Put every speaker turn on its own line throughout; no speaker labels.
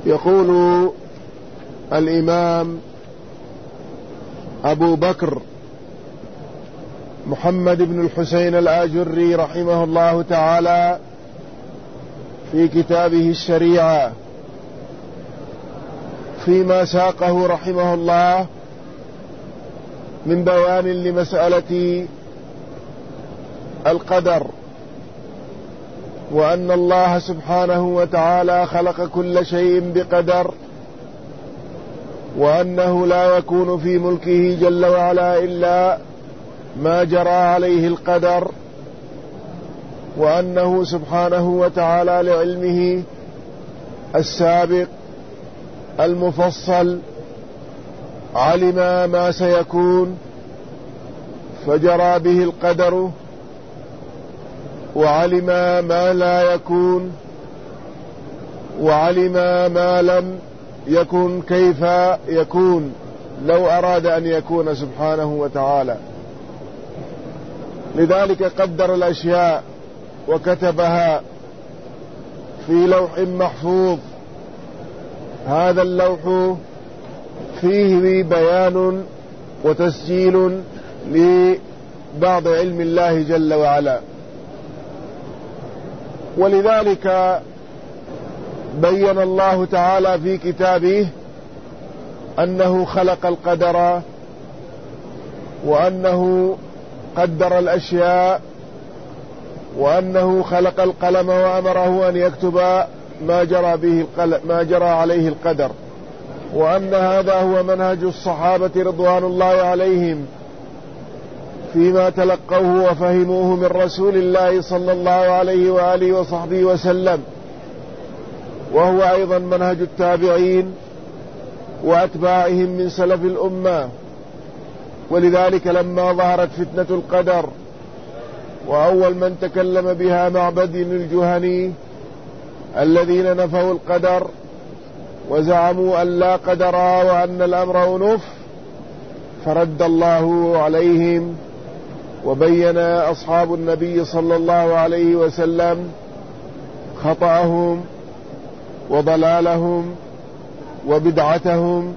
يقول الإمام أبو بكر محمد بن الحسين الآجري رحمه الله تعالى في كتابه الشريعة فيما ساقه رحمه الله من بيان لمسألة القدر، وأن الله سبحانه وتعالى خلق كل شيء بقدر، وأنه لا يكون في ملكه جل وعلا إلا ما جرى عليه القدر، وأنه سبحانه وتعالى لعلمه السابق المفصل علم ما سيكون فجرى به القدر، وعلم ما لا يكون، وعلم ما لم يكن كيف يكون لو أراد أن يكون سبحانه وتعالى. لذلك قدر الأشياء وكتبها في لوح محفوظ. هذا اللوح فيه بيان وتسجيل لبعض علم الله جل وعلا، ولذلك بين الله تعالى في كتابه أنه خلق القدر، وأنه قدر الأشياء، وأنه خلق القلم وأمره أن يكتب ما جرى عليه القدر، وأن هذا هو منهج الصحابة رضوان الله عليهم فيما تلقوه وفهموه من رسول الله صلى الله عليه وآله وصحبه وسلم، وهو أيضا منهج التابعين وأتباعهم من سلف الأمة. ولذلك لما ظهرت فتنة القدر وأول من تكلم بها معبد الجهني الذين نفوا القدر وزعموا أن لا قدر وأن الأمر أنف، فرد الله عليهم وبين أصحاب النبي صلى الله عليه وسلم خطأهم وضلالهم وبدعتهم.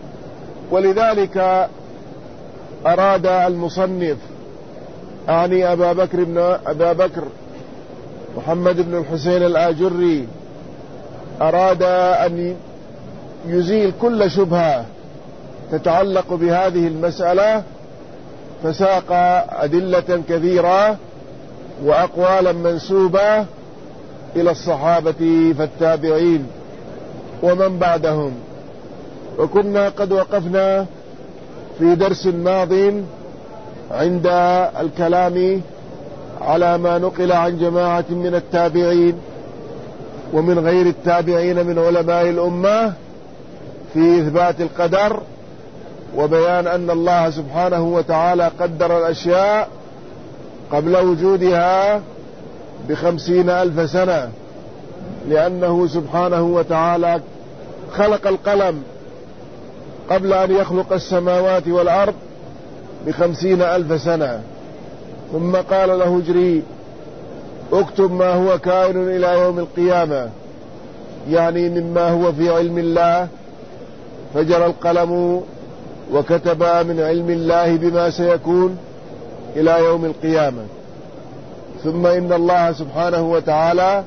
ولذلك أراد المصنف أعني أبا بكر محمد بن الحسين الآجري أراد أن يزيل كل شبهة تتعلق بهذه المسألة، فساق أدلة كثيرة وأقوالا منسوبة إلى الصحابة فالتابعين ومن بعدهم. وكنا قد وقفنا في درس ماض عند الكلام على ما نقل عن جماعة من التابعين ومن غير التابعين من علماء الأمة في إثبات القدر، وبيان أن الله سبحانه وتعالى قدر الأشياء قبل وجودها ب50,000 سنة، لأنه سبحانه وتعالى خلق القلم قبل أن يخلق السماوات والأرض ب50,000 سنة، ثم قال له اجري اكتب ما هو كائن إلى يوم القيامة، يعني مما هو في علم الله، فجرى القلم وكتب من علم الله بما سيكون إلى يوم القيامة. ثم إن الله سبحانه وتعالى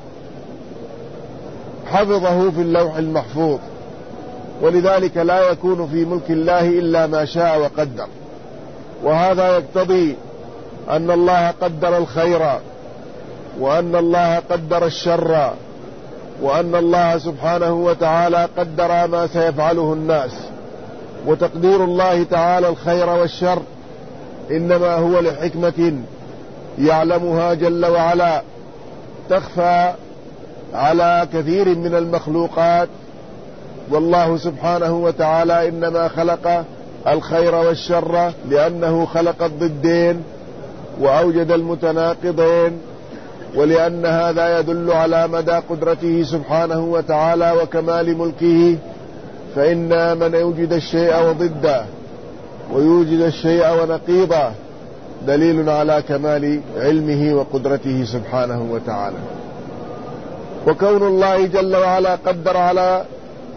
حفظه في اللوح المحفوظ، ولذلك لا يكون في ملك الله إلا ما شاء وقدر. وهذا يقتضي أن الله قدر الخير، وأن الله قدر الشر، وأن الله سبحانه وتعالى قدر ما سيفعله الناس. وتقدير الله تعالى الخير والشر إنما هو لحكمة يعلمها جل وعلا تخفى على كثير من المخلوقات، والله سبحانه وتعالى إنما خلق الخير والشر لأنه خلق الضدين وأوجد المتناقضين، ولأن هذا يدل على مدى قدرته سبحانه وتعالى وكمال ملكه. فإن من يوجد الشيء وضده ويوجد الشيء ونقيضه دليل على كمال علمه وقدرته سبحانه وتعالى. وكون الله جل وعلا قدر على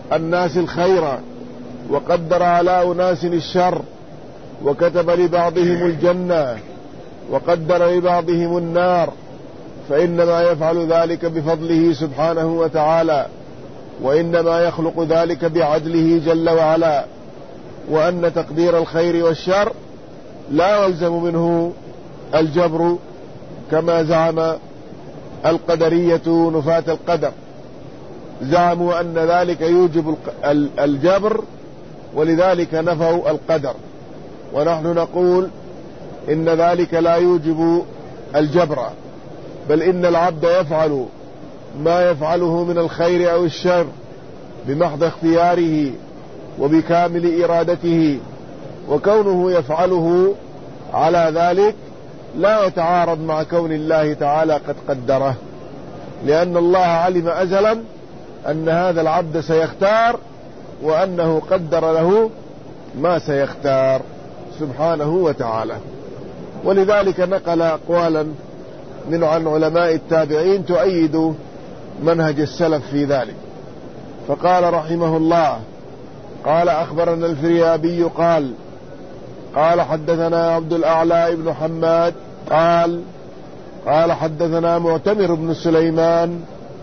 الناس الخير وقدر على أناس الشر، وكتب لبعضهم الجنة وقدر لبعضهم النار، فإنما يفعل ذلك بفضله سبحانه وتعالى، وإنما يخلق ذلك بعدله جل وعلا، وأن تقدير الخير والشر لا يلزم منه الجبر كما زعم القدرية نفاة القدر، زعموا أن ذلك يوجب الجبر، ولذلك نفوا القدر، ونحن نقول إن ذلك لا يوجب الجبر، بل إن العبد يفعل ما يفعله من الخير أو الشر بمحض اختياره وبكامل إرادته، وكونه يفعله على ذلك لا يتعارض مع كون الله تعالى قد قدره، لأن الله علم أزلا أن هذا العبد سيختار، وأنه قدر له ما سيختار سبحانه وتعالى. ولذلك نقل أقوالا من عن علماء التابعين تؤيد منهج السلف في ذلك، فقال رحمه الله: قال أخبرنا الفريابي قال حدثنا عبد الأعلى بن حماد قال حدثنا معتمر بن سليمان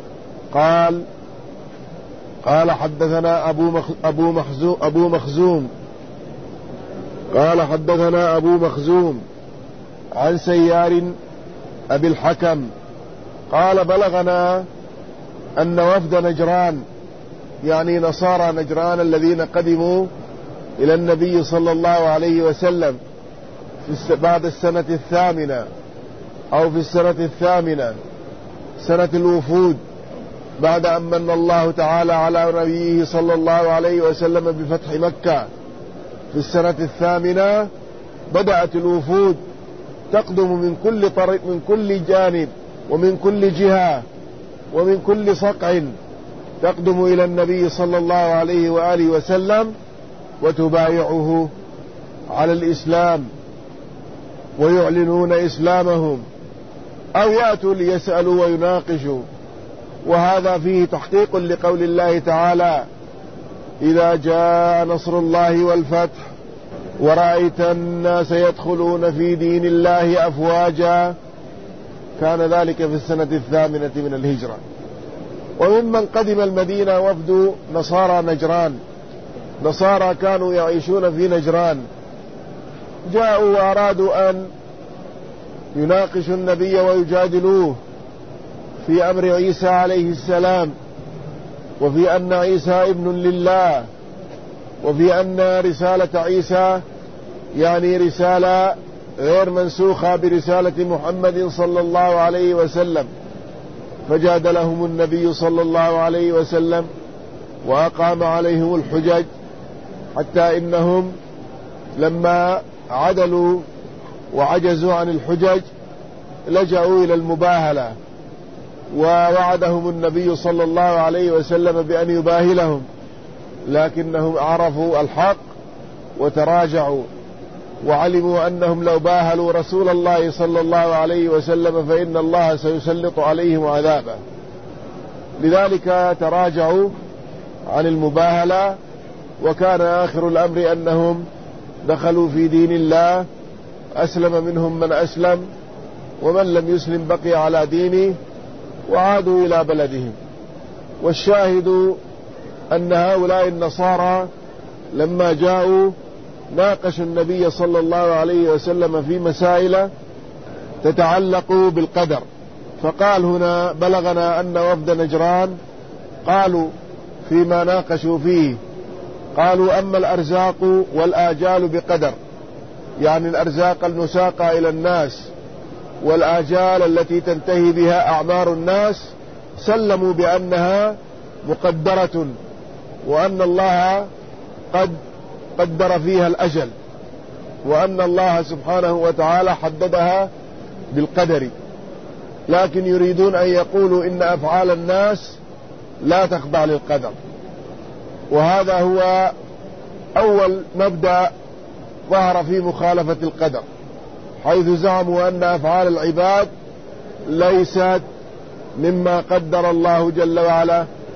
قال حدثنا أبو مخزوم قال حدثنا أبو مخزوم عن سيار أبي الحكم قال بلغنا أن وفد نجران، يعني نصارى نجران الذين قدموا إلى النبي صلى الله عليه وسلم بعد السنة الثامنة أو في السنة الثامنة، سنة الوفود، بعد أن من الله تعالى على نبيه صلى الله عليه وسلم بفتح مكة في السنة الثامنة، بدأت الوفود تقدم من كل طريق، من كل جانب، ومن كل جهة، ومن كل صقع، تقدم إلى النبي صلى الله عليه وآله وسلم وتبايعه على الإسلام ويعلنون إسلامهم، أو يأتوا ليسألوا ويناقشوا. وهذا فيه تحقيق لقول الله تعالى: إذا جاء نصر الله والفتح ورأيت الناس يدخلون في دين الله أفواجا. كان ذلك في السنة الثامنة من الهجرة. وممن قدم المدينة وفد نصارى نجران، نصارى كانوا يعيشون في نجران، جاءوا وأرادوا أن يناقشوا النبي ويجادلوه في أمر عيسى عليه السلام، وفي أن عيسى ابن لله، وفي أن رسالة عيسى يعني رسالة غير منسوخة برسالة محمد صلى الله عليه وسلم. فجادلهم النبي صلى الله عليه وسلم وأقام عليهم الحجج، حتى إنهم لما عدلوا وعجزوا عن الحجج لجأوا إلى المباهلة، ووعدهم النبي صلى الله عليه وسلم بأن يباهلهم، لكنهم عرفوا الحق وتراجعوا، وعلموا أنهم لو باهلوا رسول الله صلى الله عليه وسلم فإن الله سيسلط عليهم عذابه، لذلك تراجعوا عن المباهلة. وكان آخر الأمر أنهم دخلوا في دين الله، أسلم منهم من أسلم، ومن لم يسلم بقي على دينه، وعادوا إلى بلدهم. والشاهد أن هؤلاء النصارى لما جاءوا ناقشوا النبي صلى الله عليه وسلم في مسائل تتعلق بالقدر. فقال هنا: بلغنا أن وفد نجران قالوا فيما ناقشوا فيه، قالوا: أما الأرزاق والآجال بقدر، يعني الأرزاق المساقة إلى الناس والآجال التي تنتهي بها أعمار الناس، سلموا بأنها مقدرة، وأن الله قد قدر فيها الأجل، وأن الله سبحانه وتعالى حددها بالقدر، لكن يريدون أن يقولوا إن أفعال الناس لا تخضع للقدر. وهذا هو أول مبدأ ظهر في مخالفة القدر، حيث زعموا أن أفعال العباد ليست مما قدر الله جل وعلا،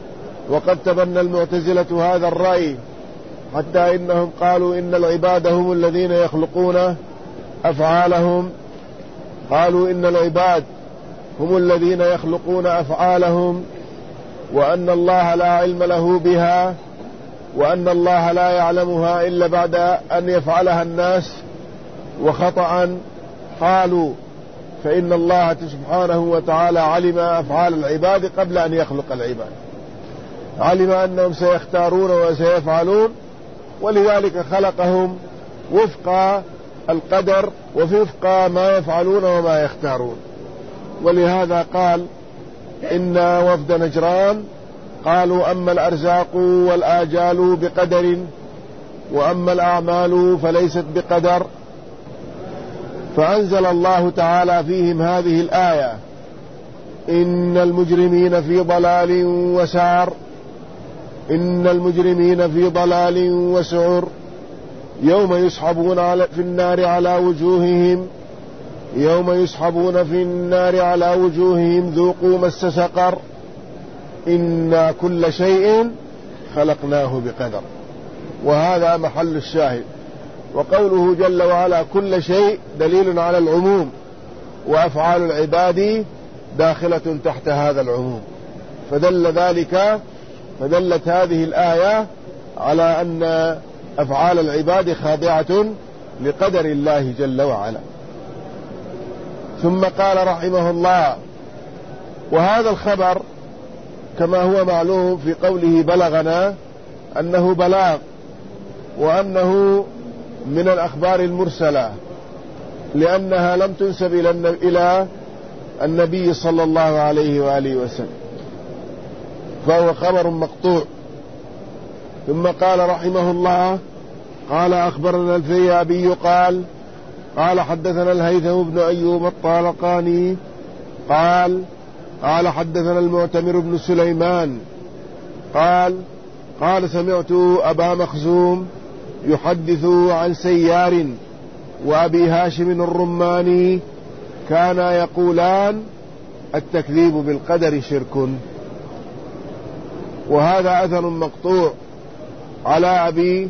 وقد تبنى المعتزلة هذا الرأي، حتى إنهم قالوا إن العباد هم الذين يخلقون أفعالهم، قالوا إن العباد هم الذين يخلقون أفعالهم، وأن الله لا علم له بها، وأن الله لا يعلمها إلا بعد أن يفعلها الناس وخطأ. قالوا فإن الله سبحانه وتعالى علم أفعال العباد قبل أن يخلق العباد، علم أنهم سيختارون وسيفعلون، ولذلك خلقهم وفق القدر ووفق ما يفعلون وما يختارون. ولهذا قال إن وفد نجران قالوا أما الأرزاق والآجال بقدر، وأما الأعمال فليست بقدر. فأنزل الله تعالى فيهم هذه الآية: إن المجرمين في ضلال وسعر، إن المجرمين في ضلال وسعر، يوم يسحبون في النار على وجوههم، يوم يسحبون في النار على وجوههم ذوقوا مس سقر، إنا كل شيء خلقناه بقدر. وهذا محل الشاهد. وقوله جل وعلا كل شيء دليل على العموم، وأفعال العباد داخلة تحت هذا العموم، فدلت هذه الآية على أن أفعال العباد خاضعة لقدر الله جل وعلا. ثم قال رحمه الله: وهذا الخبر كما هو معلوم في قوله بلغنا أنه بلاغ، وأنه من الأخبار المرسلة، لأنها لم تنسب إلى النبي صلى الله عليه وآله وسلم، فهو خبر مقطوع. ثم قال رحمه الله: قال أخبرنا الفيابي قال حدثنا الهيثم بن أيوب الطالقاني قال حدثنا المعتمر بن سليمان قال سمعت أبا مخزوم يحدث عن سيار وأبي هاشم الرماني كانا يقولان التكذيب بالقدر شرك. وهذا أثر مقطوع على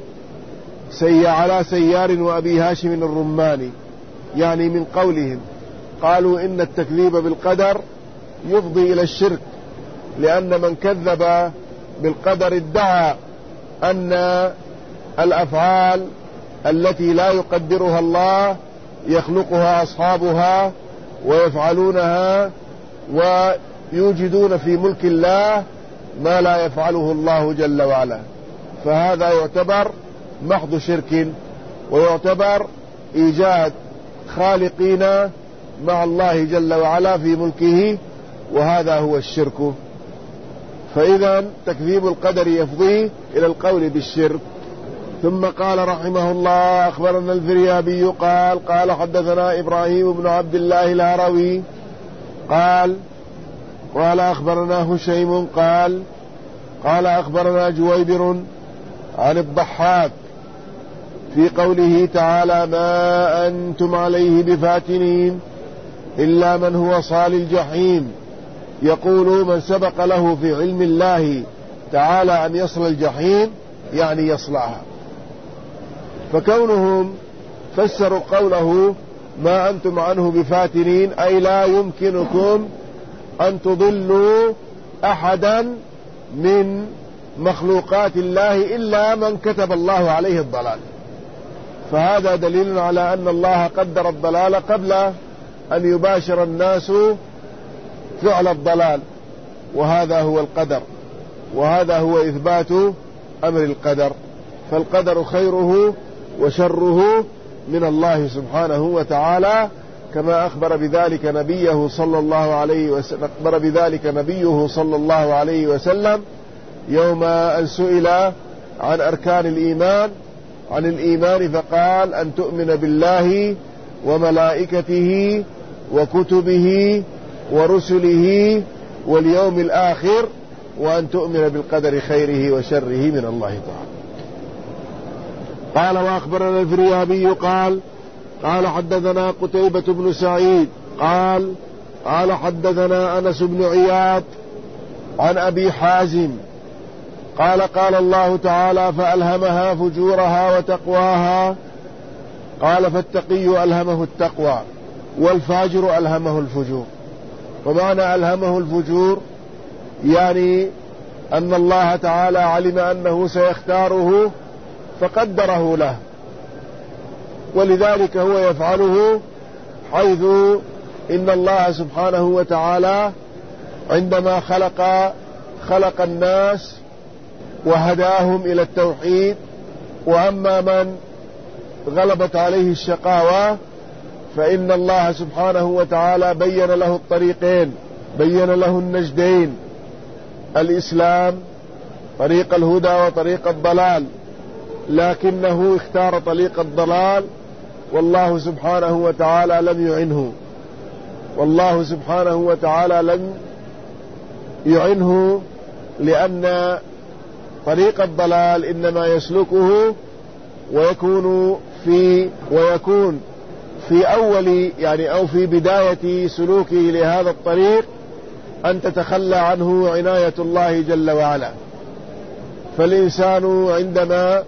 سيار وأبي هاشم الرماني، يعني من قولهم قالوا إن التكذيب بالقدر يفضي إلى الشرك، لأن من كذب بالقدر ادعى أن الأفعال التي لا يقدرها الله يخلقها أصحابها ويفعلونها، ويوجدون في ملك الله ما لا يفعله الله جل وعلا، فهذا يعتبر محض شرك، ويعتبر إيجاد خالقين مع الله جل وعلا في ملكه، وهذا هو الشرك. فإذا تكذيب القدر يفضي إلى القول بالشرك. ثم قال رحمه الله: أخبرنا الفريابي قال حدثنا إبراهيم بن عبد الله الهروي قال أخبرنا هشيم قال أخبرنا جويبر عن الضحاك في قوله تعالى: ما أنتم عليه بفاتنين إلا من هو صال الجحيم. يقول من سبق له في علم الله تعالى أن يصل الجحيم يعني يصلعها. فكونهم فسروا قوله ما أنتم عنه بفاتنين أي لا يمكنكم أن تضلوا أحدا من مخلوقات الله إلا من كتب الله عليه الضلال. فهذا دليل على أن الله قدر الضلال قبل أن يباشر الناس فعل الضلال، وهذا هو القدر، وهذا هو إثبات أمر القدر. فالقدر خيره وشره من الله سبحانه وتعالى، كما أخبر بذلك نبيه صلى الله عليه وسلم يوم أن سئل عن أركان الإيمان فقال: أن تؤمن بالله وملائكته وكتبه ورسله واليوم الآخر، وأن تؤمن بالقدر خيره وشره من الله تعالى. قال: وأخبرنا الفريابي قال حدثنا قتيبة بن سعيد قال حدثنا أنس بن عياض عن أبي حازم قال الله تعالى فألهمها فجورها وتقواها. قال فالتقي ألهمه التقوى والفاجر ألهمه الفجور. ومعنى ألهمه الفجور يعني أن الله تعالى علم أنه سيختاره فقدره له، ولذلك هو يفعله، حيث إن الله سبحانه وتعالى عندما خلق الناس وهداهم إلى التوحيد، وأما من غلبت عليه الشقاوة فإن الله سبحانه وتعالى بين له الطريقين، بين له النجدين، الإسلام طريق الهدى وطريق الضلال، لكنه اختار طريق الضلال والله سبحانه وتعالى لم يعنه، والله سبحانه وتعالى لم يعنه، لأن طريق الضلال إنما يسلكه ويكون في أول يعني أو في بداية سلوكه لهذا الطريق أن تتخلى عنه عناية الله جل وعلا. فالإنسان عندما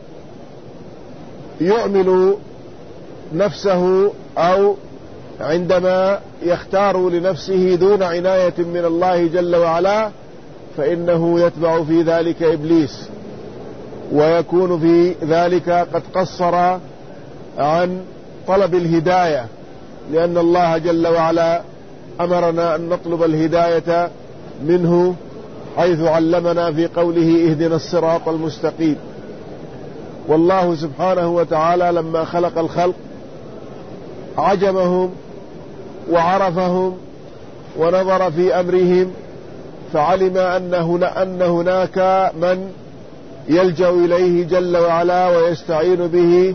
يعمل نفسه أو عندما يختار لنفسه دون عناية من الله جل وعلا فإنه يتبع في ذلك إبليس، ويكون في ذلك قد قصر عن طلب الهداية، لأن الله جل وعلا أمرنا أن نطلب الهداية منه، حيث علمنا في قوله اهدنا الصراط المستقيم. والله سبحانه وتعالى لما خلق الخلق عجمهم وعرفهم ونظر في أمرهم، فعلم أن هناك من يلجأ إليه جل وعلا ويستعين به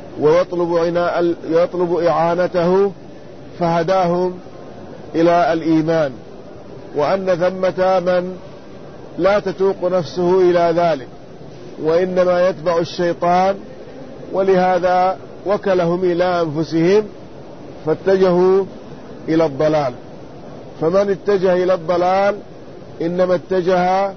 ويطلب إعانته، فهداهم إلى الإيمان، وأن ثمة من لا تتوق نفسه إلى ذلك وإنما يتبع الشيطان، ولهذا وكلهم إلى أنفسهم فاتجهوا إلى الضلال. فمن اتجه إلى الضلال إنما اتجه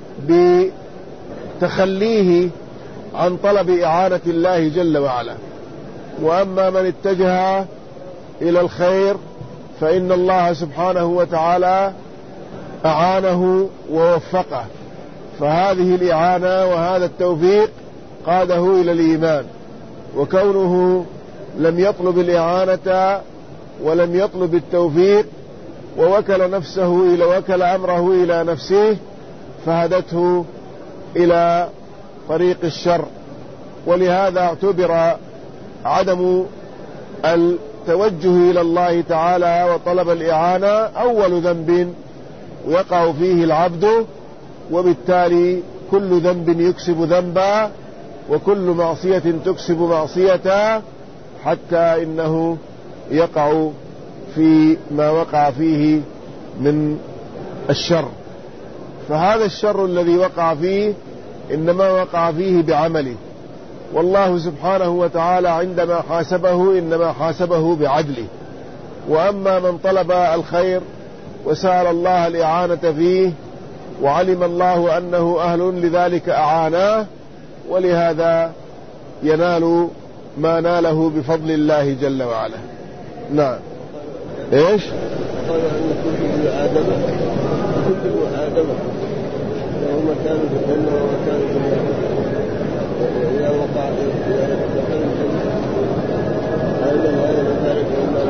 بتخليه عن طلب إعانة الله جل وعلا، وأما من اتجه إلى الخير فإن الله سبحانه وتعالى أعانه ووفقه، فهذه الإعانة وهذا التوفيق قاده إلى الإيمان. وكونه لم يطلب الإعانة ولم يطلب التوفيق ووكل أمره إلى نفسه فهدته إلى طريق الشر. ولهذا اعتبر عدم التوجه إلى الله تعالى وطلب الإعانة أول ذنب يقع فيه العبد، وبالتالي كل ذنب يكسب ذنبا وكل معصية تكسب معصية، حتى إنه يقع في ما وقع فيه من الشر. فهذا الشر الذي وقع فيه إنما وقع فيه بعمله، والله سبحانه وتعالى عندما حاسبه إنما حاسبه بعدله. وأما من طلب الخير وسأل الله الإعانة فيه وعلم الله أنه أهل لذلك أعاناه، ولهذا ينال ما ناله بفضل الله جل وعلا. نعم. إيش؟
قال أن كل آدم له مكان في الجنة ومكان في النار، إذا وقع دخل الجنة هذا ذلك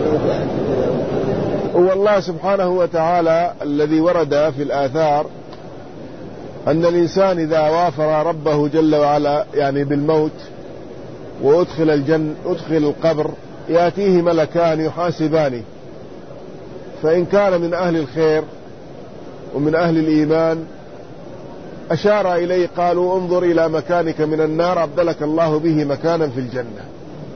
هو الله سبحانه وتعالى الذي ورد في الآثار أن الإنسان إذا وافر ربه جل وعلا يعني بالموت وأدخل القبر يأتيه ملكان يحاسبانه، فإن كان من أهل الخير ومن أهل الإيمان أشار إليه قالوا انظر إلى مكانك من النار أبدلك الله به مكانا في الجنة،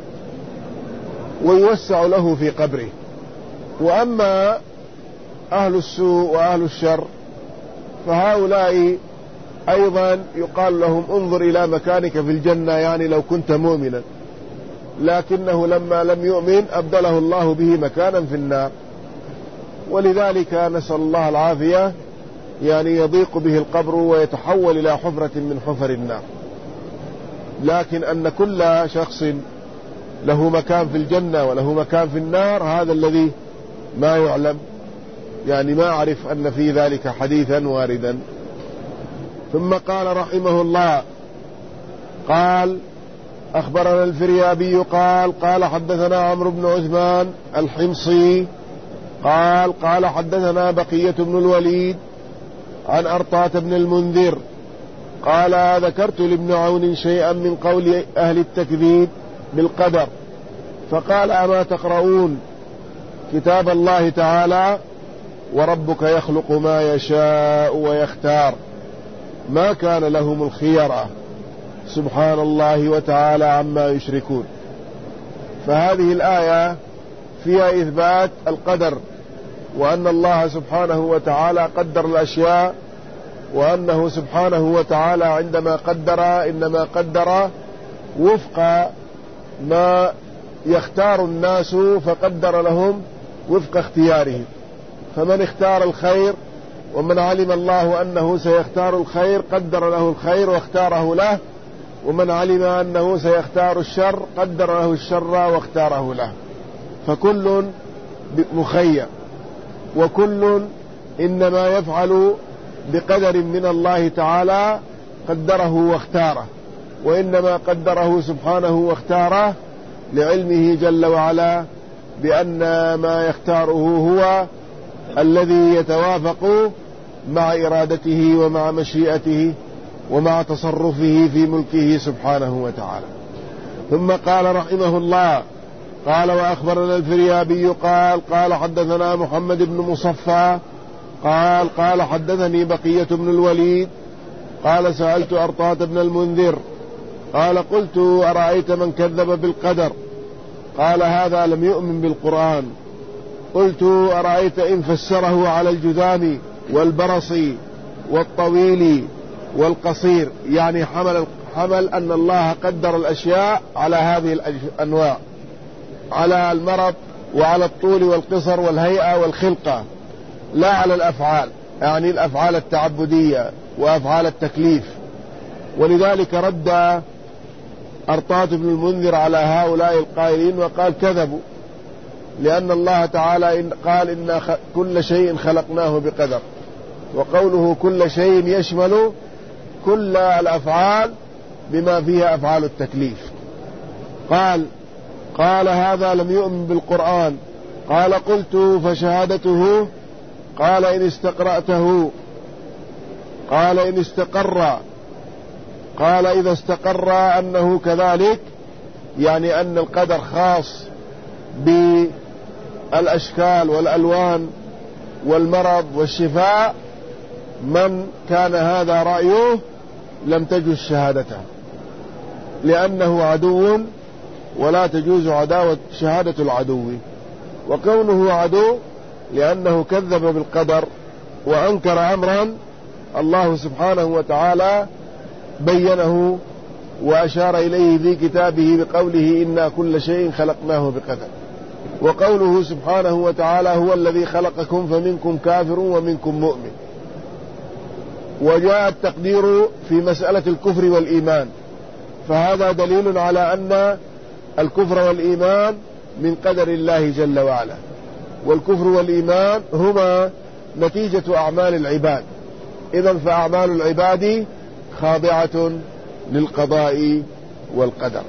ويوسع له في قبره. وأما أهل السوء وأهل الشر فهؤلاء أيضا يقال لهم انظر إلى مكانك في الجنة، يعني لو كنت مؤمنا، لكنه لما لم يؤمن أبدله الله به مكانا في النار. ولذلك نسأل الله العافية يعني يضيق به القبر ويتحول إلى حفرة من حفر النار. لكن أن كل شخص له مكان في الجنة وله مكان في النار هذا الذي ما يعلم، يعني ما أعرف أن في ذلك حديثا واردا. ثم قال رحمه الله قال أخبرنا الفريابي قال حدثنا عمرو بن عثمان الحمصي قال حدثنا بقية بن الوليد عن أرطاة بن المنذر قال ذكرت لابن عون شيئا من قول أهل التكذيب بالقدر فقال أما تقرؤون كتاب الله تعالى وربك يخلق ما يشاء ويختار ما كان لهم الخيرة سبحان الله وتعالى عما يشركون. فهذه الآية فيها إثبات القدر، وأن الله سبحانه وتعالى قدر الأشياء، وأنه سبحانه وتعالى عندما قدر إنما قدر وفق ما يختار الناس فقدر لهم وفق اختيارهم. فمن اختار الخير ومن علم الله أنه سيختار الخير قدر له الخير واختاره له، ومن علم أنه سيختار الشر قدر له الشر واختاره له. فكل مخير، وكل إنما يفعل بقدر من الله تعالى قدره واختاره، وإنما قدره سبحانه واختاره لعلمه جل وعلا بأن ما يختاره هو الذي يتوافق مع إرادته ومع مشيئته ومع تصرفه في ملكه سبحانه وتعالى. ثم قال رحمه الله قال وأخبرنا الفريابي قال حدثنا محمد بن مصفى قال حدثني بقية بن الوليد قال سألت أرطاة بن المنذر قال قلت أرأيت من كذب بالقدر قال هذا لم يؤمن بالقرآن. قلت أرأيت إن فسره على الجذام والبرص والطويل والقصير، يعني حمل أن الله قدر الأشياء على هذه الأنواع، على المرض وعلى الطول والقصر والهيئة والخلقة، لا على الأفعال، يعني الأفعال التعبدية وأفعال التكليف. ولذلك رد أرطاة بن المنذر على هؤلاء القائلين وقال كذبوا، لأن الله تعالى قال إن كل شيء خلقناه بقدر، وقوله كل شيء يشمل كل الأفعال بما فيها أفعال التكليف. قال هذا لم يؤمن بالقرآن. قال قلت فشهادته؟ قال إن استقرأته. قال إن استقر. قال إذا استقر أنه كذلك، يعني أن القدر خاص بالأشكال والألوان والمرض والشفاء، من كان هذا رأيه لم تجوز شهادته، لأنه عدو ولا تجوز شهادة العدو. وكونه عدو لأنه كذب بالقدر وأنكر أمرا الله سبحانه وتعالى بينه وأشار إليه في كتابه بقوله إنا كل شيء خلقناه بقدر. وقوله سبحانه وتعالى هو الذي خلقكم فمنكم كافر ومنكم مؤمن. وجاء التقدير في مسألة الكفر والإيمان، فهذا دليل على أن الكفر والإيمان من قدر الله جل وعلا، والكفر والإيمان هما نتيجة أعمال العباد. إذن فأعمال العباد خاضعة للقضاء والقدر.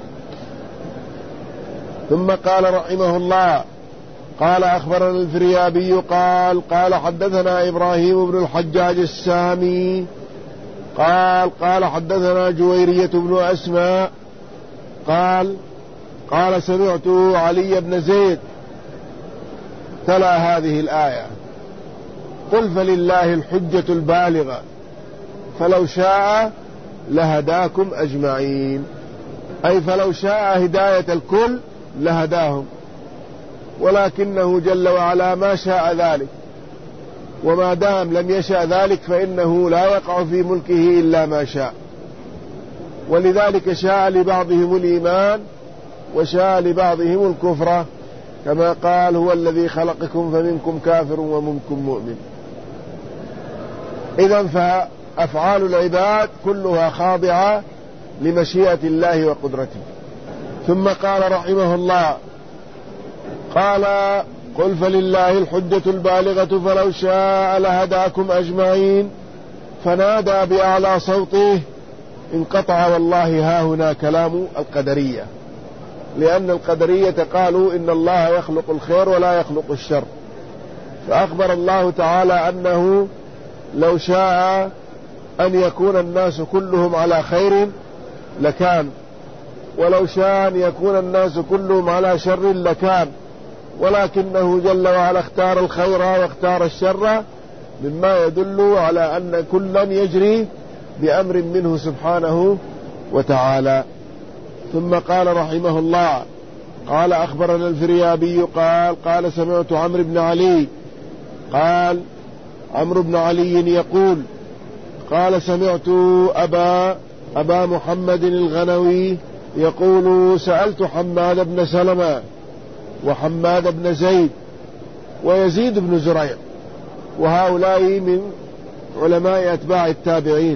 ثم قال رحمه الله قال أخبرنا الفريابي قال حدثنا إبراهيم بن الحجاج السامي قال حدثنا جويرية بن أسماء قال سمعت علي بن زيد تلا هذه الآية قل فلله الحجة البالغة فلو شاء لهداكم أجمعين، أي فلو شاء هداية الكل لهداهم، ولكنه جل وعلا ما شاء ذلك، وما دام لم يشاء ذلك فإنه لا يقع في ملكه إلا ما شاء. ولذلك شاء لبعضهم الإيمان وشاء لبعضهم الكفر، كما قال هو الذي خلقكم فمنكم كافر ومنكم مؤمن. إذن فأفعال العباد كلها خاضعة لمشيئة الله وقدرته. ثم قال رحمه الله: قال: قل فلله الحجة البالغة فلو شاء لهداكم أجمعين. فنادى بأعلى صوته. انقطع والله ها هنا كلام القدرية، لأن القدرية قالوا إن الله يخلق الخير ولا يخلق الشر، فأخبر الله تعالى أنه لو شاء أن يكون الناس كلهم على خير لكان، ولو شاء أن يكون الناس كلهم على شر لكان، ولكنه جل وعلا اختار الخير واختار الشر، مما يدل على أن كلا يجري بأمر منه سبحانه وتعالى. ثم قال رحمه الله: قال: أخبرنا الفريابي قال سمعت عمرو بن علي قال عمرو بن علي يقول: قال سمعت أبا محمد الغنوي يقول: سألت حماد بن سلمة وحماد بن زيد ويزيد بن زريع، وهؤلاء من علماء أتباع التابعين،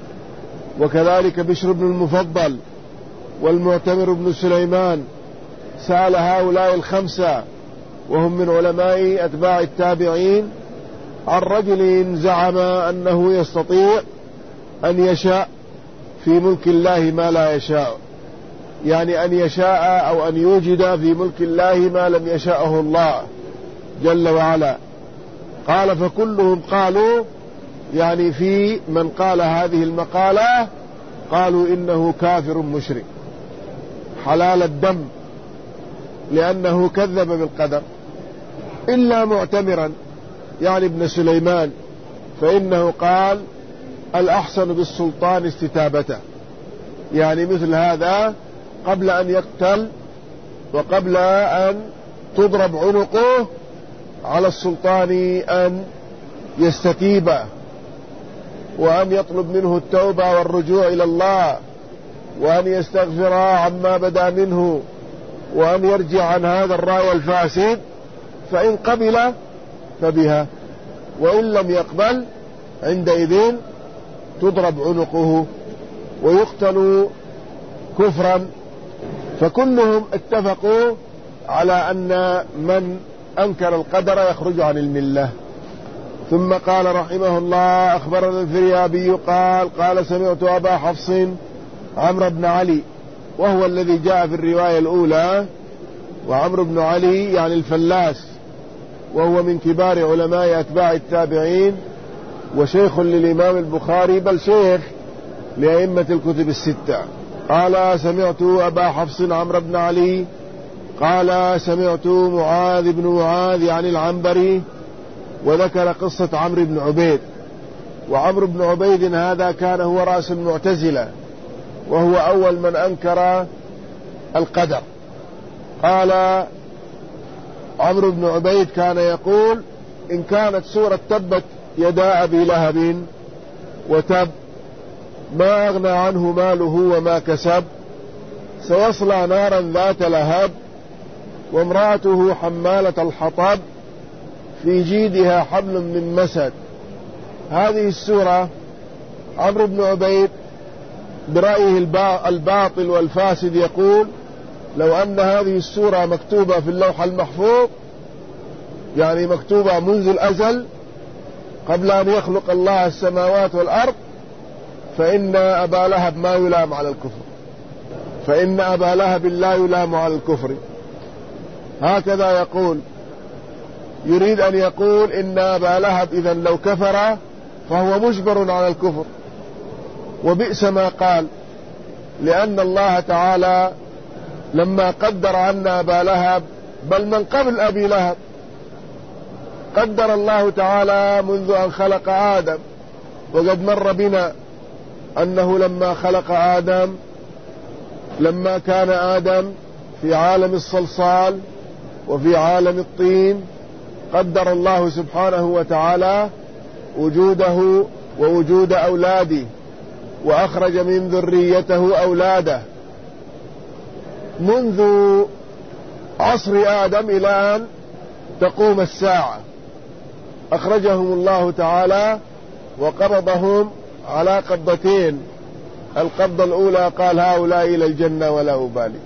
وكذلك بشر بن المفضل والمعتمر بن سليمان، سأل هؤلاء الخمسة وهم من علماء أتباع التابعين عن رجل زعم أنه يستطيع أن يشاء في ملك الله ما لا يشاء، يعني أن يشاء أو أن يوجد في ملك الله ما لم يشاءه الله جل وعلا. قال: فكلهم قالوا، يعني في من قال هذه المقالة، قالوا إنه كافر مشرك حلال الدم، لأنه كذب بالقدر، إلا معتمرا يعني ابن سليمان، فإنه قال: الأحسن بالسلطان استتابته، يعني مثل هذا قبل أن يقتل وقبل أن تضرب عنقه على السلطان أن يستتيبه، وأن يطلب منه التوبة والرجوع إلى الله، وأن يستغفر عما بدا منه، وأن يرجع عن هذا الرأي الفاسد، فإن قبل فبها، وإن لم يقبل عندئذ تضرب عنقه ويقتل كفرا. فكلهم اتفقوا على أن من أنكر القدر يخرج عن الملة. ثم قال رحمه الله: أخبرنا الفريابي قال سمعت أبا حفص عمرو بن علي، وهو الذي جاء في الرواية الأولى، وعمرو بن علي يعني الفلاس، وهو من كبار علماء أتباع التابعين، وشيخ للإمام البخاري، بل شيخ لأئمة الكتب الستة. قال: سمعت أبا حفص عمرو بن علي قال سمعت معاذ بن معاذ يعني العنبري، وذكر قصة عمرو بن عبيد. وعمرو بن عبيد هذا كان هو رأس المعتزلة، وهو أول من أنكر القدر. قال عمرو بن عبيد كان يقول: إن كانت سورة تبت يدا أبي لهب وتب ما أغنى عنه ماله وما كسب، سيصلى نارا ذات لهب وامرأته حمالة الحطب في جيدها حبل من مسد. هذه السورة عمرو بن عبيد برأيه الباطل والفاسد يقول: لو أن هذه السورة مكتوبة في اللوح المحفوظ، يعني مكتوبة منذ الأزل قبل أن يخلق الله السماوات والأرض، فإن أبا لهب ما يلام على الكفر، فإن أبا لهب لا يلام على الكفر. هكذا يقول، يريد أن يقول إن أبا لهب إذا لو كفر فهو مجبر على الكفر، وبئس ما قال، لأن الله تعالى لما قدر أن أبا لهب، بل من قبل أبي لهب، قدر الله تعالى منذ أن خلق آدم، وقد مر بنا أنه لما خلق آدم، لما كان آدم في عالم الصلصال وفي عالم الطين، قدر الله سبحانه وتعالى وجوده ووجود أولاده، وأخرج من ذريته أولاده منذ عصر آدم إلى أن تقوم الساعة. أخرجهم الله تعالى وقبضهم على قبضتين. القبضة الأولى قال هؤلاء إلى الجنة ولا أبالي،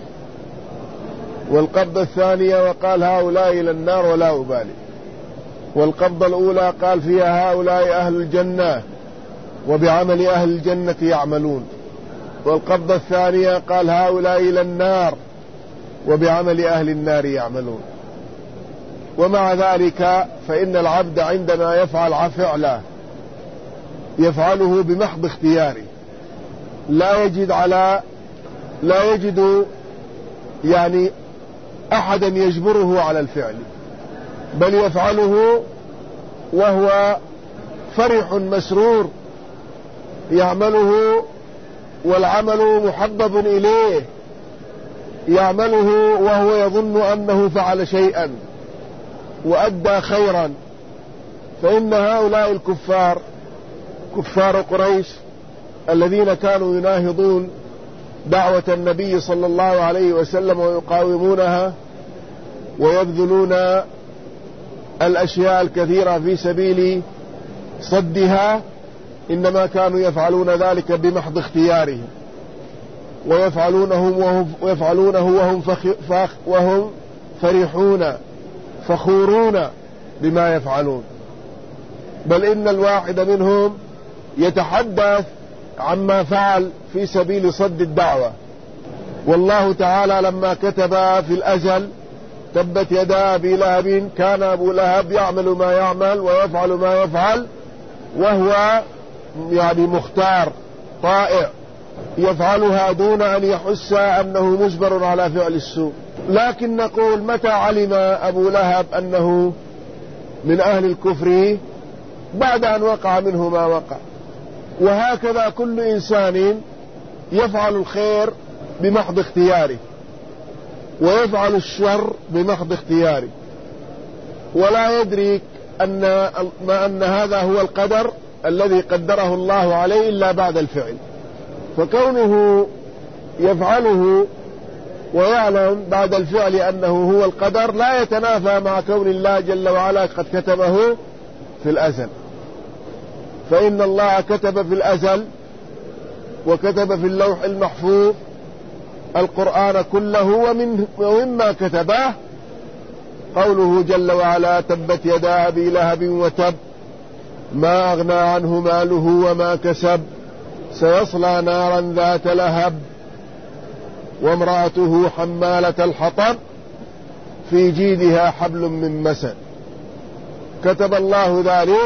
والقبضة الثانية وقال هؤلاء إلى النار ولا أبالي. والقبضة الأولى قال فيها هؤلاء أهل الجنة وبعمل أهل الجنة يعملون، والقبضة الثانية قال هؤلاء إلى النار وبعمل أهل النار يعملون. ومع ذلك فإن العبد عندما يفعل فعله يفعله بمحض اختياره، لا يجد يعني أحدا يجبره على الفعل، بل يفعله وهو فرح مسرور يعمله، والعمل محبب إليه، يعمله وهو يظن أنه فعل شيئا وأدى خيرا. فإن هؤلاء الكفار كفار قريش الذين كانوا يناهضون دعوة النبي صلى الله عليه وسلم ويقاومونها ويبذلون الأشياء الكثيرة في سبيل صدها، إنما كانوا يفعلون ذلك بمحض اختيارهم، ويفعلونه وهم فرحون فخورون بما يفعلون. بل إن الواحد منهم يتحدث عما فعل في سبيل صد الدعوة. والله تعالى لما كتب في الأزل تبت يدا أبي لهب، كان أبو لهب يعمل ما يعمل ويفعل ما يفعل، وهو يعني مختار طائع يفعلها دون أن يحس أنه مجبر على فعل السوء. لكن نقول متى علم أبو لهب أنه من أهل الكفر؟ بعد أن وقع منه ما وقع. وهكذا كل إنسان يفعل الخير بمحض اختياره ويفعل الشر بمحض اختياره، ولا يدرك أن هذا هو القدر الذي قدره الله عليه إلا بعد الفعل. فكونه يفعله ويعلم بعد الفعل أنه هو القدر لا يتنافى مع كون الله جل وعلا قد كتبه في الأزل. فإن الله كتب في الأزل وكتب في اللوح المحفوظ القرآن كله، ومما كتبه قوله جل وعلا تبت يدا أبي لهب وتب ما أغنى عنه ماله وما كسب سيصلى نارا ذات لهب وامرأته حمالة الحطب في جيدها حبل من مسد. كتب الله ذلك،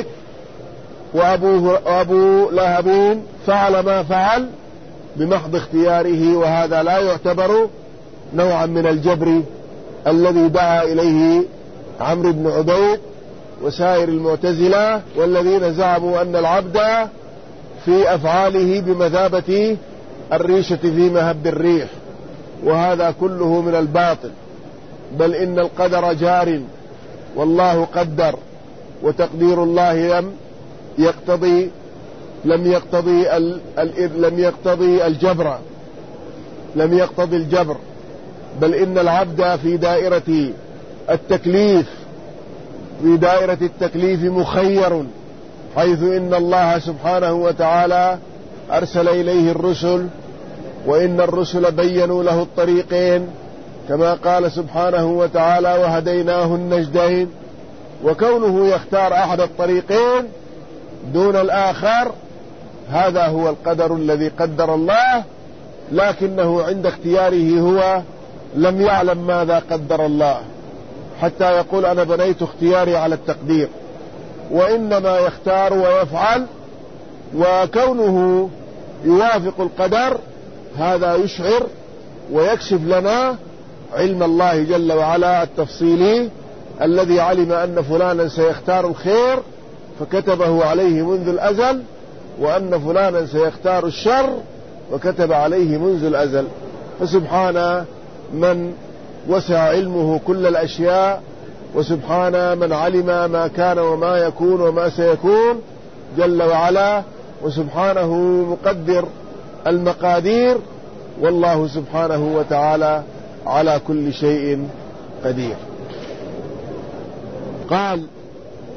وأبو لهب فعل ما فعل بمحض اختياره، وهذا لا يعتبر نوعا من الجبر الذي دعا إليه عمرو بن عبيد وسائر المعتزلة، والذين زعموا أن العبد في أفعاله بمثابة الريشة في مهب الريح، وهذا كله من الباطل. بل إن القدر جار، والله قدر، وتقدير الله لم يقتضي الجبر، بل إن العبد في دائرة التكليف مخير، حيث إن الله سبحانه وتعالى أرسل إليه الرسل، وإن الرسل بينوا له الطريقين كما قال سبحانه وتعالى وهديناه النجدين. وكونه يختار أحد الطريقين دون الآخر هذا هو القدر الذي قدر الله، لكنه عند اختياره هو لم يعلم ماذا قدر الله حتى يقول أنا بنيت اختياري على التقدير، وإنما يختار ويفعل. وكونه يوافق القدر هذا يشعر ويكشف لنا علم الله جل وعلا التفصيلي الذي علم أن فلانا سيختار الخير فكتبه عليه منذ الأزل، وأن فلانا سيختار الشر وكتب عليه منذ الأزل. فسبحان من وسع علمه كل الأشياء، وسبحان من علم ما كان وما يكون وما سيكون جل وعلا، وسبحانه مقدر المقادير، والله سبحانه وتعالى على كل شيء قدير.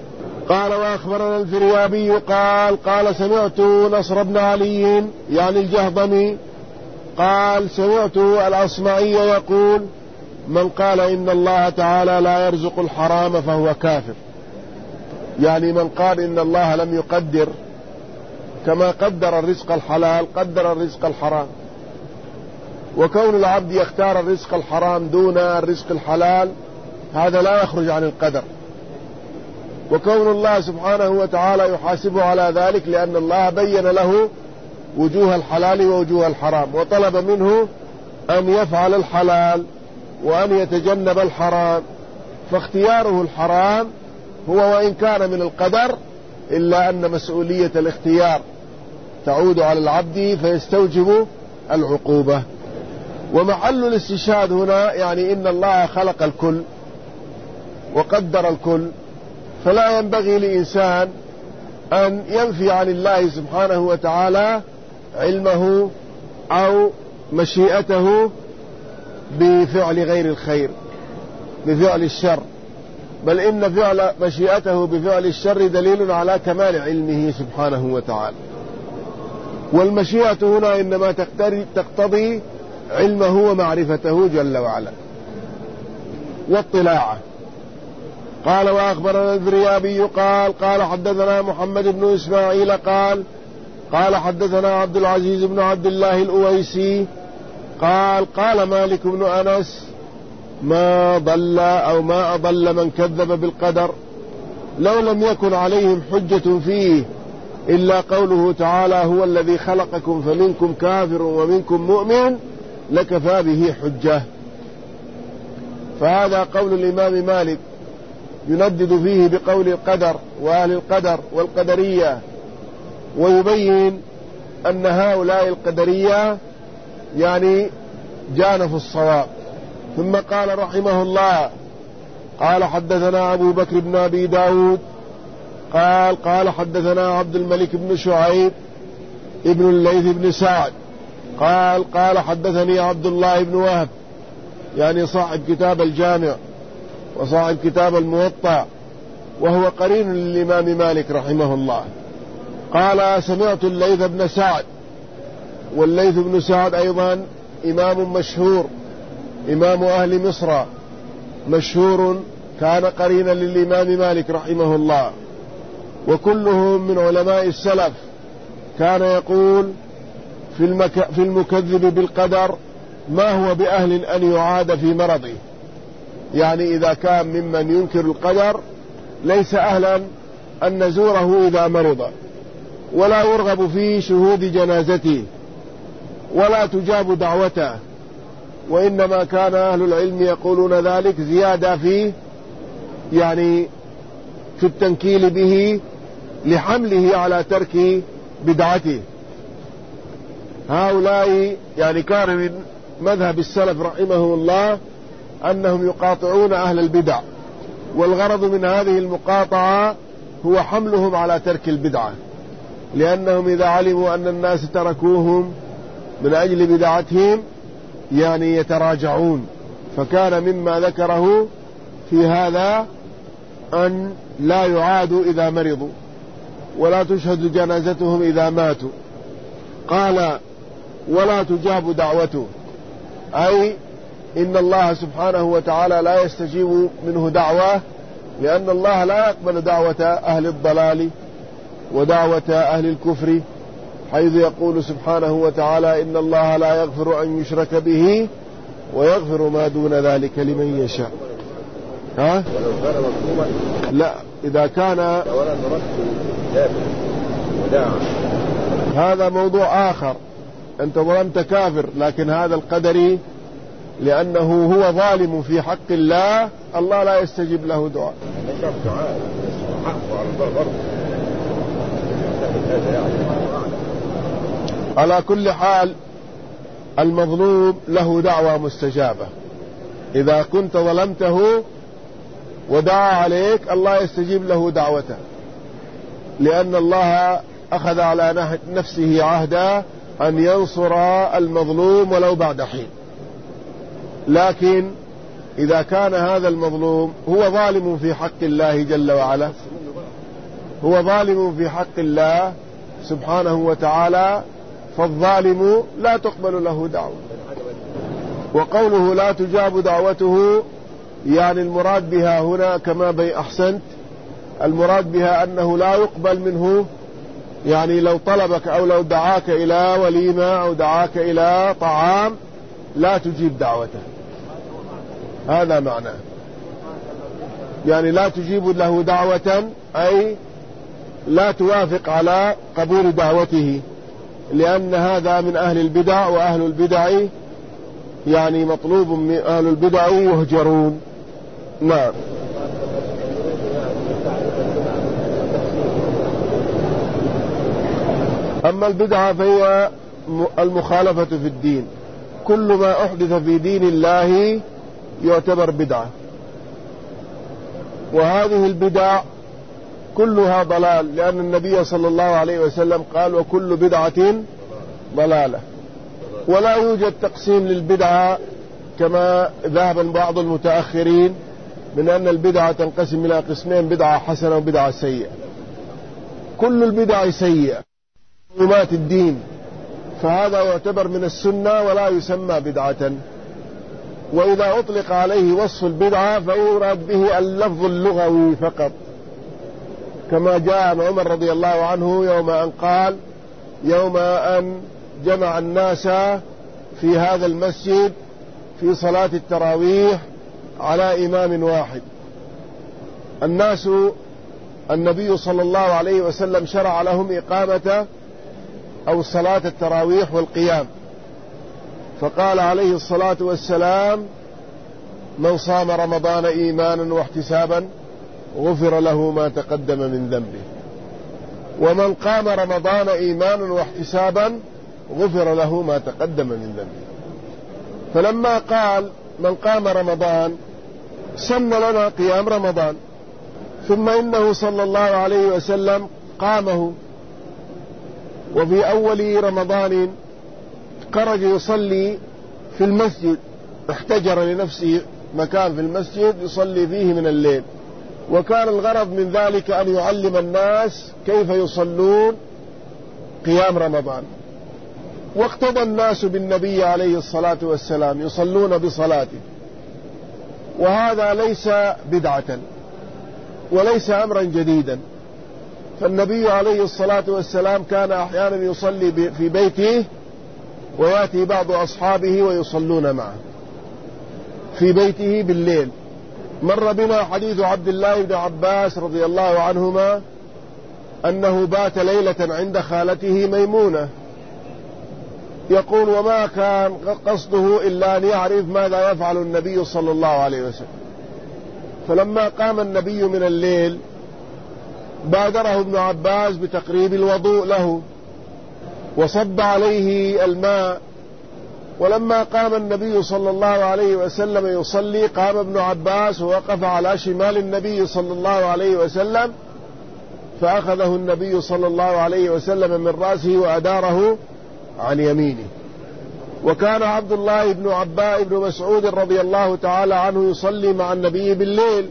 قال وأخبرنا الفريابي قال سمعت نصر بن علي يعني الجهضمي قال سمعت الأصمعي يقول من قال إن الله تعالى لا يرزق الحرام فهو كافر. يعني من قال إن الله لم يقدر كما قدر الرزق الحلال قدر الرزق الحرام، وكون العبد يختار الرزق الحرام دون الرزق الحلال هذا لا يخرج عن القدر، وكون الله سبحانه وتعالى يحاسبه على ذلك لأن الله بين له وجوه الحلال ووجوه الحرام وطلب منه أن يفعل الحلال وأن يتجنب الحرام، فاختياره الحرام هو وإن كان من القدر إلا أن مسؤولية الاختيار تعود على العبد فيستوجب العقوبة. ومحل الاستشهاد هنا يعني إن الله خلق الكل وقدر الكل، فلا ينبغي لإنسان أن ينفي عن الله سبحانه وتعالى علمه أو مشيئته بفعل غير الخير بفعل الشر، بل إن فعل مشيئته بفعل الشر دليل على كمال علمه سبحانه وتعالى. والمشيئة هنا إنما تقتضي علمه ومعرفته جل وعلا واطلاعه. قال وأخبرنا الفريابي قال حدثنا محمد بن إسماعيل قال حدثنا عبد العزيز بن عبد الله الأويسي قال مالك بن أنس ما ضل أو ما أضل من كذب بالقدر لو لم يكن عليهم حجة فيه إلا قوله تعالى هو الذي خلقكم فمنكم كافر ومنكم مؤمن لكفى به حجة. فهذا قول الإمام مالك يندد فيه بقول القدر وأهل القدر والقدرية، ويبين أن هؤلاء القدرية يعني جانفوا الصواب. ثم قال رحمه الله قال حدثنا أبو بكر بن أبي داود قال حدثنا عبد الملك بن شعيب ابن الليث بن سعد قال حدثني عبد الله بن وهب يعني صاحب كتاب الجامع وصاحب كتاب الموطأ وهو قرين للإمام مالك رحمه الله قال سمعت الليث بن سعد، والليث بن سعد أيضا إمام مشهور إمام أهل مصر مشهور كان قرينا للإمام مالك رحمه الله، وكلهم من علماء السلف. كان يقول في المكذب بالقدر ما هو بأهل أن يعاد في مرضه، يعني إذا كان ممن ينكر القدر ليس أهلا أن نزوره إذا مرض، ولا يرغب في شهود جنازته، ولا تجاب دعوته، وإنما كان أهل العلم يقولون ذلك زيادة في يعني في التنكيل به لحمله على ترك بدعته. هؤلاء يعني كان من مذهب السلف رحمه الله أنهم يقاطعون أهل البدع، والغرض من هذه المقاطعة هو حملهم على ترك البدعة، لأنهم إذا علموا أن الناس تركوهم من أجل بدعتهم يعني يتراجعون. فكان مما ذكره في هذا أن لا يعادوا إذا مرضوا ولا تشهد جنازتهم إذا ماتوا. قال ولا تجاب دعوته، أي إن الله سبحانه وتعالى لا يستجيب منه دعوة، لأن الله لا يقبل دعوة أهل الضلال ودعوة أهل الكفر، حيث يقول سبحانه وتعالى إن الله لا يغفر أن يشرك به ويغفر ما دون ذلك لمن يشاء. ها؟ لا، إذا كان هذا موضوع آخر، أنت ظلمت كافر، لكن هذا القدري لأنه هو ظالم في حق الله، الله لا يستجيب له دعاء. على كل حال المظلوم له دعوة مستجابة، إذا كنت ظلمته ودعا عليك الله يستجيب له دعوته، لأن الله أخذ على نفسه عهدا أن ينصر المظلوم ولو بعد حين. لكن إذا كان هذا المظلوم هو ظالم في حق الله جل وعلا هو ظالم في حق الله سبحانه وتعالى، فالظالم لا تقبل له دعوة. وقوله لا تجاب دعوته يعني المراد بها هنا كما أحسنت، المراد بها أنه لا يقبل منه، يعني لو طلبك أو لو دعاك إلى وليمة أو دعاك إلى طعام لا تجيب دعوته، هذا معناه. يعني لا تجيب له دعوة أي لا توافق على قبول دعوته، لأن هذا من أهل البدع، وأهل البدع يعني مطلوب من أهل البدع يهجرون. نعم. أما البدعة فهي المخالفة في الدين، كل ما أحدث في دين الله يعتبر بدعة، وهذه البدع كلها ضلال، لأن النبي صلى الله عليه وسلم قال وكل بدعة ضلالة. ولا يوجد تقسيم للبدعة كما ذهب بعض المتأخرين من أن البدعة تنقسم إلى قسمين، بدعة حسنة وبدعة سيئة. كل البدع سيئة مات الدين، فهذا يعتبر من السنة ولا يسمى بدعة. وإذا أطلق عليه وصف البدعة فيراد به اللفظ اللغوي فقط، كما جاء عن عمر رضي الله عنه يوم أن قال يوم أن جمع الناس في هذا المسجد في صلاة التراويح على إمام واحد، الناس النبي صلى الله عليه وسلم شرع لهم إقامة أو صلاة التراويح والقيام، فقال عليه الصلاة والسلام من صام رمضان إيمانا واحتسابا غفر له ما تقدم من ذنبه، ومن قام رمضان إيمانا واحتسابا غفر له ما تقدم من ذنبه. فلما قال من قام رمضان سن لنا قيام رمضان، ثم إنه صلى الله عليه وسلم قامه، وفي أول رمضان خرج يصلي في المسجد، احتجر لنفسه مكان في المسجد يصلي فيه من الليل، وكان الغرض من ذلك أن يعلم الناس كيف يصلون قيام رمضان. واقتضى الناس بالنبي عليه الصلاة والسلام يصلون بصلاته، وهذا ليس بدعة وليس أمرا جديدا، فالنبي عليه الصلاة والسلام كان أحيانا يصلي في بيته ويأتي بعض أصحابه ويصلون معه في بيته بالليل. مر بنا حديث عبد الله بن عباس رضي الله عنهما أنه بات ليلة عند خالته ميمونة، يقول وما كان قصده إلا أن يعرف ماذا يفعل النبي صلى الله عليه وسلم. فلما قام النبي من الليل بادره ابن عباس بتقريب الوضوء له وصب عليه الماء، ولما قام النبي صلى الله عليه وسلم يصلي قام ابن عباس ووقف على شمال النبي صلى الله عليه وسلم، فأخذه النبي صلى الله عليه وسلم من رأسه وأداره عن يمينه. وكان عبد الله بن مسعود رضي الله تعالى عنه يصلي مع النبي بالليل،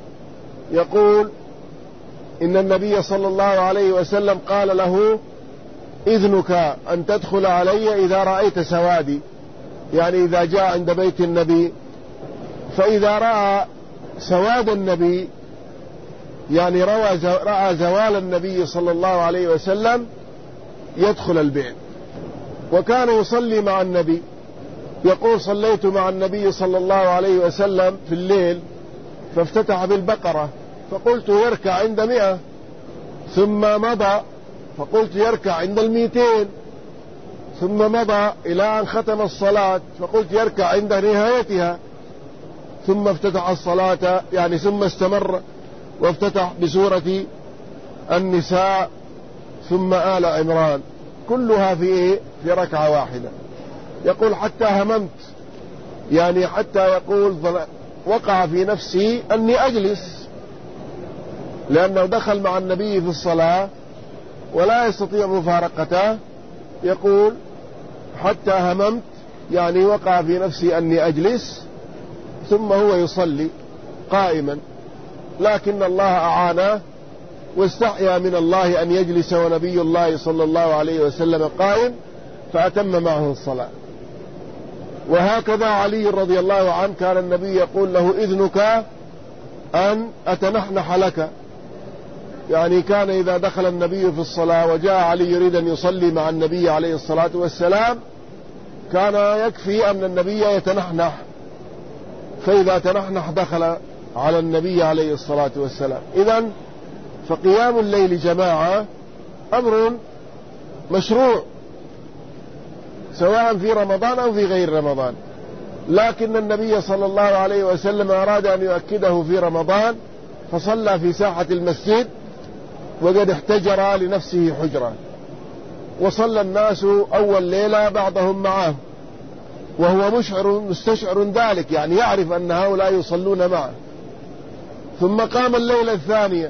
يقول إن النبي صلى الله عليه وسلم قال له إذنك أن تدخل علي إذا رأيت سوادي، يعني إذا جاء عند بيت النبي فإذا رأى سواد النبي يعني رأى زوال النبي صلى الله عليه وسلم يدخل البيت. وكان يصلي مع النبي، يقول صليت مع النبي صلى الله عليه وسلم في الليل فافتتح بالبقرة فقلت يركع عند 100، ثم مضى فقلت يركع عند 200، ثم مضى إلى أن ختم الصلاة فقلت يركع عند نهايتها، ثم افتتح الصلاة يعني ثم استمر وافتتح بسورة النساء ثم آل عمران، كلها في ركعة واحدة. يقول حتى هممت، يعني حتى يقول وقع في نفسي أني أجلس، لأنه دخل مع النبي في الصلاة ولا يستطيع مفارقته. يقول حتى هممت يعني وقع في نفسي أني أجلس، ثم هو يصلي قائما، لكن الله أعانه واستحيا من الله أن يجلس ونبي الله صلى الله عليه وسلم قائم فأتم معه الصلاة. وهكذا علي رضي الله عنه كان النبي يقول له إذنك أن أتنحنح لك، يعني كان إذا دخل النبي في الصلاة وجاء علي يريد أن يصلي مع النبي عليه الصلاة والسلام كان يكفي أن النبي يتنحنح، فإذا تنحنح دخل على النبي عليه الصلاة والسلام. إذن فقيام الليل جماعة أمر مشروع سواء في رمضان أو في غير رمضان، لكن النبي صلى الله عليه وسلم أراد أن يؤكده في رمضان فصلى في ساحة المسجد وقد احتجر لنفسه حجرة، وصلى الناس أول ليلة بعضهم معه وهو مستشعر ذلك، يعني يعرف أن هؤلاء يصلون معه. ثم قام الليلة الثانية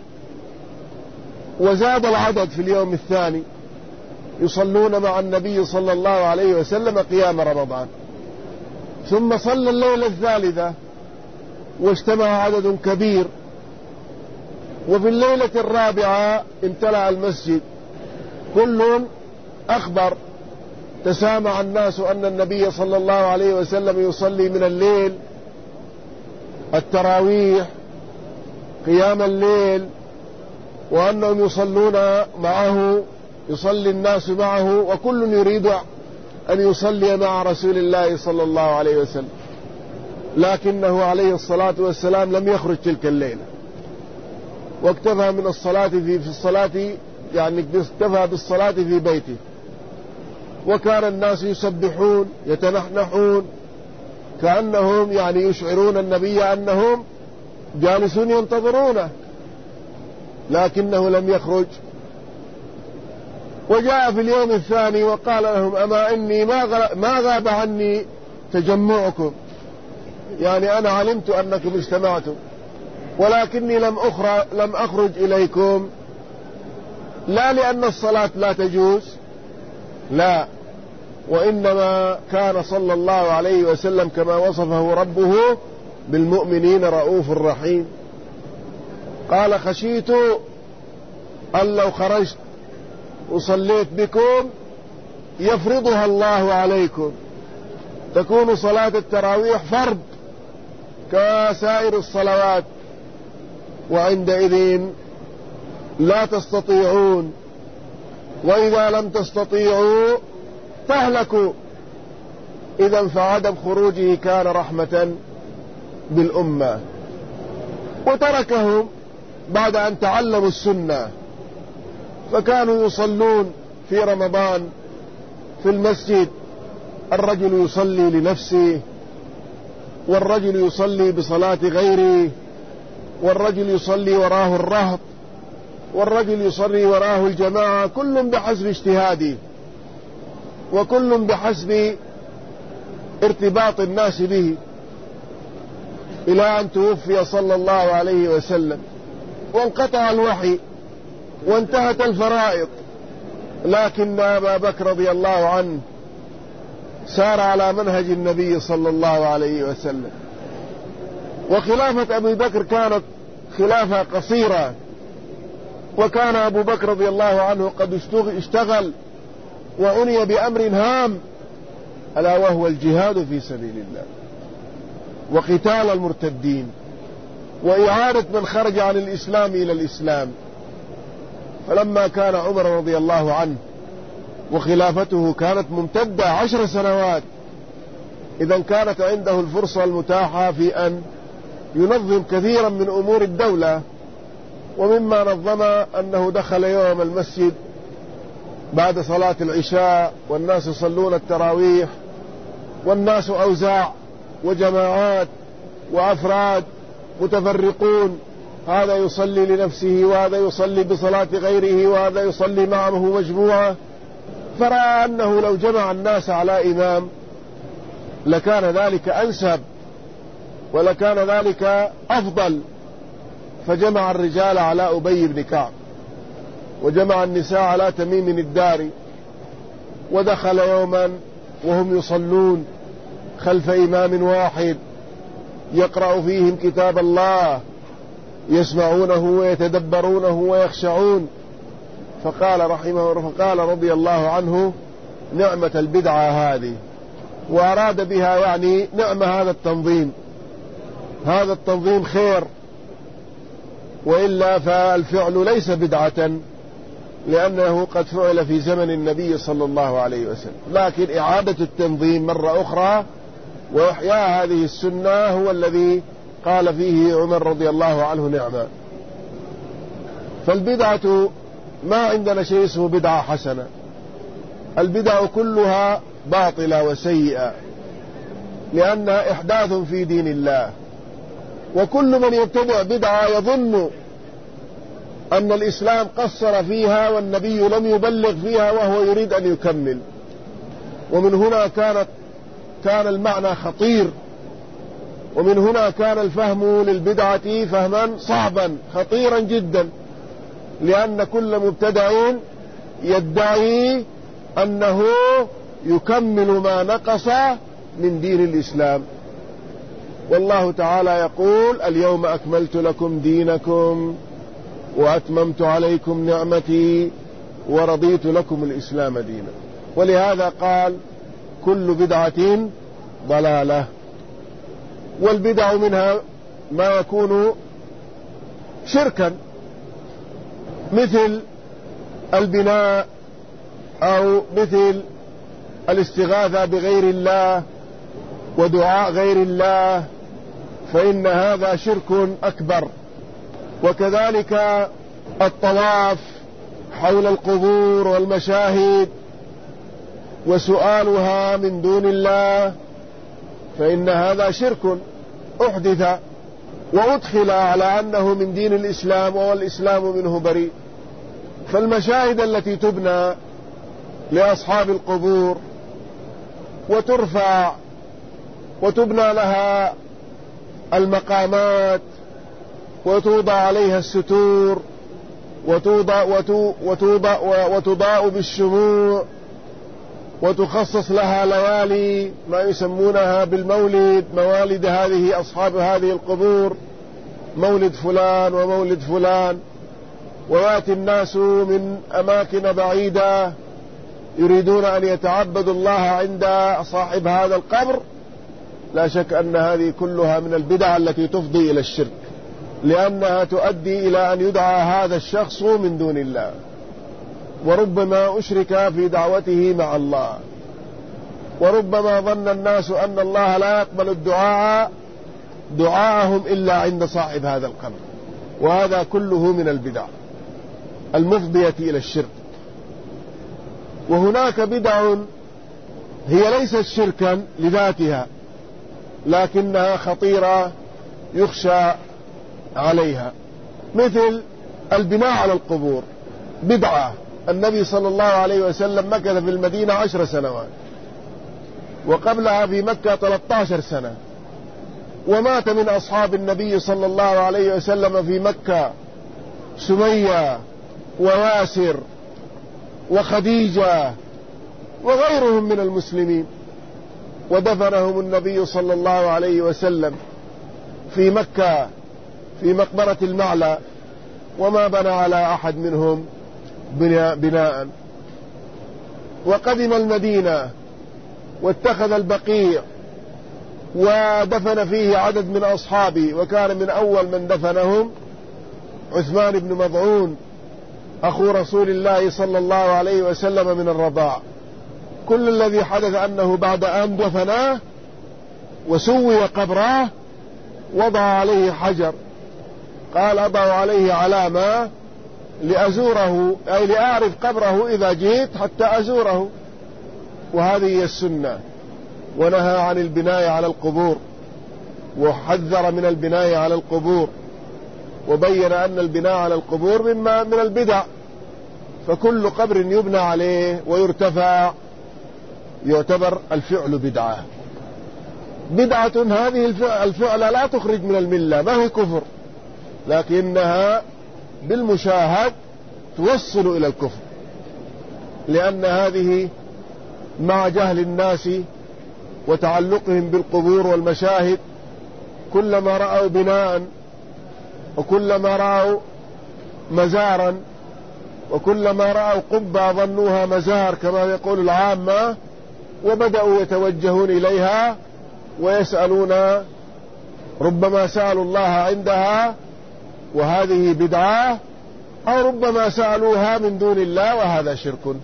وزاد العدد في اليوم الثاني يصلون مع النبي صلى الله عليه وسلم قيام رمضان. ثم صلى الليلة الثالثة واجتمع عدد كبير، وفي الليلة الرابعة امتلأ المسجد، كل أخبر، تسامع الناس أن النبي صلى الله عليه وسلم يصلي من الليل التراويح قيام الليل، وأنهم يصلون معه، يصلي الناس معه، وكل يريد أن يصلي مع رسول الله صلى الله عليه وسلم. لكنه عليه الصلاة والسلام لم يخرج تلك الليلة، واكتفى من الصلاة في الصلاة، يعني اكتفى بالصلاة في بيته. وكان الناس يسبحون يتنحنحون كأنهم يعني يشعرون النبي أنهم جالسون ينتظرونه، لكنه لم يخرج. وجاء في اليوم الثاني وقال لهم أما إني ما غاب عني تجمعكم، يعني أنا علمت أنكم اجتمعتم ولكني لم أخرج إليكم، لا لأن الصلاة لا تجوز، لا، وإنما كان صلى الله عليه وسلم كما وصفه ربه بالمؤمنين رؤوف رحيم. قال خشيت أن لو خرجت وصليت بكم يفرضها الله عليكم، تكون صلاة التراويح فرض كسائر الصلوات، وعندئذ لا تستطيعون، وإذا لم تستطيعوا تهلكوا. إذن فعدم خروجه كان رحمة بالأمة. وتركهم بعد أن تعلموا السنة، فكانوا يصلون في رمضان في المسجد، الرجل يصلي لنفسه، والرجل يصلي بصلاة غيره، والرجل يصلي وراه الرهط، والرجل يصلي وراه الجماعة، كل بحسب اجتهاده وكل بحسب ارتباط الناس به، إلى أن توفي صلى الله عليه وسلم وانقطع الوحي وانتهت الفرائض. لكن أبا بكر رضي الله عنه سار على منهج النبي صلى الله عليه وسلم. وخلافة أبي بكر كانت خلافة قصيرة، وكان أبو بكر رضي الله عنه قد اشتغل وعني بأمر هام، ألا وهو الجهاد في سبيل الله وقتال المرتدين وإعادة من خرج عن الإسلام إلى الإسلام. فلما كان عمر رضي الله عنه وخلافته كانت ممتدة 10 سنوات، إذن كانت عنده الفرصة المتاحة في أن ينظم كثيرا من أمور الدولة. ومما نظم أنه دخل يوم المسجد بعد صلاة العشاء والناس يصلون التراويح، والناس أوزاع وجماعات وأفراد متفرقون، هذا يصلي لنفسه وهذا يصلي بصلاة غيره وهذا يصلي معه مجموعة. فرأى أنه لو جمع الناس على إمام لكان ذلك أنسب ولكان ذلك أفضل، فجمع الرجال على أبي بن كعب وجمع النساء على تميم الداري، ودخل يوما وهم يصلون خلف إمام واحد يقرأ فيهم كتاب الله يسمعونه ويتدبرونه ويخشعون. فقال رضي الله عنه: نعمة البدعة هذه. وأراد بها يعني نعمة هذا التنظيم، هذا التنظيم خير، وإلا فالفعل ليس بدعة، لأنه قد فعل في زمن النبي صلى الله عليه وسلم. لكن إعادة التنظيم مرة أخرى وإحياء هذه السنة هو الذي قال فيه عمر رضي الله عنه: نعمة. فالبدعة ما عندنا شيء اسمه بدعة حسنة، البدع كلها باطلة وسيئة، لأنها إحداث في دين الله. وكل من يبتدع بدعة يظن أن الإسلام قصر فيها والنبي لم يبلغ فيها، وهو يريد أن يكمل. ومن هنا كان المعنى خطير، ومن هنا كان الفهم للبدعة فهما صعبا خطيرا جدا، لأن كل مبتدع يدعي أنه يكمل ما نقص من دين الإسلام. والله تعالى يقول: اليوم أكملت لكم دينكم وأتممت عليكم نعمتي ورضيت لكم الإسلام دينا. ولهذا قال: كل بدعة ضلالة. والبدع منها ما يكون شركا، مثل البناء، أو مثل الاستغاثة بغير الله ودعاء غير الله، فإن هذا شرك أكبر. وكذلك الطواف حول القبور والمشاهد وسؤالها من دون الله، فإن هذا شرك أحدث وأدخل على أنه من دين الإسلام، والإسلام منه بريء. فالمشاهد التي تبنى لأصحاب القبور وترفع وتبنى لها المقامات وتوضع عليها الستور وتضاء بالشموع وتخصص لها ليالي ما يسمونها بالمولد، موالد هذه أصحاب هذه القبور، مولد فلان ومولد فلان، ويأتي الناس من أماكن بعيدة يريدون أن يتعبدوا الله عند صاحب هذا القبر. لا شك أن هذه كلها من البدع التي تفضي إلى الشرك، لأنها تؤدي إلى أن يدعى هذا الشخص من دون الله، وربما أشرك في دعوته مع الله، وربما ظن الناس أن الله لا يقبل دعاءهم إلا عند صاحب هذا القبر. وهذا كله من البدع المفضية إلى الشرك. وهناك بدع هي ليست شركا لذاتها، لكنها خطيرة يخشى عليها، مثل البناء على القبور، بدعة. النبي صلى الله عليه وسلم مكث في المدينة 10 سنوات، وقبلها في مكة 13 سنة، ومات من أصحاب النبي صلى الله عليه وسلم في مكة سمية وياسر وخديجة وغيرهم من المسلمين، ودفنهم النبي صلى الله عليه وسلم في مكة في مقبرة المعلى، وما بنى على أحد منهم بناء. وقدم المدينة واتخذ البقيع ودفن فيه عدد من أصحابه، وكان من أول من دفنهم عثمان بن مظعون أخو رسول الله صلى الله عليه وسلم من الرضاع. كل الذي حدث أنه بعد أن دفناه وسوي قبره وضع عليه حجر، قال: أضع عليه علامة لأزوره، أي لأعرف قبره إذا جئت حتى أزوره. وهذه هي السنة. ونهى عن البناء على القبور، وحذر من البناء على القبور، وبين أن البناء على القبور من البدع. فكل قبر يبنى عليه ويرتفع يعتبر الفعل بدعة. بدعة هذه الفعل لا تخرج من الملة، ما هي كفر، لكنها بالمشاهد توصل إلى الكفر، لأن هذه مع جهل الناس وتعلقهم بالقبور والمشاهد، كلما رأوا بناء وكلما رأوا مزارا وكلما رأوا قبة ظنوها مزار كما يقول العامة، وبدأوا يتوجهون إليها ويسألون، ربما سألوا الله عندها وهذه بدعة، أو ربما سألوها من دون الله وهذا شرك.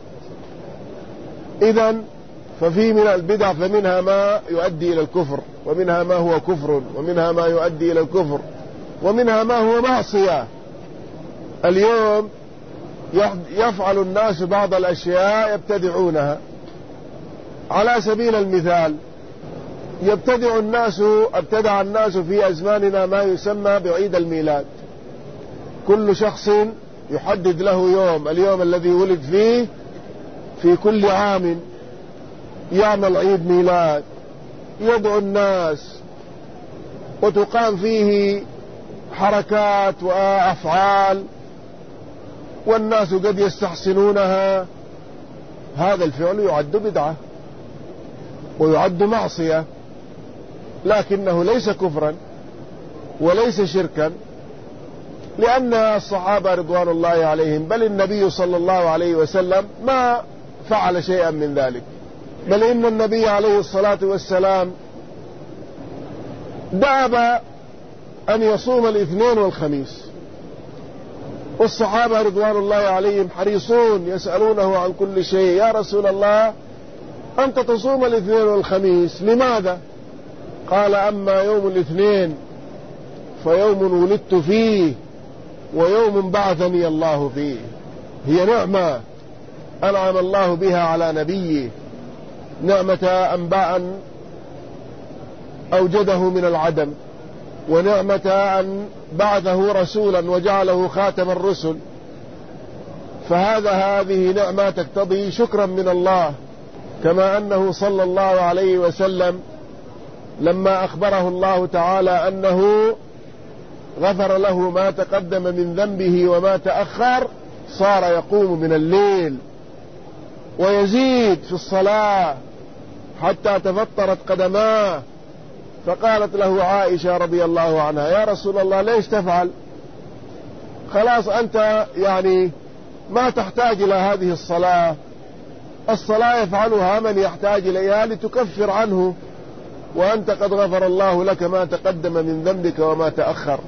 إذن ففي من البدع فمنها ما يؤدي إلى الكفر، ومنها ما هو كفر، ومنها ما يؤدي إلى الكفر، ومنها ما هو معصية. اليوم يفعل الناس بعض الأشياء يبتدعونها. على سبيل المثال ابتدع الناس في أزماننا ما يسمى بعيد الميلاد. كل شخص يحدد له يوم، اليوم الذي ولد فيه في كل عام يعمل عيد ميلاد، يدعو الناس وتقام فيه حركات وأفعال والناس قد يستحسنونها. هذا الفعل يعد بدعة ويعد معصية، لكنه ليس كفرا وليس شركا، لأن الصحابة رضوان الله عليهم بل النبي صلى الله عليه وسلم ما فعل شيئا من ذلك، بل إن النبي عليه الصلاة والسلام داب أن يصوم الاثنين والخميس، والصحابة رضوان الله عليهم حريصون يسألونه عن كل شيء: يا رسول الله أنت تصوم الاثنين والخميس لماذا؟ قال: أما يوم الاثنين فيوم ولدت فيه ويوم بعثني الله فيه. هي نعمة أنعم الله بها على نبيه، نعمة أن أوجده من العدم، ونعمة أن بعثه رسولا وجعله خاتم الرسل. هذه نعمة تقتضي شكرا من الله، كما أنه صلى الله عليه وسلم لما أخبره الله تعالى أنه غفر له ما تقدم من ذنبه وما تأخر، صار يقوم من الليل ويزيد في الصلاة حتى تفطرت قدماه. فقالت له عائشة رضي الله عنها: يا رسول الله ليش تفعل؟ خلاص أنت يعني ما تحتاج إلى هذه الصلاة، الصلاة يفعلها من يحتاج إليها لتكفر عنه، وأنت قد غفر الله لك ما تقدم من ذنبك وما تأخر.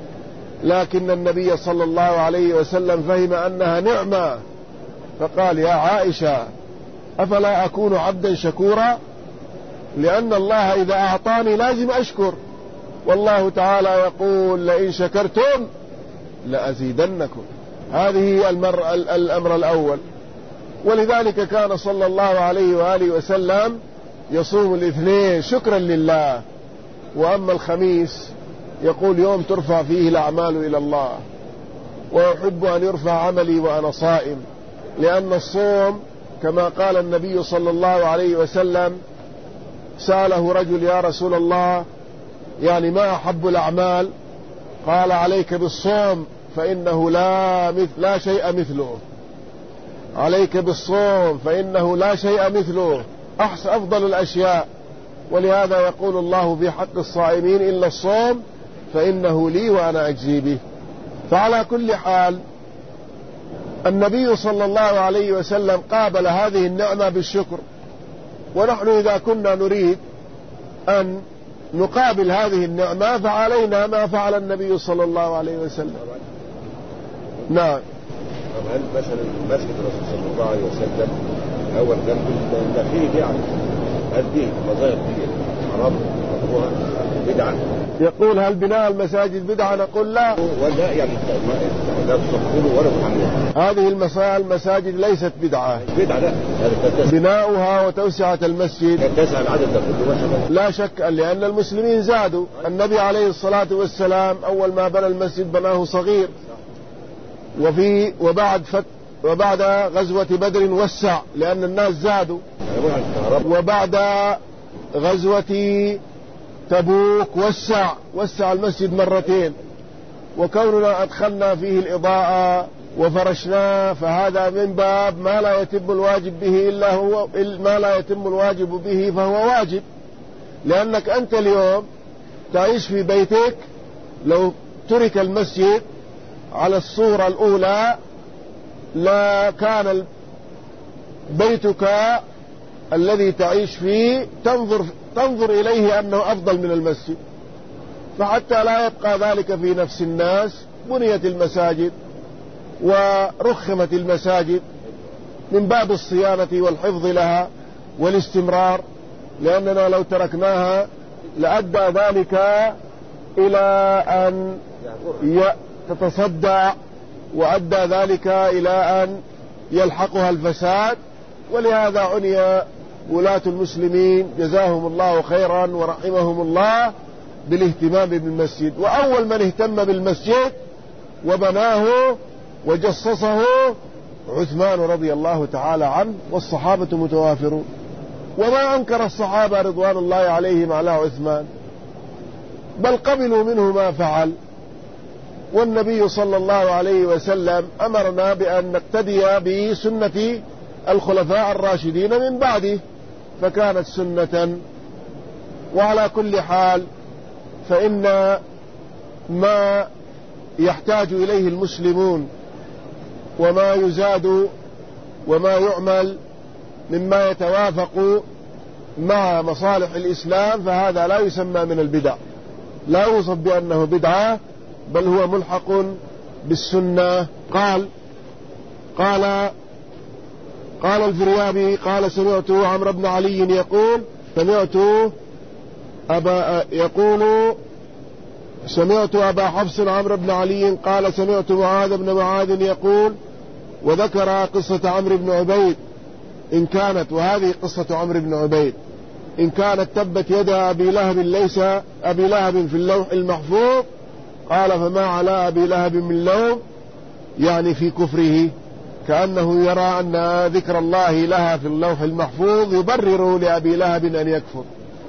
لكن النبي صلى الله عليه وسلم فهم أنها نعمة، فقال: يا عائشة أفلا أكون عبدا شكورا؟ لأن الله إذا أعطاني لازم أشكر، والله تعالى يقول: لئن شكرتم لأزيدنكم. هذه الأمر الأول. ولذلك كان صلى الله عليه وآله وسلم يصوم الاثنين شكرا لله، وأما الخميس يقول: يوم ترفع فيه الأعمال إلى الله، ويحب أن يرفع عملي وأنا صائم. لأن الصوم كما قال النبي صلى الله عليه وسلم، سأله رجل: يا رسول الله يعني ما أحب الأعمال؟ قال: عليك بالصوم فإنه لا شيء مثله. عليك بالصوم فإنه لا شيء مثله، أفضل الأشياء. ولهذا يقول الله في حق الصائمين: إلا الصوم فإنه لي وأنا أجزي به. فعلى كل حال النبي صلى الله عليه وسلم قابل هذه النعمة بالشكر، ونحن إذا كنا نريد أن نقابل هذه النعمة فعلينا ما فعل النبي صلى الله عليه وسلم. نعم.
هل مثلا مسجد الرسول صلى الله عليه وسلم أول جنب فيه يعني هل دي مظاهر دي حرام مكروهة بدعة؟
يقول: هل بناء المساجد بدعة؟ نقول لا،
ولا يعني لا تصفونه ولا تحملونه.
هذه المساجد ليست بدعة.
بدعة لا،
بناؤها وتوسعة المسجد
تسعى العدد ده كله مثلا
لا شك، لأن المسلمين زادوا. النبي عليه الصلاة والسلام أول ما بنى المسجد بناه صغير، وبعد غزوة بدر وسع لأن الناس زادوا، وبعد غزوة تبوك وسع المسجد مرتين. وكوننا أدخلنا فيه الإضاءة وفرشناه فهذا من باب ما لا يتم الواجب به إلا هو، ما لا يتم الواجب به فهو واجب. لأنك أنت اليوم تعيش في بيتك، لو ترك المسجد على الصورة الأولى لكان بيتك الذي تعيش فيه تنظر إليه أنه أفضل من المسجد، فحتى لا يبقى ذلك في نفس الناس بنيت المساجد ورخمت المساجد من باب الصيانة والحفظ لها والاستمرار، لأننا لو تركناها لأدى ذلك إلى أن تتصدع، وأدى ذلك إلى أن يلحقها الفساد. ولهذا عني ولاة المسلمين جزاهم الله خيرا ورحمهم الله بالاهتمام بالمسجد. وأول من اهتم بالمسجد وبناه وجصصه عثمان رضي الله تعالى عنه، والصحابة متوافرون، وما أنكر الصحابة رضوان الله عليهم على عثمان، بل قبلوا منه ما فعل. والنبي صلى الله عليه وسلم أمرنا بأن نقتدي بسنة الخلفاء الراشدين من بعده، فكانت سنة. وعلى كل حال فإن ما يحتاج إليه المسلمون وما يزاد وما يعمل مما يتوافق مع مصالح الإسلام فهذا لا يسمى من البدع، لا يوصف بأنه بدعة، بل هو ملحق بالسنة. قال الفريابي قال سمعت عمرو بن علي يقول سمعت أبا حفص عمرو بن علي قال سمعت معاذ بن معاذ يقول، وذكر قصة عمرو بن عبيد إن كانت، وهذه قصة عمرو بن عبيد إن كانت تبت يد أبي لهب ليس أبي لهب في اللوح المحفوظ، قال فما على أبي لهب من لوم، يعني في كفره، كأنه يرى أن ذكر الله لها في اللوح المحفوظ يبرر لأبي لهب أن يكفر.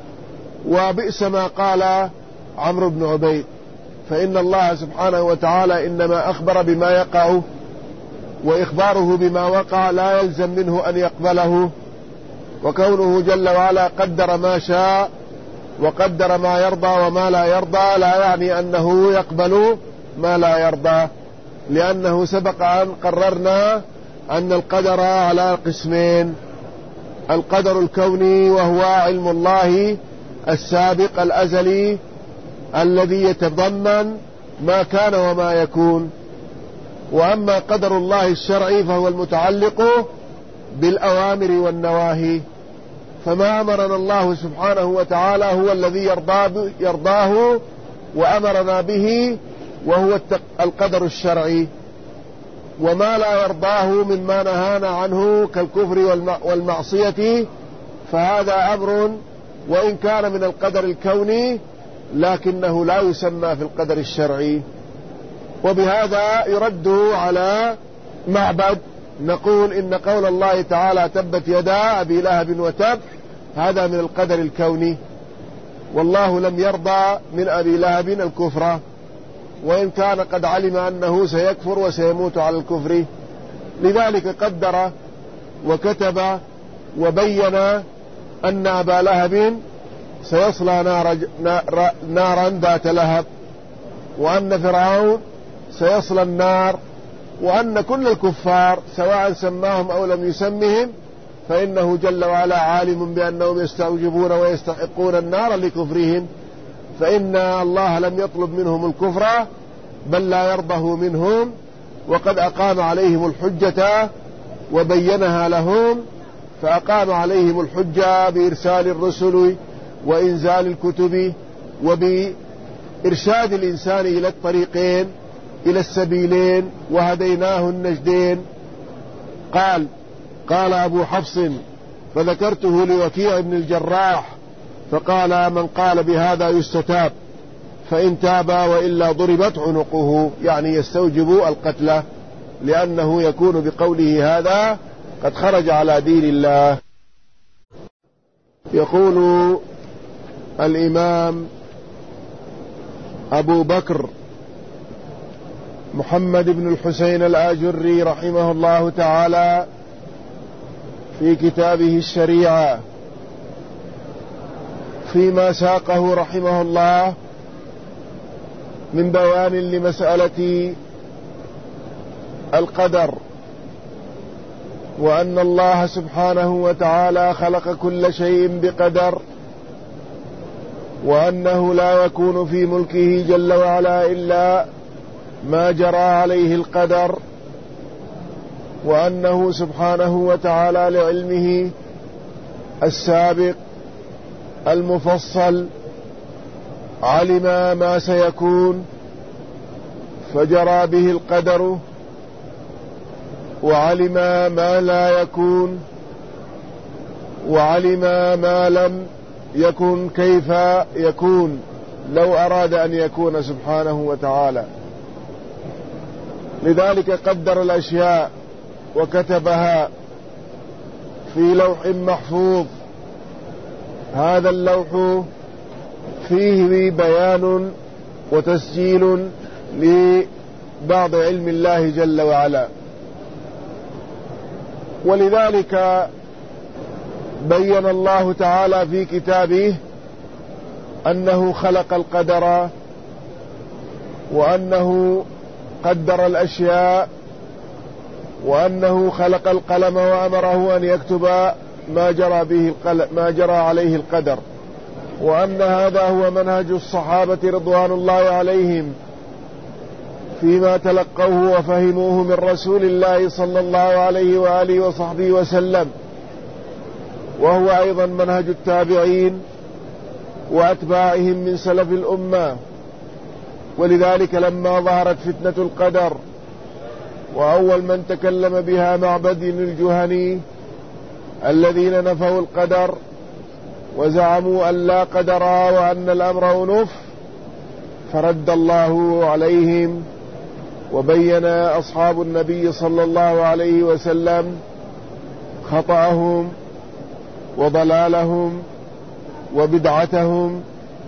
وبئس ما قال عمرو بن عبيد، فإن الله سبحانه وتعالى إنما أخبر بما يقع، وإخباره بما وقع لا يلزم منه أن يقبله، وكونه جل وعلا قدر ما شاء وقدر ما يرضى وما لا يرضى لا يعني أنه يقبل ما لا يرضى، لأنه سبق أن قررنا أن القدر على قسمين: القدر الكوني وهو علم الله السابق الأزلي الذي يتضمن ما كان وما يكون، وأما قدر الله الشرعي فهو المتعلق بالأوامر والنواهي. فما أمرنا الله سبحانه وتعالى هو الذي يرضاه وأمرنا به، وهو القدر الشرعي، وما لا يرضاه مما نهانا عنه كالكفر والمعصية فهذا أمر وإن كان من القدر الكوني لكنه لا يسمى في القدر الشرعي. وبهذا يرد على معبد نقول إن قول الله تعالى تبت يدا أبي لهب وتب هذا من القدر الكوني، والله لم يرضى من أبي لهب الكفر، وإن كان قد علم أنه سيكفر وسيموت على الكفر، لذلك قدر وكتب وبين أن أبا لهب سيصلى نارا ذات لهب، وأن فرعون سيصلى النار، وأن كل الكفار سواء سماهم أو لم يسمهم فإنه جل وعلا عالم بأنهم يستوجبون ويستحقون النار لكفرهم، فإن الله لم يطلب منهم الكفر بل لا يرضه منهم، وقد أقام عليهم الحجة وبينها لهم، فأقام عليهم الحجة بإرسال الرسل وإنزال الكتب وبإرشاد الإنسان إلى الطريقين إلى السبيلين وهديناه النجدين. قال أبو حفص فذكرته لوكيع بن الجراح فقال من قال بهذا يستتاب، فإن تاب وإلا ضربت عنقه، يعني يستوجب القتل، لأنه يكون بقوله هذا قد خرج على دين الله. يقول الإمام أبو بكر محمد بن الحسين الآجري رحمه الله تعالى في كتابه الشريعة فيما ساقه رحمه الله من بيان لمسألة القدر، وأن الله سبحانه وتعالى خلق كل شيء بقدر، وأنه لا يكون في ملكه جل وعلا إلا ما جرى عليه القدر، وأنه سبحانه وتعالى لعلمه السابق المفصل علم ما سيكون فجرى به القدر، وعلم ما لا يكون، وعلم ما لم يكن كيف يكون لو أراد أن يكون سبحانه وتعالى. لذلك قدر الأشياء وكتبها في لوح محفوظ. هذا اللوح فيه بيان وتسجيل لبعض علم الله جل وعلا، ولذلك بين الله تعالى في كتابه أنه خلق القدر، وأنه قدر الأشياء، وأنه خلق القلم وأمره أن يكتب ما جرى عليه القدر، وأن هذا هو منهج الصحابة رضوان الله عليهم فيما تلقوه وفهموه من رسول الله صلى الله عليه وآله وصحبه وسلم، وهو أيضا منهج التابعين وأتباعهم من سلف الأمة. ولذلك لما ظهرت فتنة القدر وأول من تكلم بها معبد الجهني الذين نفوا القدر وزعموا أن لا قدر وأن الأمر أنف، فرد الله عليهم وبين أصحاب النبي صلى الله عليه وسلم خطأهم وضلالهم وبدعتهم.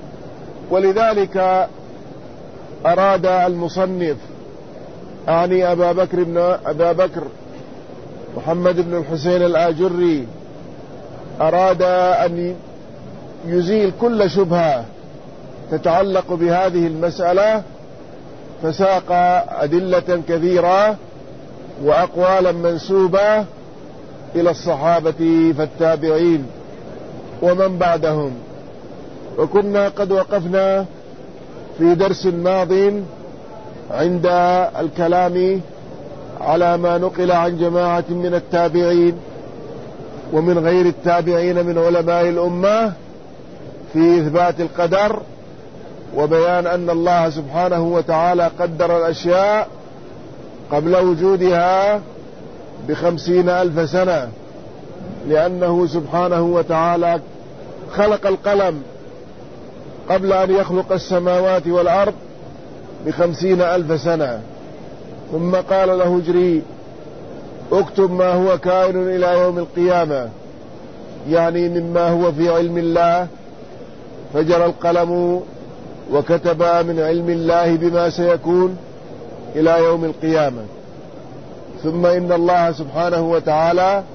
ولذلك أراد المصنف أعني أبا بكر محمد بن الحسين الآجري أراد أن يزيل كل شبهة تتعلق بهذه المسألة، فساق أدلة كثيرة وأقوالا منسوبة إلى الصحابة فالتابعين ومن بعدهم. وكنا قد وقفنا في درس ماض عند الكلام على ما نقل عن جماعة من التابعين ومن غير التابعين من علماء الأمة في إثبات القدر، وبيان أن الله سبحانه وتعالى قدر الأشياء قبل وجودها ب50,000 سنة، لأنه سبحانه وتعالى خلق القلم قبل أن يخلق السماوات والأرض ب50,000 سنة، ثم قال له اجري اكتب ما هو كائن إلى يوم القيامة، يعني مما هو في علم الله، فجرى القلم وكتب من علم الله بما سيكون إلى يوم القيامة. ثم إن الله سبحانه وتعالى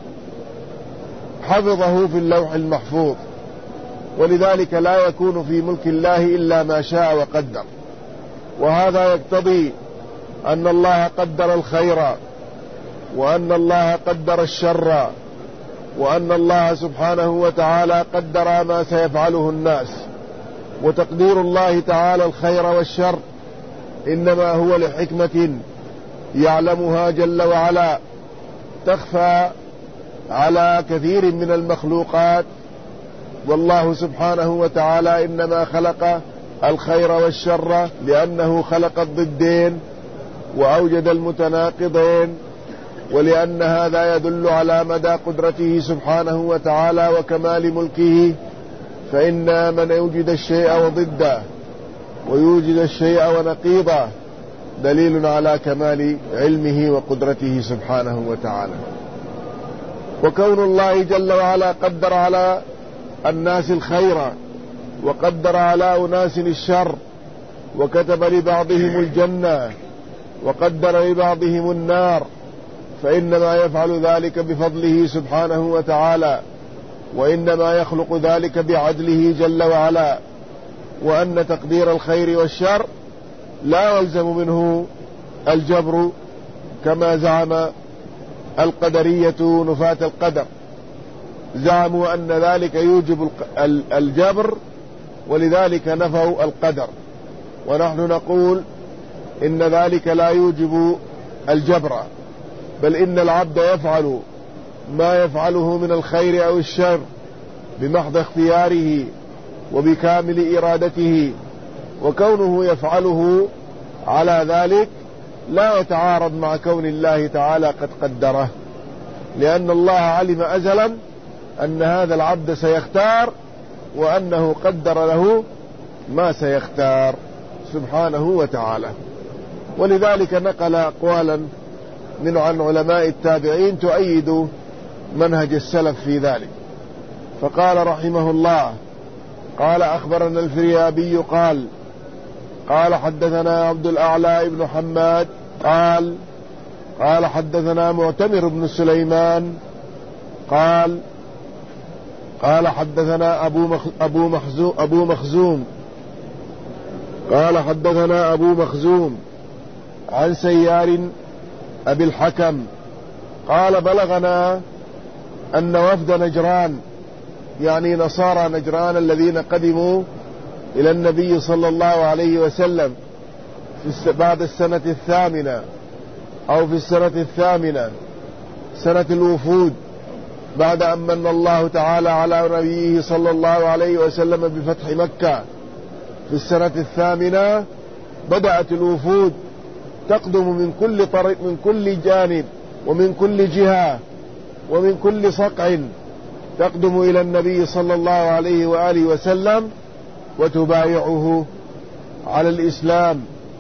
حفظه في اللوح المحفوظ، ولذلك لا يكون في ملك الله إلا ما شاء وقدر. وهذا يقتضي أن الله قدر الخير، وأن الله قدر الشر، وأن الله سبحانه وتعالى قدر ما سيفعله الناس. وتقدير الله تعالى الخير والشر إنما هو لحكمة يعلمها جل وعلا تخفى على كثير من المخلوقات، والله سبحانه وتعالى إنما خلق الخير والشر لأنه خلق الضدين وأوجد المتناقضين، ولأن هذا يدل على مدى قدرته سبحانه وتعالى وكمال ملكه. فإن من يوجد الشيء وضده ويوجد الشيء ونقيضه دليل على كمال علمه وقدرته سبحانه وتعالى. وكون الله جل وعلا قدر على الناس الخير وقدر على أناس الشر، وكتب لبعضهم الجنة وقدر لبعضهم النار، فإنما يفعل ذلك بفضله سبحانه وتعالى، وإنما يخلق ذلك بعدله جل وعلا. وأن تقدير الخير والشر لا يلزم منه الجبر كما زعم القدرية نفاة القدر، زعموا أن ذلك يوجب الجبر ولذلك نفوا القدر، ونحن نقول إن ذلك لا يوجب الجبر، بل إن العبد يفعل ما يفعله من الخير أو الشر بمحض اختياره وبكامل إرادته، وكونه يفعله على ذلك لا يتعارض مع كون الله تعالى قد قدره، لأن الله علم أزلا أن هذا العبد سيختار وأنه قدر له ما سيختار سبحانه وتعالى. ولذلك نقل أقوالا من عن علماء التابعين تؤيد منهج السلف في ذلك، فقال رحمه الله: قال أخبرنا الفريابي قال حدثنا عبد الأعلى بن حماد قال حدثنا معتمر بن سليمان قال حدثنا أبو مخزوم قال حدثنا أبو مخزوم عن سيار أبي الحكم قال بلغنا أن وفد نجران، يعني نصارى نجران الذين قدموا إلى النبي صلى الله عليه وسلم بعد السنة الثامنة أو في السنة الثامنة، سنة الوفود، بعد أن من الله تعالى على نبيه صلى الله عليه وسلم بفتح مكة في السنة الثامنة، بدأت الوفود تقدم من كل طريق، من كل جانب ومن كل جهة ومن كل صقع، تقدم إلى النبي صلى الله عليه وآله وسلم وتبايعه على الإسلام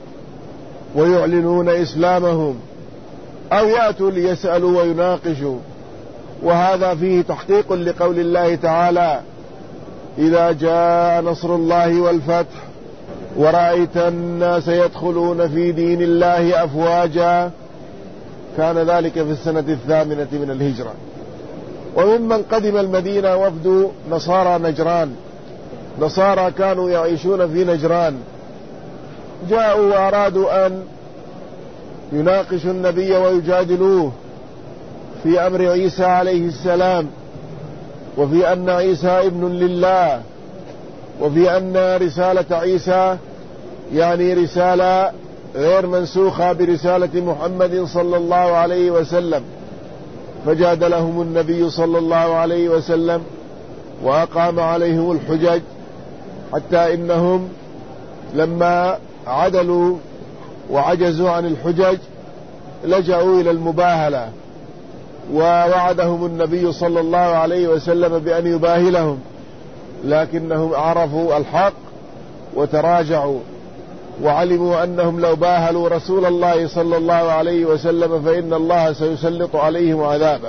ويعلنون إسلامهم، أو يأتوا ليسألوا ويناقشوا. وهذا فيه تحقيق لقول الله تعالى: إذا جاء نصر الله والفتح ورأيت الناس يدخلون في دين الله أفواجا. كان ذلك في السنة الثامنة من الهجرة. وممن قدم المدينة وفد نصارى نجران، نصارى كانوا يعيشون في نجران، جاءوا وأرادوا أن يناقشوا النبي ويجادلوه في أمر عيسى عليه السلام، وفي أن عيسى ابن لله، وفي أن رسالة عيسى يعني رسالة غير منسوخة برسالة محمد صلى الله عليه وسلم. فجادلهم النبي صلى الله عليه وسلم وأقام عليهم الحجج، حتى إنهم لما عدلوا وعجزوا عن الحجج لجأوا إلى المباهلة، ووعدهم النبي صلى الله عليه وسلم بأن يباهلهم، لكنهم عرفوا الحق وتراجعوا، وعلموا أنهم لو باهلوا رسول الله صلى الله عليه وسلم فإن الله سيسلط عليهم عذابه،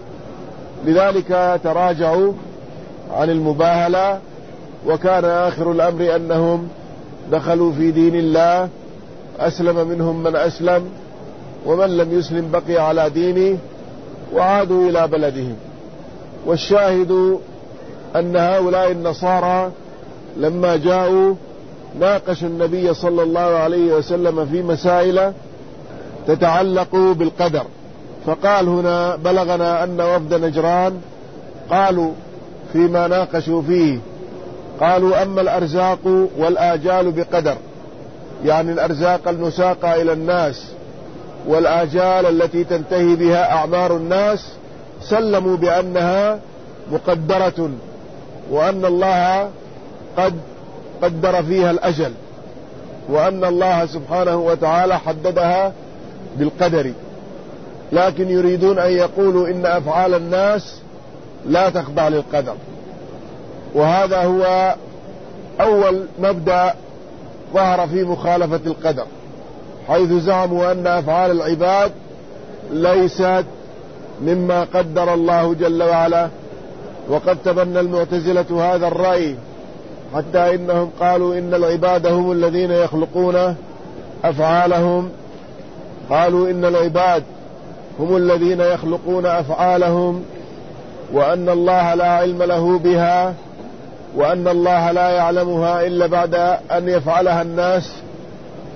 لذلك تراجعوا عن المباهلة. وكان آخر الأمر أنهم دخلوا في دين الله، أسلم منهم من أسلم، ومن لم يسلم بقي على دينه، وعادوا إلى بلدهم. والشاهد أن هؤلاء النصارى لما جاءوا ناقشوا النبي صلى الله عليه وسلم في مسائل تتعلق بالقدر. فقال هنا: بلغنا أن وفد نجران قالوا فيما ناقشوا فيه، قالوا: أما الأرزاق والآجال بقدر، يعني الأرزاق المساقة إلى الناس والآجال التي تنتهي بها أعمار الناس، سلموا بأنها مقدرة، وأن الله قد قدر فيها الأجل، وأن الله سبحانه وتعالى حددها بالقدر، لكن يريدون أن يقولوا إن أفعال الناس لا تخضع للقدر. وهذا هو أول مبدأ ظهر في مخالفة القدر، حيث زعموا أن أفعال العباد ليست مما قدر الله جل وعلا. وقد تبنى المعتزلة هذا الرأي، حتى إنهم قالوا إن العباد هم الذين يخلقون أفعالهم، قالوا إن العباد هم الذين يخلقون أفعالهم، وأن الله لا علم له بها، وأن الله لا يعلمها إلا بعد أن يفعلها الناس،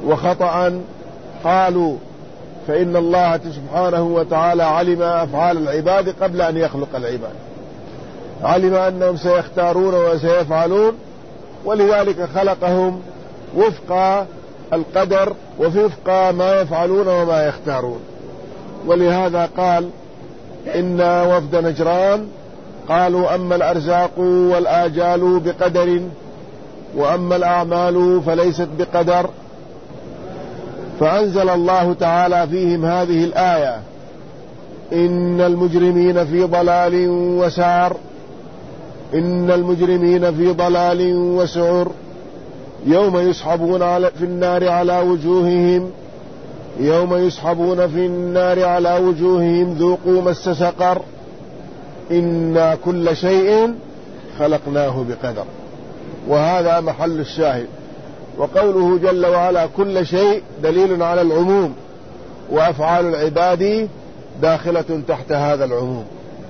وخطأ قالوا فإن الله سبحانه وتعالى علم أفعال العباد قبل أن يخلق العباد، علم أنهم سيختارون وسيفعلون، ولذلك خلقهم وفق القدر ووفق ما يفعلون وما يختارون. ولهذا قال إن وفد نجران قالوا أما الأرزاق والآجال بقدر وأما الأعمال فليست بقدر، فأنزل الله تعالى فيهم هذه الآية: إن المجرمين في ضلال وسعر، إن المجرمين في ضلال وسعر، يوم يسحبون في النار على وجوههم، يوم يسحبون في النار على وجوههم ذوقوا مس سقر، إنا كل شيء خلقناه بقدر. وهذا محل الشاهد. وقوله جل وعلا كل شيء دليل على العموم، وأفعال العباد داخلة تحت هذا العموم،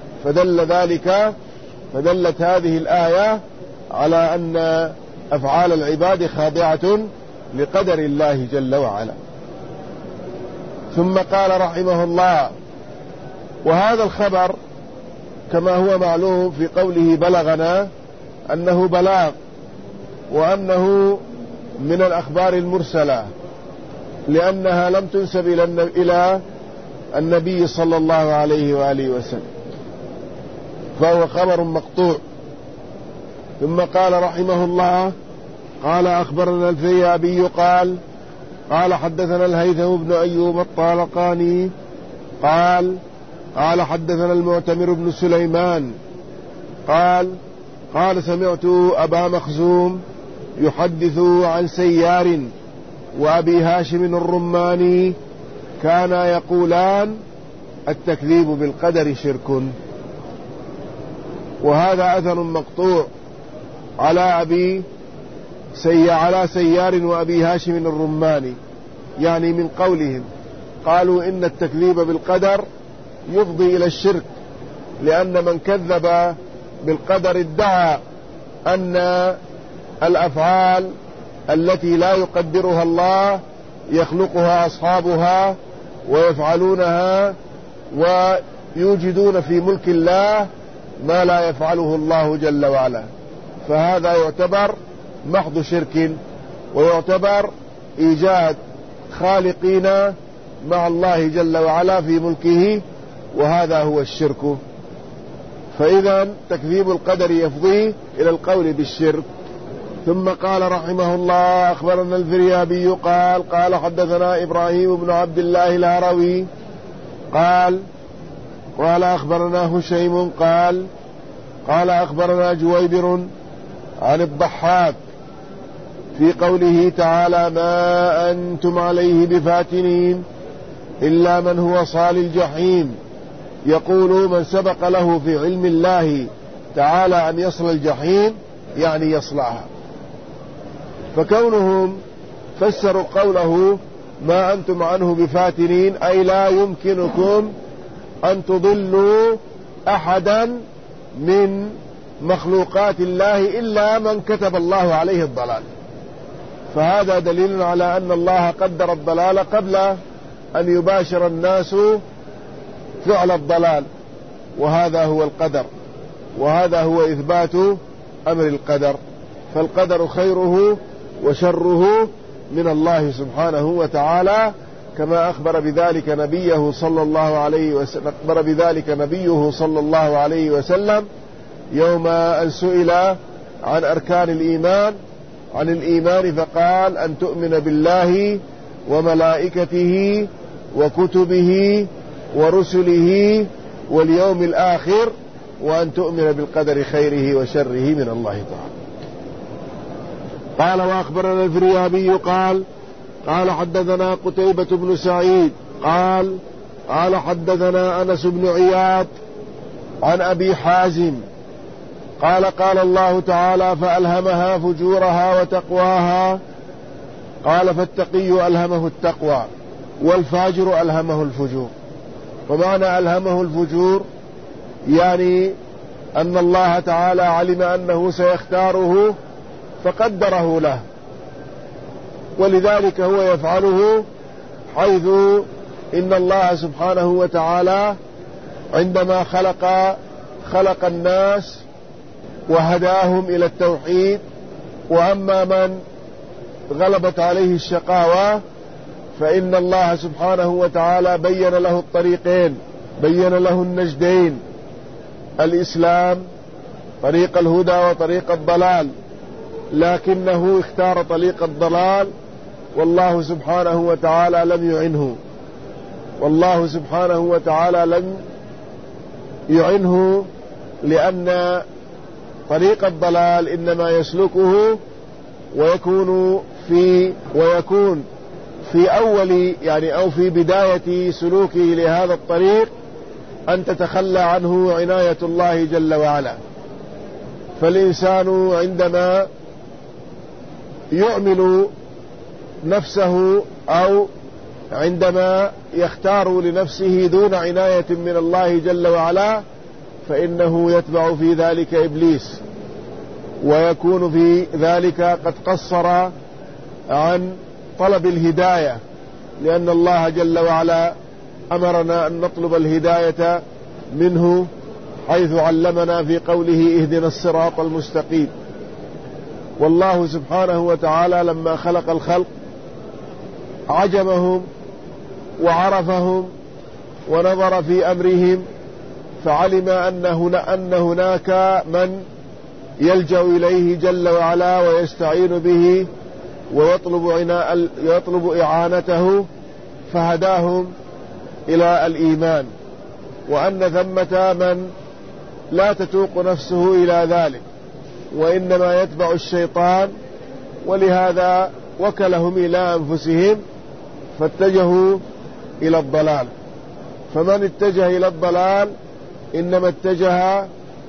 فدلت هذه الآية على أن أفعال العباد خاضعة لقدر الله جل وعلا. ثم قال رحمه الله: وهذا الخبر كما هو معلوم في قوله بلغنا أنه بلاغ، وأنه من الأخبار المرسلة، لأنها لم تنسب إلى النبي صلى الله عليه وآله وسلم، فهو خبر مقطوع. ثم قال رحمه الله: قال أخبرنا الفريابي قال حدثنا الهيثم بن أيوب الطالقاني قال حدثنا المعتمر بن سليمان قال سمعت أبا مخزوم يحدث عن سيار وأبي هاشم الرماني كانا يقولان التكذيب بالقدر شرك. وهذا أثر مقطوع على سيار وأبي هاشم الرماني، يعني من قولهم قالوا إن التكذيب بالقدر يفضي إلى الشرك، لأن من كذب بالقدر ادعى أن الأفعال التي لا يقدرها الله يخلقها أصحابها ويفعلونها ويوجدون في ملك الله ما لا يفعله الله جل وعلا، فهذا يعتبر محض شرك، ويعتبر إيجاد خالقين مع الله جل وعلا في ملكه، وهذا هو الشرك. فإذا تكذيب القدر يفضي إلى القول بالشرك. ثم قال رحمه الله: أخبرنا الفريابي قال حدثنا إبراهيم بن عبد الله الهروي قال أخبرنا هشيم قال أخبرنا جويبر عن الضحاك في قوله تعالى: ما أنتم عليه بفاتنين إلا من هو صال الجحيم، يقول من سبق له في علم الله تعالى أن يصل الجحيم يعني يصلعها. فكونهم فسروا قوله ما أنتم عنه بفاتنين أي لا يمكنكم أن تضلوا أحدا من مخلوقات الله إلا من كتب الله عليه الضلال. فهذا دليل على أن الله قدر الضلال قبل أن يباشر الناس فعل الضلال، وهذا هو القدر، وهذا هو إثبات أمر القدر. فالقدر خيره وشره من الله سبحانه وتعالى، كما أخبر بذلك نبيه صلى الله عليه وسلم يوم أن سئل عن أركان الإيمان فقال: أن تؤمن بالله وملائكته وكتبه ورسله واليوم الآخر وأن تؤمن بالقدر خيره وشره من الله تعالى. قال وأخبرنا الفريابي قال حدثنا قتيبة بن سعيد قال حدثنا أنس بن عياض عن أبي حازم قال الله تعالى: فألهمها فجورها وتقواها. قال: فالتقي ألهمه التقوى والفاجر ألهمه الفجور. ومعنى ألهمه الفجور يعني أن الله تعالى علم أنه سيختاره فقدره له، ولذلك هو يفعله، حيث إن الله سبحانه وتعالى عندما خلق الناس وهداهم إلى التوحيد، وأما من غلبت عليه الشقاوة فإن الله سبحانه وتعالى بين له الطريقين، بين له النجدين، الإسلام طريق الهدى وطريق الضلال، لكنه اختار طريق الضلال، والله سبحانه وتعالى لم يعنه، والله سبحانه وتعالى لم يعنه، لأن طريق الضلال إنما يسلكه ويكون في أول أو في بداية سلوكه لهذا الطريق أن تتخلى عنه عناية الله جل وعلا. فالإنسان عندما يعمل نفسه أو عندما يختار لنفسه دون عناية من الله جل وعلا فإنه يتبع في ذلك إبليس، ويكون في ذلك قد قصر عن طلب الهداية، لأن الله جل وعلا أمرنا أن نطلب الهداية منه، حيث علمنا في قوله اهدنا الصراط المستقيم. والله سبحانه وتعالى لما خلق الخلق عجمهم وعرفهم ونظر في أمرهم، فعلم أن هناك من يلجأ إليه جل وعلا ويستعين به ويطلب إعانته، فهداهم إلى الإيمان، وأن ثمة من لا تتوق نفسه إلى ذلك وإنما يتبع الشيطان، ولهذا وكلهم إلى أنفسهم فاتجهوا إلى الضلال. فمن اتجه إلى الضلال إنما اتجه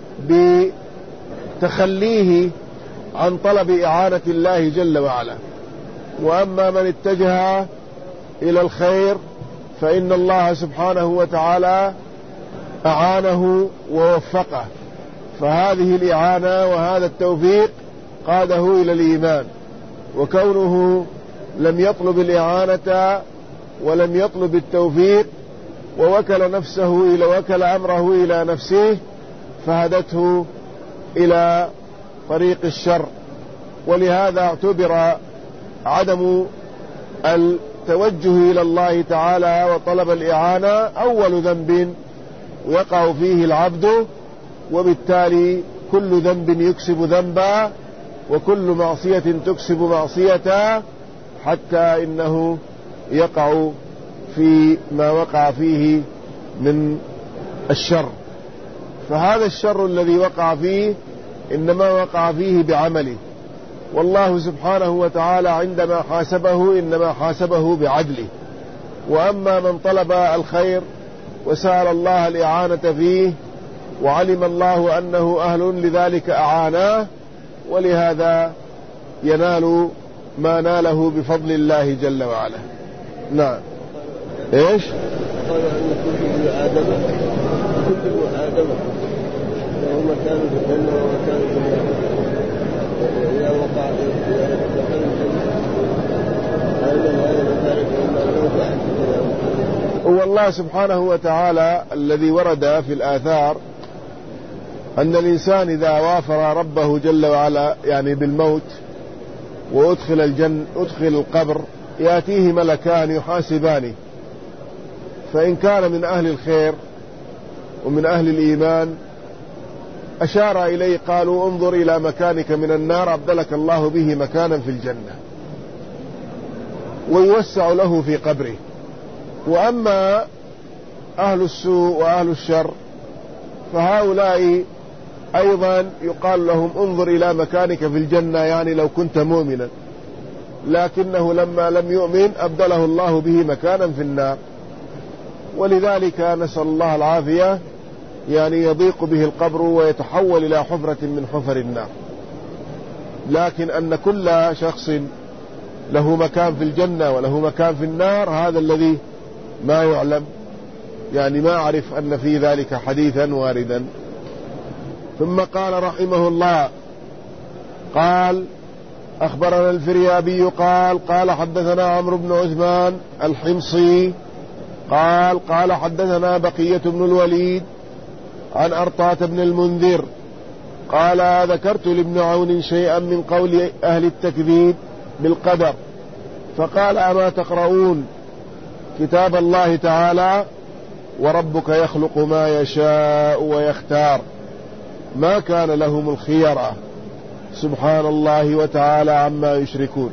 بتخليه عن طلب إعانة الله جل وعلا، وأما من اتجه إلى الخير فإن الله سبحانه وتعالى أعانه ووفقه، فهذه الإعانة وهذا التوفيق قاده إلى الإيمان. وكونه لم يطلب الإعانة ولم يطلب التوفيق ووكل أمره إلى نفسه فهدته إلى طريق الشر. ولهذا اعتبر عدم التوجه إلى الله تعالى وطلب الإعانة أول ذنب يقع فيه العبد، وبالتالي كل ذنب يكسب ذنبا وكل معصية تكسب معصية، حتى إنه يقع في ما وقع فيه من الشر. فهذا الشر الذي وقع فيه إنما وقع فيه بعمله، والله سبحانه وتعالى عندما حاسبه إنما حاسبه بعدله. وأما من طلب الخير وسأل الله الإعانة فيه وعلم الله أنه أهل لذلك أعاناه، ولهذا ينال ما ناله بفضل الله جل وعلا. نعم. إيش؟
قال أن كل آدم له مكان في الجنة ومكان في النار، إذا وقع
هو الله سبحانه وتعالى الذي ورد في الآثار أن الإنسان إذا وافر ربه جل وعلا بالموت وأدخل القبر يأتيه ملكان يحاسبانه، فإن كان من أهل الخير ومن أهل الإيمان أشار إليه قالوا انظر إلى مكانك من النار أبدلك الله به مكانا في الجنة، ويوسع له في قبره. وأما أهل السوء وأهل الشر فهؤلاء أيضا يقال لهم انظر إلى مكانك في الجنة، لو كنت مؤمنا، لكنه لما لم يؤمن أبدله الله به مكانا في النار. ولذلك نسأل الله العافية، يضيق به القبر ويتحول إلى حفرة من حفر النار. لكن أن كل شخص له مكان في الجنة وله مكان في النار هذا الذي ما يعلم، ما أعرف أن في ذلك حديثا واردا. ثم قال رحمه الله، قال أخبرنا الفريابي قال حدثنا عمرو بن عثمان الحمصي قال حدثنا بقية بن الوليد عن أرطاة بن المنذر قال ذكرت لابن عون شيئا من قول أهل التكذيب بالقدر فقال أما تقرؤون كتاب الله تعالى وربك يخلق ما يشاء ويختار ما كان لهم الخيرة سبحان الله وتعالى عما يشركون.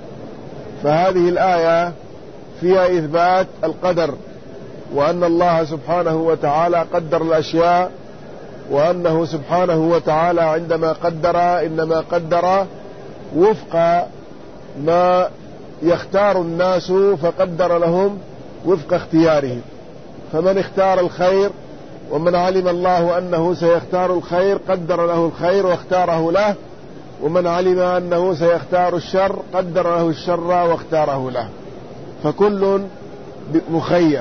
فهذه الآية فيها إثبات القدر وأن الله سبحانه وتعالى قدر الأشياء وأنه سبحانه وتعالى عندما قدر إنما قدر وفق ما يختار الناس فقدر لهم وفق اختيارهم. فمن اختار الخير ومن علم الله أنه سيختار الخير قدر له الخير واختاره له ومن علم أنه سيختار الشر قدر له الشر واختاره له. فكل مخير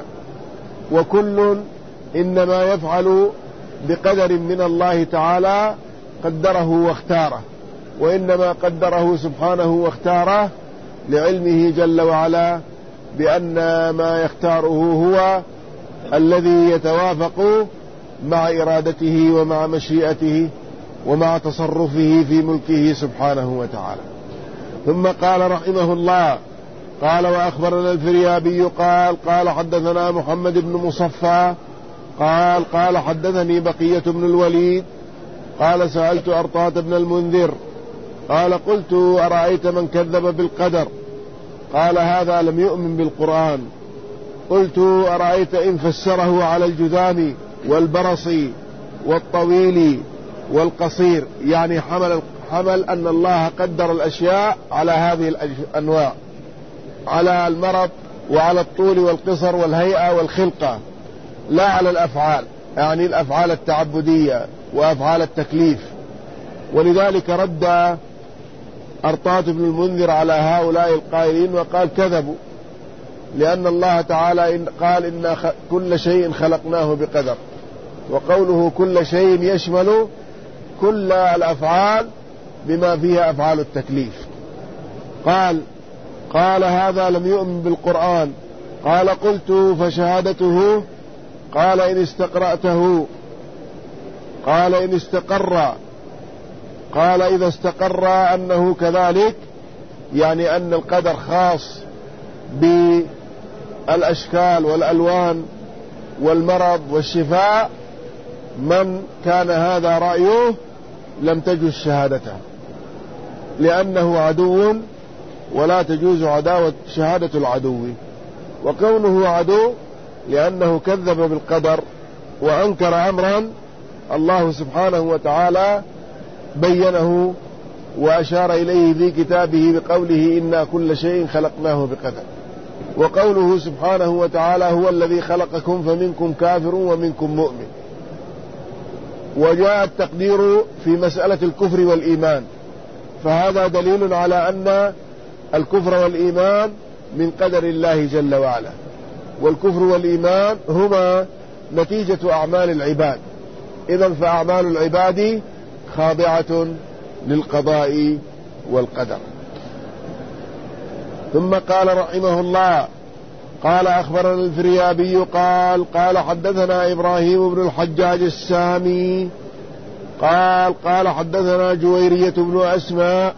وكل إنما يفعل بقدر من الله تعالى قدره واختاره وإنما قدره سبحانه واختاره لعلمه جل وعلا بأن ما يختاره هو الذي يتوافق مع إرادته ومع مشيئته ومع تصرفه في ملكه سبحانه وتعالى. ثم قال رحمه الله قال وأخبرنا الفريابي قال حدثنا محمد بن مصفى قال حدثني بقية بن الوليد قال سألت أرطاة بن المنذر قال قلت أرأيت من كذب بالقدر قال هذا لم يؤمن بالقرآن. قلت أرأيت إن فسره على الجذام والبرص والطويل والقصير يعني حمل أن الله قدر الأشياء على هذه الأنواع على المرض وعلى الطول والقصر والهيئة والخلقة لا على الأفعال يعني الأفعال التعبدية وأفعال التكليف. ولذلك رد أرطاة بن المنذر على هؤلاء القائلين وقال كذبوا لأن الله تعالى قال إن كل شيء خلقناه بقدر وقوله كل شيء يشمل كل الأفعال بما فيها أفعال التكليف. قال هذا لم يؤمن بالقرآن. قال قلت فشهادته قال إن استقرأته قال إن استقر قال إذا استقر أنه كذلك يعني أن القدر خاص بالأشكال والألوان والمرض والشفاء من كان هذا رأيه لم تجوز شهادته لأنه عدو ولا تجوز عداوة شهادة العدو. وكونه عدو لأنه كذب بالقدر وأنكر أمرا الله سبحانه وتعالى بينه وأشار إليه في كتابه بقوله إنا كل شيء خلقناه بقدر. وقوله سبحانه وتعالى هو الذي خلقكم فمنكم كافر ومنكم مؤمن. وجاء التقدير في مسألة الكفر والإيمان فهذا دليل على أن الكفر والإيمان من قدر الله جل وعلا. والكفر والإيمان هما نتيجة أعمال العباد إذن فأعمال العباد خاضعة للقضاء والقدر. ثم قال رحمه الله قال أخبرنا الفريابي قال حدثنا إبراهيم بن الحجاج السامي قال حدثنا جويرية بن أسماء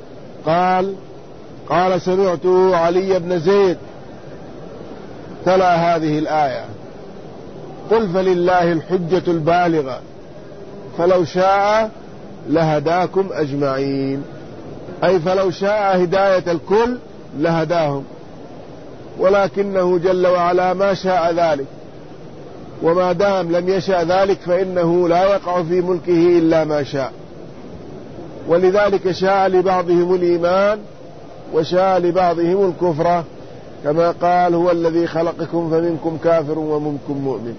قال سمعت علي بن زيد تلا هذه الآية قل فلله الحجة البالغة فلو شاء لهداكم أجمعين أي فلو شاء هداية الكل لهداهم ولكنه جل وعلا ما شاء ذلك وما دام لم يشاء ذلك فإنه لا يقع في ملكه إلا ما شاء. ولذلك شاء لبعضهم الإيمان وشاء لبعضهم الكفر كما قال هو الذي خلقكم فمنكم كافر ومنكم مؤمن.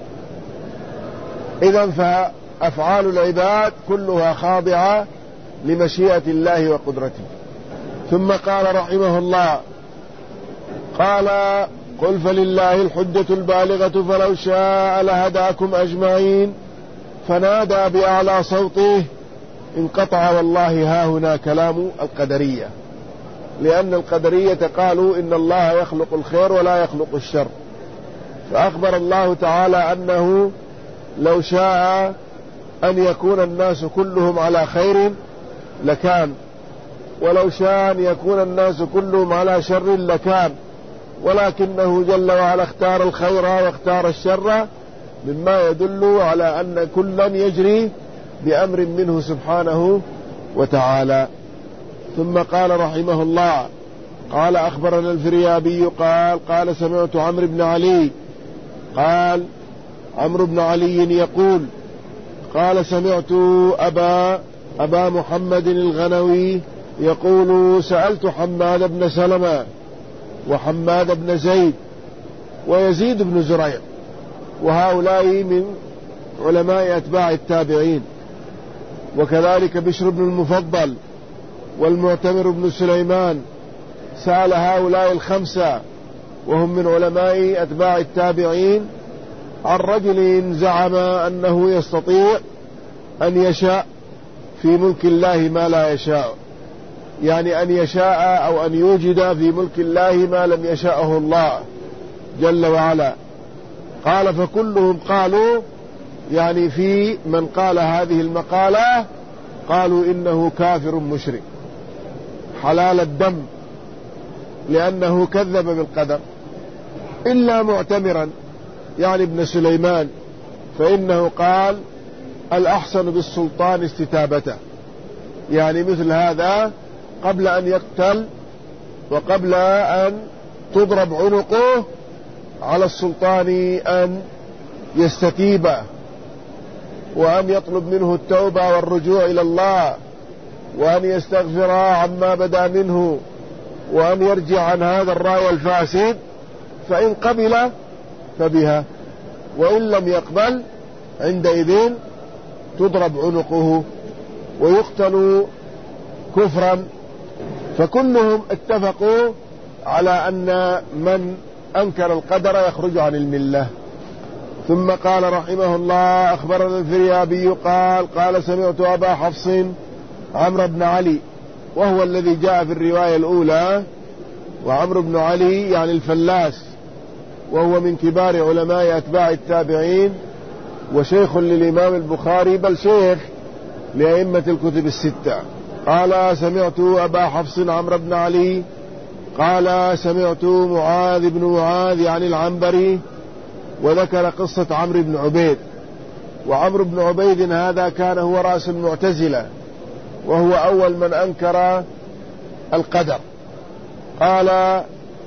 إذن فأفعال العباد كلها خاضعة لمشيئة الله وقدرته. ثم قال رحمه الله قال قل فلله الحجة البالغة فلو شاء لهداكم أجمعين فنادى بأعلى صوته انقطع والله ها هنا كلام القدرية، لأن القدرية قالوا إن الله يخلق الخير ولا يخلق الشر، فأخبر الله تعالى أنه لو شاء أن يكون الناس كلهم على خير لكان، ولو شاء أن يكون الناس كلهم على شر لكان، ولكنه جل وعلا اختار الخير واختار الشر، مما يدل على أن كلا يجري بأمر منه سبحانه وتعالى. ثم قال رحمه الله: قال أخبرنا الفريابي قال سمعت عمرو بن علي، قال عمرو بن علي يقول: قال سمعت أبا محمد الغنوي يقول: سألت حماد بن سلمة وحماد بن زيد ويزيد بن زريع، وهؤلاء من علماء أتباع التابعين، وكذلك بشر بن المفضل والمعتمر بن سليمان، سأل هؤلاء الخمسة وهم من علماء أتباع التابعين عن رجل زعم أنه يستطيع أن يشاء في ملك الله ما لا يشاء، يعني أن يشاء أو أن يوجد في ملك الله ما لم يشاءه الله جل وعلا. قال: فكلهم قالوا، يعني في من قال هذه المقالة قالوا إنه كافر مشرك حلال الدم، لأنه كذب بالقدر، إلا معتمرا يعني ابن سليمان، فإنه قال: الأحسن بالسلطان استتابته، يعني مثل هذا قبل أن يقتل وقبل أن تضرب عنقه على السلطان أن يستتيبه، وأن يطلب منه التوبة والرجوع إلى الله، وأن يستغفر عما بدا منه، وأن يرجع عن هذا الرأي الفاسد، فإن قبل فبها، وإن لم يقبل عندئذ تضرب عنقه ويقتل كفرا. فكلهم اتفقوا على أن من أنكر القدر يخرج عن الملة. ثم قال رحمه الله: أخبرنا الفريابي قال سمعت أبا حفص عمرو بن علي، وهو الذي جاء في الرواية الأولى، وعمرو بن علي يعني الفلاس، وهو من كبار علماء أتباع التابعين، وشيخ للإمام البخاري، بل شيخ لأئمة الكتب الستة. قال: سمعت أبا حفص عمرو بن علي قال: سمعت معاذ بن معاذ عن العنبري، وذكر قصة عمرو بن عبيد. وعمرو بن عبيد هذا كان هو رأس المعتزلة، وهو أول من أنكر القدر. قال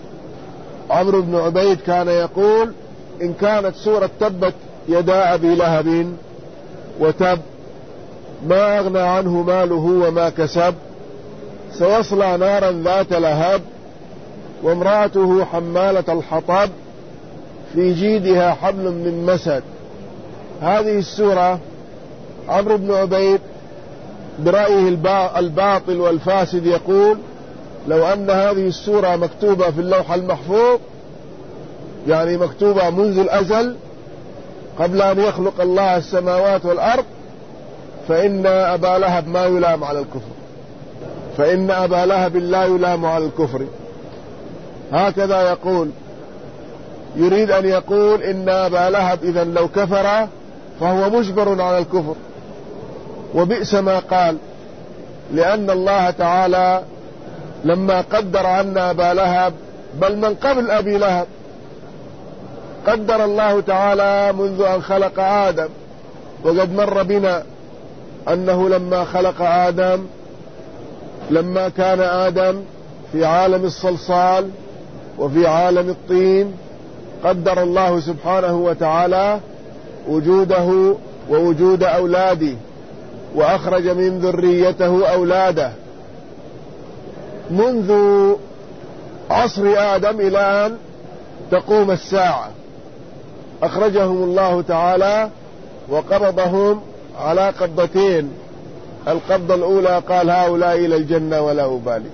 عمرو بن عبيد كان يقول: إن كانت سورة تبت يدا أبي لهب وتب ما أغنى عنه ماله وما كسب، سيصلى نارا ذات لهب، وامرأته حمالة الحطب، في جيدها حبل من مسد. هذه السورة عمرو بن عبيد برأيه الباطل والفاسد يقول: لو أن هذه السورة مكتوبة في اللوح المحفوظ، يعني مكتوبة منذ الأزل قبل أن يخلق الله السماوات والأرض، فإن أبا لهب ما يلام على الكفر، فإن أبا لهب لا يلام على الكفر. هكذا يقول، يريد أن يقول إن أبا لهب إذا لو كفر فهو مجبر على الكفر، وبئس ما قال، لأن الله تعالى لما قدر أن أبا لهب، بل من قبل أبي لهب، قدر الله تعالى منذ أن خلق آدم، وقد مر بنا أنه لما خلق آدم، لما كان آدم في عالم الصلصال وفي عالم الطين، قدر الله سبحانه وتعالى وجوده ووجود أولاده، وأخرج من ذريته أولاده منذ عصر آدم إلى أن تقوم الساعة. أخرجهم الله تعالى وقبضهم على قبضتين، القبضة الأولى قال: هؤلاء إلى الجنة ولا أبالي،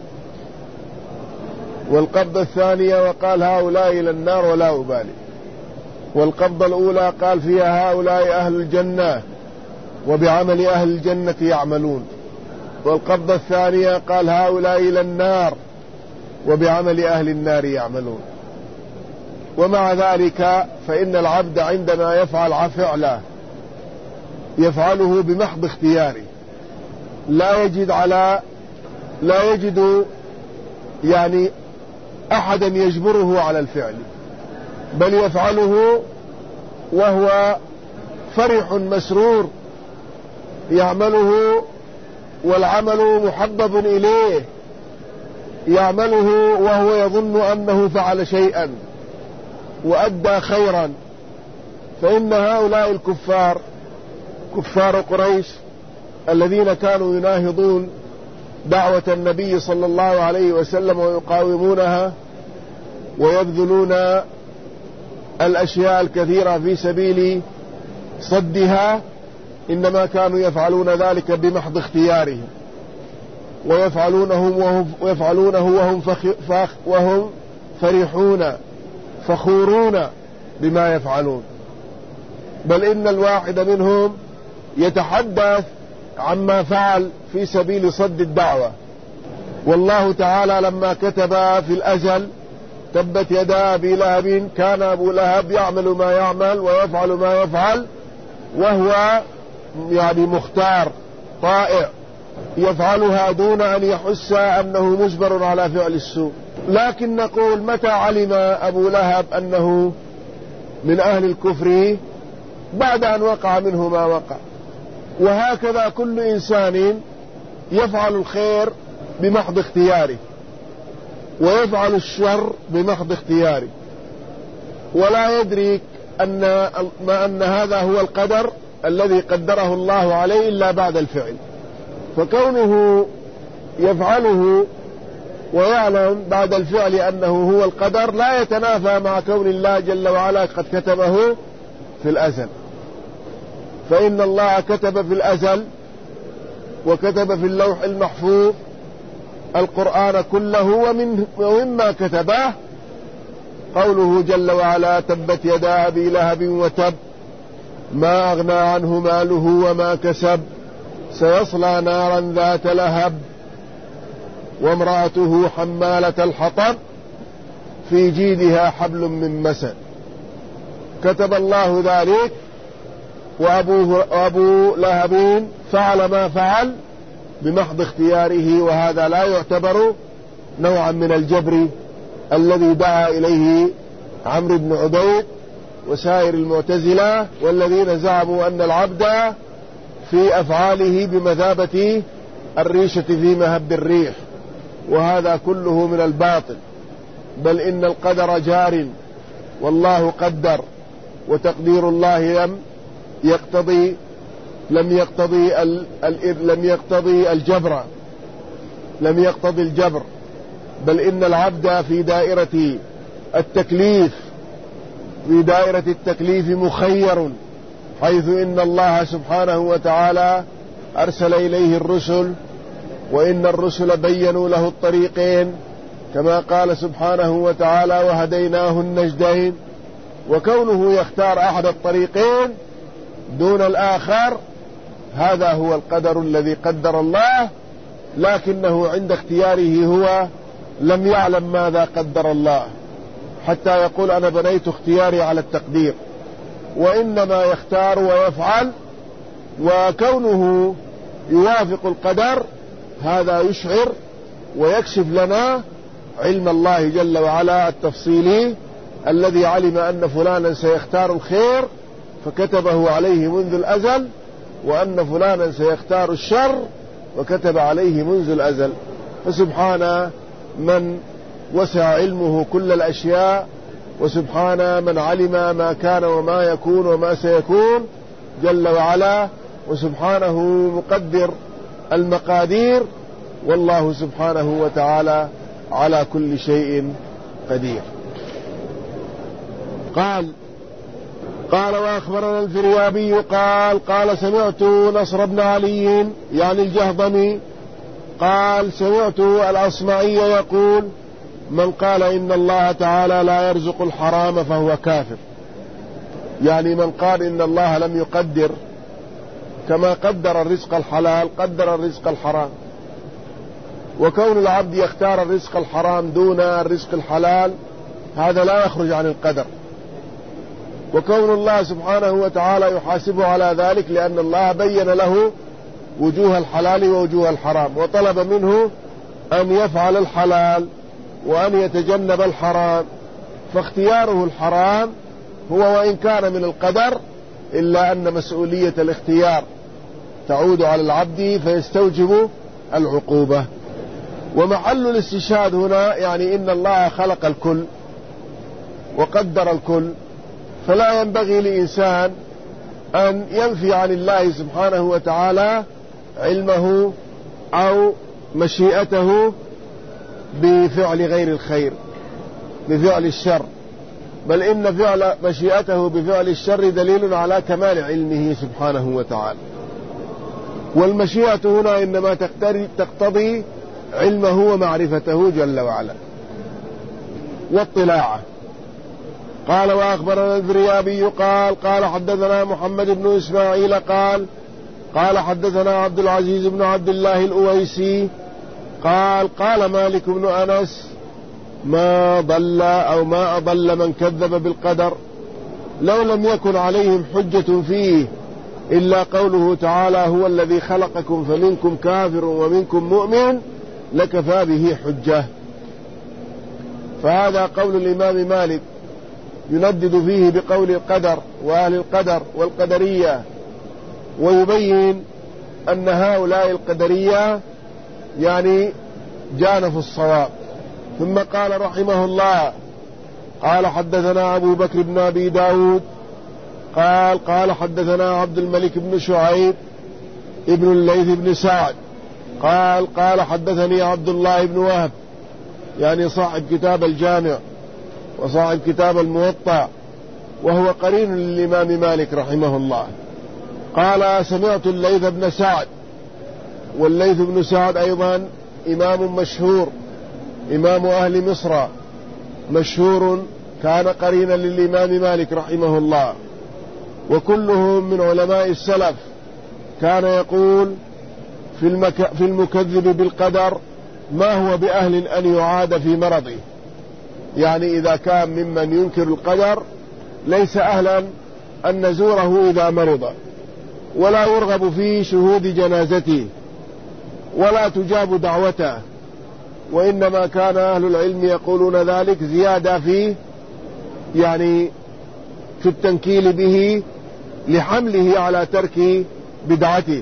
والقبضة الثانية وقال: هؤلاء إلى النار ولا أبالي. والقبضة الأولى قال فيها: هؤلاء أهل الجنة وبعمل أهل الجنة يعملون، والقبضة الثانية قال هؤلاء إلى النار وبعمل أهل النار يعملون. ومع ذلك فإن العبد عندما يفعل فعله يفعله بمحض اختياره، لا يجد يعني أحدا يجبره على الفعل، بل يفعله وهو فرح مسرور يعمله، والعمل محبب إليه، يعمله وهو يظن أنه فعل شيئا وأدى خيرا. فإن هؤلاء الكفار كفار قريش الذين كانوا يناهضون دعوة النبي صلى الله عليه وسلم ويقاومونها ويبذلون الأشياء الكثيرة في سبيل صدها، إنما كانوا يفعلون ذلك بمحض اختيارهم، ويفعلونه وهم فرحون فخورون بما يفعلون. بل إن الواحد منهم يتحدث عما فعل في سبيل صد الدعوة. والله تعالى لما كتب في الأزل تبت يدا أبي لهب، كان أبو لهب يعمل ما يعمل ويفعل ما يفعل، وهو يعني مختار طائع يفعلها دون أن يحس أنه مجبر على فعل السوء. لكن نقول متى علم أبو لهب أنه من أهل الكفر؟ بعد أن وقع منه ما وقع. وهكذا كل إنسان يفعل الخير بمحض اختياره ويفعل الشر بمحض اختياره، ولا يدرك أن هذا هو القدر الذي قدره الله عليه إلا بعد الفعل. فكونه يفعله ويعلم بعد الفعل أنه هو القدر لا يتنافى مع كون الله جل وعلا قد كتبه في الأزل. فإن الله كتب في الأزل وكتب في اللوح المحفوظ القرآن كله، ومما كتبه قوله جل وعلا تبت يدا أبي لهب وتب ما أغنى عنه ماله وما كسب سيصلى نارا ذات لهب وامرأته حمالة الحطب في جيدها حبل من مسد. كتب الله ذلك، وأبو لهب فعل ما فعل بمحض اختياره، وهذا لا يعتبر نوعا من الجبر الذي دعا إليه عمرو بن عبيد وسائر المعتزلة، والذين زعموا أن العبد في أفعاله بمثابة الريشة في مهب الريح، وهذا كله من الباطل. بل إن القدر جار، والله قدر، وتقدير الله لم يقتضي الجبر، بل إن العبد في دائرة التكليف مخير، حيث إن الله سبحانه وتعالى أرسل إليه الرسل، وإن الرسل بينوا له الطريقين كما قال سبحانه وتعالى وهديناه النجدين. وكونه يختار أحد الطريقين دون الآخر هذا هو القدر الذي قدر الله، لكنه عند اختياره هو لم يعلم ماذا قدر الله حتى يقول أنا بنيت اختياري على التقدير، وإنما يختار ويفعل. وكونه يوافق القدر هذا يشعر ويكشف لنا علم الله جل وعلا التفصيلي الذي علم أن فلانا سيختار الخير فكتبه عليه منذ الأزل، وأن فلانا سيختار الشر وكتب عليه منذ الأزل. فسبحان من وسع علمه كل الأشياء، وسبحان من علم ما كان وما يكون وما سيكون جل وعلا، وسبحانه مقدر المقادير، والله سبحانه وتعالى على كل شيء قدير. قال وأخبرنا الفريابي قال سمعت نصر بن علي يعني الجهضمي قال سمعت الأصمعي يقول من قال إن الله تعالى لا يرزق الحرام فهو كافر. يعني من قال إن الله لم يقدر كما قدر الرزق الحلال قدر الرزق الحرام، وكون العبد يختار الرزق الحرام دون الرزق الحلال هذا لا يخرج عن القدر، وكون الله سبحانه وتعالى يحاسبه على ذلك لأن الله بين له وجوه الحلال ووجوه الحرام، وطلب منه أن يفعل الحلال وأن يتجنب الحرام، فاختياره الحرام هو وإن كان من القدر إلا أن مسؤولية الاختيار تعود على العبد فيستوجب العقوبة. ومحل الاستشهاد هنا يعني إن الله خلق الكل وقدر الكل، فلا ينبغي لإنسان أن ينفي عن الله سبحانه وتعالى علمه أو مشيئته بفعل غير الخير، بفعل الشر، بل إن فعل مشيئته بفعل الشر دليل على كمال علمه سبحانه وتعالى. والمشيئة هنا إنما تقتضي علمه ومعرفته جل وعلا واطلاعه. قال وأخبرنا الفريابي قال حدثنا محمد بن إسماعيل قال حدثنا عبد العزيز بن عبد الله الأويسي قال مالك بن أنس ما ضل أو ما أضل من كذب بالقدر لو لم يكن عليهم حجة فيه إلا قوله تعالى هو الذي خلقكم فمنكم كافر ومنكم مؤمن لكفى به حجة. فهذا قول الإمام مالك يندد فيه بقول القدر وأهل القدر والقدرية، ويبين أن هؤلاء القدرية يعني جانفوا الصواب. ثم قال رحمه الله قال حدثنا أبو بكر بن أبي داود قال حدثنا عبد الملك بن شعيب ابن الليث بن سعد قال حدثني عبد الله بن وهب يعني صاحب كتاب الجامع وصاحب كتاب الموطأ وهو قرين للإمام مالك رحمه الله قال سمعت الليث بن سعد، والليث بن سعد أيضا إمام مشهور، إمام أهل مصر مشهور، كان قرينا للإمام مالك رحمه الله، وكلهم من علماء السلف. كان يقول في المكذب بالقدر ما هو بأهل أن يعاد في مرضه، يعني إذا كان ممن ينكر القدر ليس أهلا أن نزوره إذا مرض، ولا يرغب في شهود جنازته، ولا تجاب دعوته، وإنما كان أهل العلم يقولون ذلك زيادة في يعني في التنكيل به لحمله على ترك بدعته.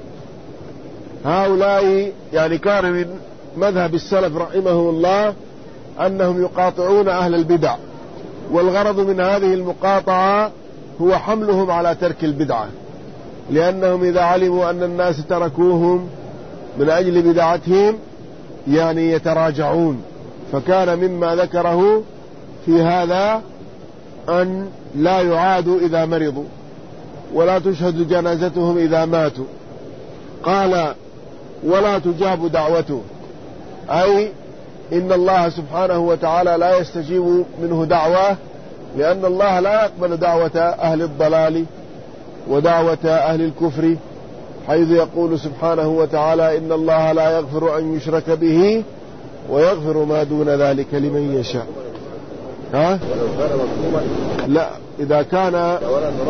هؤلاء يعني كان من مذهب السلف رحمه الله أنهم يقاطعون أهل البدع، والغرض من هذه المقاطعة هو حملهم على ترك البدعة، لأنهم إذا علموا أن الناس تركوهم من أجل بدعتهم يعني يتراجعون. فكان مما ذكره في هذا أن لا يعادوا إذا مرضوا ولا تشهد جنازتهم إذا ماتوا. قال ولا تجاب دعوته، أي إن الله سبحانه وتعالى لا يستجيب منه دعوة، لأن الله لا يقبل دعوة أهل الضلال ودعوة أهل الكفر، حيث يقول سبحانه وتعالى إن الله لا يغفر أن يشرك به ويغفر ما دون ذلك لمن يشاء. ها؟ لا، إذا كان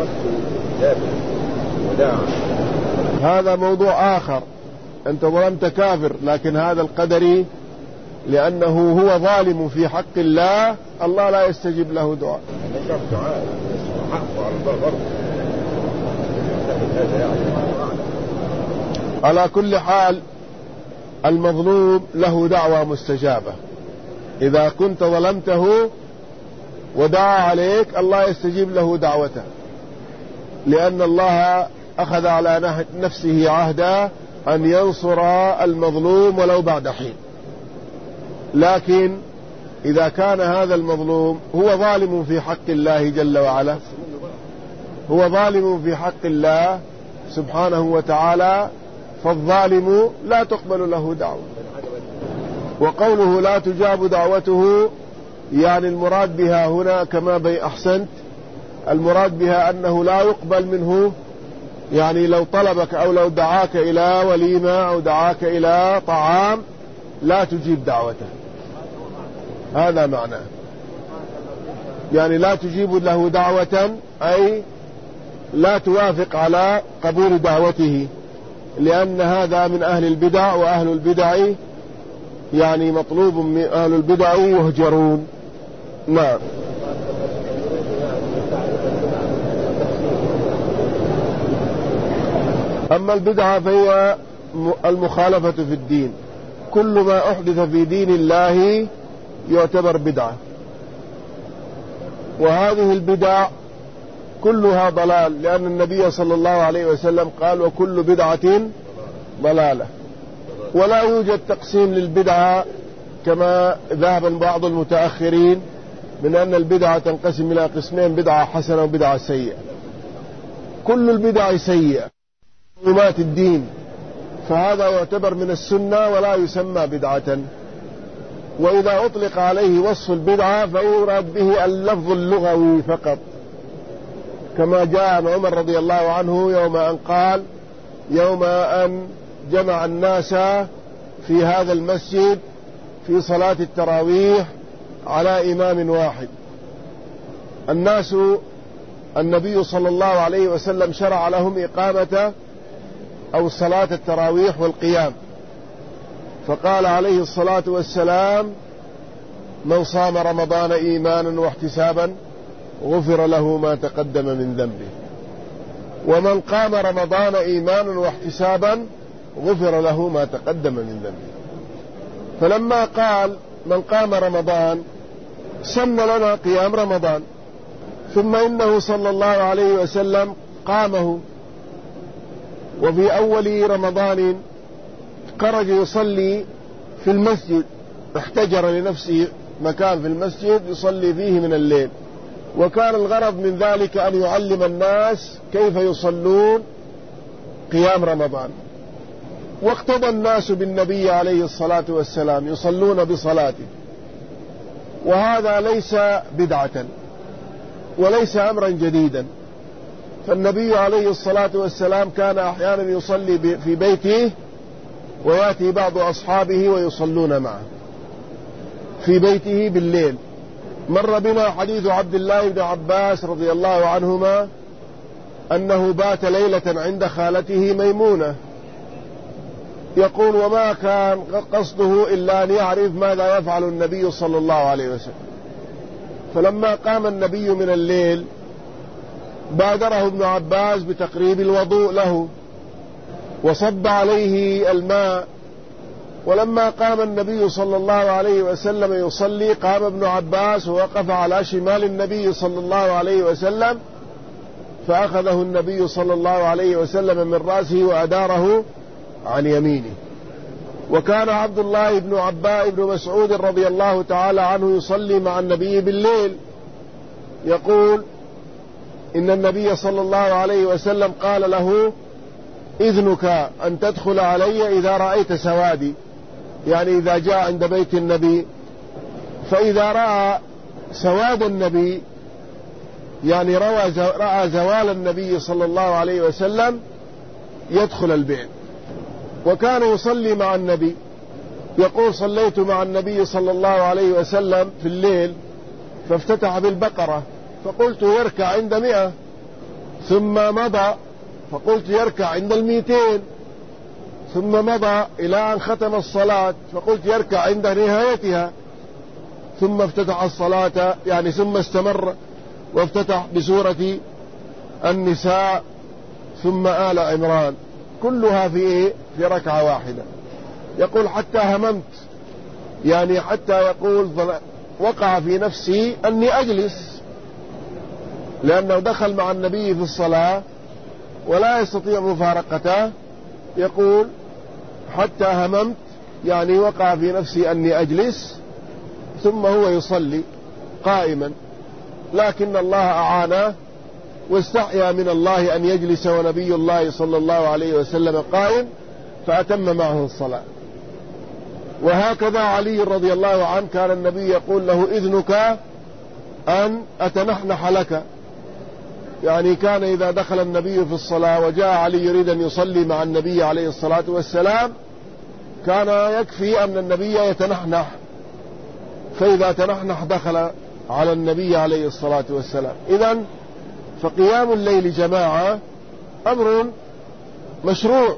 هذا موضوع آخر، أنت ظلمت كافر، لكن هذا القدري لأنه هو ظالم في حق الله، الله لا يستجيب له دعاء. على كل حال المظلوم له دعوة مستجابة، إذا كنت ظلمته ودعا عليك الله يستجيب له دعوته، لأن الله أخذ على نفسه عهدا أن ينصر المظلوم ولو بعد حين. لكن إذا كان هذا المظلوم هو ظالم في حق الله جل وعلا، هو ظالم في حق الله سبحانه وتعالى، فالظالم لا تقبل له دعوة. وقوله لا تجاب دعوته يعني المراد بها هنا كما أحسنت، المراد بها أنه لا يقبل منه، يعني لو طلبك أو لو دعاك إلى وليمة أو دعاك إلى طعام لا تجيب دعوته، هذا معناه. يعني لا تجيب له دعوة أي لا توافق على قبول دعوته، لأن هذا من أهل البدع، وأهل البدع يعني مطلوب من أهل البدع يهجرون. نعم. أما البدعة فهي المخالفة في الدين، كل ما أحدث في دين الله يعتبر بدعة، وهذه البدع كلها ضلال، لأن النبي صلى الله عليه وسلم قال وكل بدعة ضلالة. ولا يوجد تقسيم للبدعة كما ذهب بعض المتأخرين من أن البدعة تنقسم إلى قسمين، بدعة حسنة وبدعة سيئة. كل البدع سيئة ومات الدين، فهذا يعتبر من السنة ولا يسمى بدعة. وإذا أطلق عليه وصف البدعة فيراد به اللفظ اللغوي فقط، كما جاء عن عمر رضي الله عنه يوم أن قال يوم أن جمع الناس في هذا المسجد في صلاة التراويح على إمام واحد، الناس النبي صلى الله عليه وسلم شرع لهم إقامة أو صلاة التراويح والقيام، فقال عليه الصلاة والسلام من صام رمضان إيمانا واحتسابا غفر له ما تقدم من ذنبه، ومن قام رمضان إيمانا واحتسابا غفر له ما تقدم من ذنبه. فلما قال من قام رمضان سن لنا قيام رمضان، ثم إنه صلى الله عليه وسلم قامه، وفي أول رمضان خرج يصلي في المسجد، احتجر لنفسه مكان في المسجد يصلي فيه من الليل، وكان الغرض من ذلك أن يعلم الناس كيف يصلون قيام رمضان. واقتضى الناس بالنبي عليه الصلاة والسلام يصلون بصلاته، وهذا ليس بدعة وليس أمرا جديدا، فالنبي عليه الصلاة والسلام كان أحيانا يصلي في بيته ويأتي بعض أصحابه ويصلون معه في بيته بالليل. مر بنا حديث عبد الله بن عباس رضي الله عنهما أنه بات ليلة عند خالته ميمونة، يقول وما كان قصده إلا أن يعرف ماذا يفعل النبي صلى الله عليه وسلم. فلما قام النبي من الليل بادره ابن عباس بتقريب الوضوء له وصب عليه الماء، ولما قام النبي صلى الله عليه وسلم يصلي قام ابن عباس ووقف على شمال النبي صلى الله عليه وسلم، فأخذه النبي صلى الله عليه وسلم من رأسه وأداره عن يمينه. وكان عبد الله بن مسعود رضي الله تعالى عنه يصلي مع النبي بالليل، يقول إن النبي صلى الله عليه وسلم قال له إذنك أن تدخل علي إذا رأيت سوادي، يعني إذا جاء عند بيت النبي فإذا رأى سواد النبي يعني رأى زوال النبي صلى الله عليه وسلم يدخل البيت. وكان يصلي مع النبي، يقول صليت مع النبي صلى الله عليه وسلم في الليل فافتتح بالبقرة فقلت يركع عند 100، ثم مضى فقلت يركع عند 200، ثم مضى إلى أن ختم الصلاة فقلت يركع عند نهايتها، ثم افتتح الصلاة يعني ثم استمر وافتتح بسورة النساء ثم آل عمران، كلها في ركعة واحدة. يقول حتى هممت، يعني حتى يقول وقع في نفسي أني أجلس، لأنه دخل مع النبي في الصلاة ولا يستطيع مفارقته. يقول حتى هممت يعني وقع في نفسي أني أجلس، ثم هو يصلي قائما، لكن الله أعانه واستحيا من الله أن يجلس ونبي الله صلى الله عليه وسلم قائم، فأتم معه الصلاة. وهكذا علي رضي الله عنه كان النبي يقول له إذنك أن أتنحنح لك، يعني كان إذا دخل النبي في الصلاة وجاء علي يريد أن يصلي مع النبي عليه الصلاة والسلام كان يكفي أن النبي يتنحنح، فإذا تنحنح دخل على النبي عليه الصلاة والسلام. إذن فقيام الليل جماعة أمر مشروع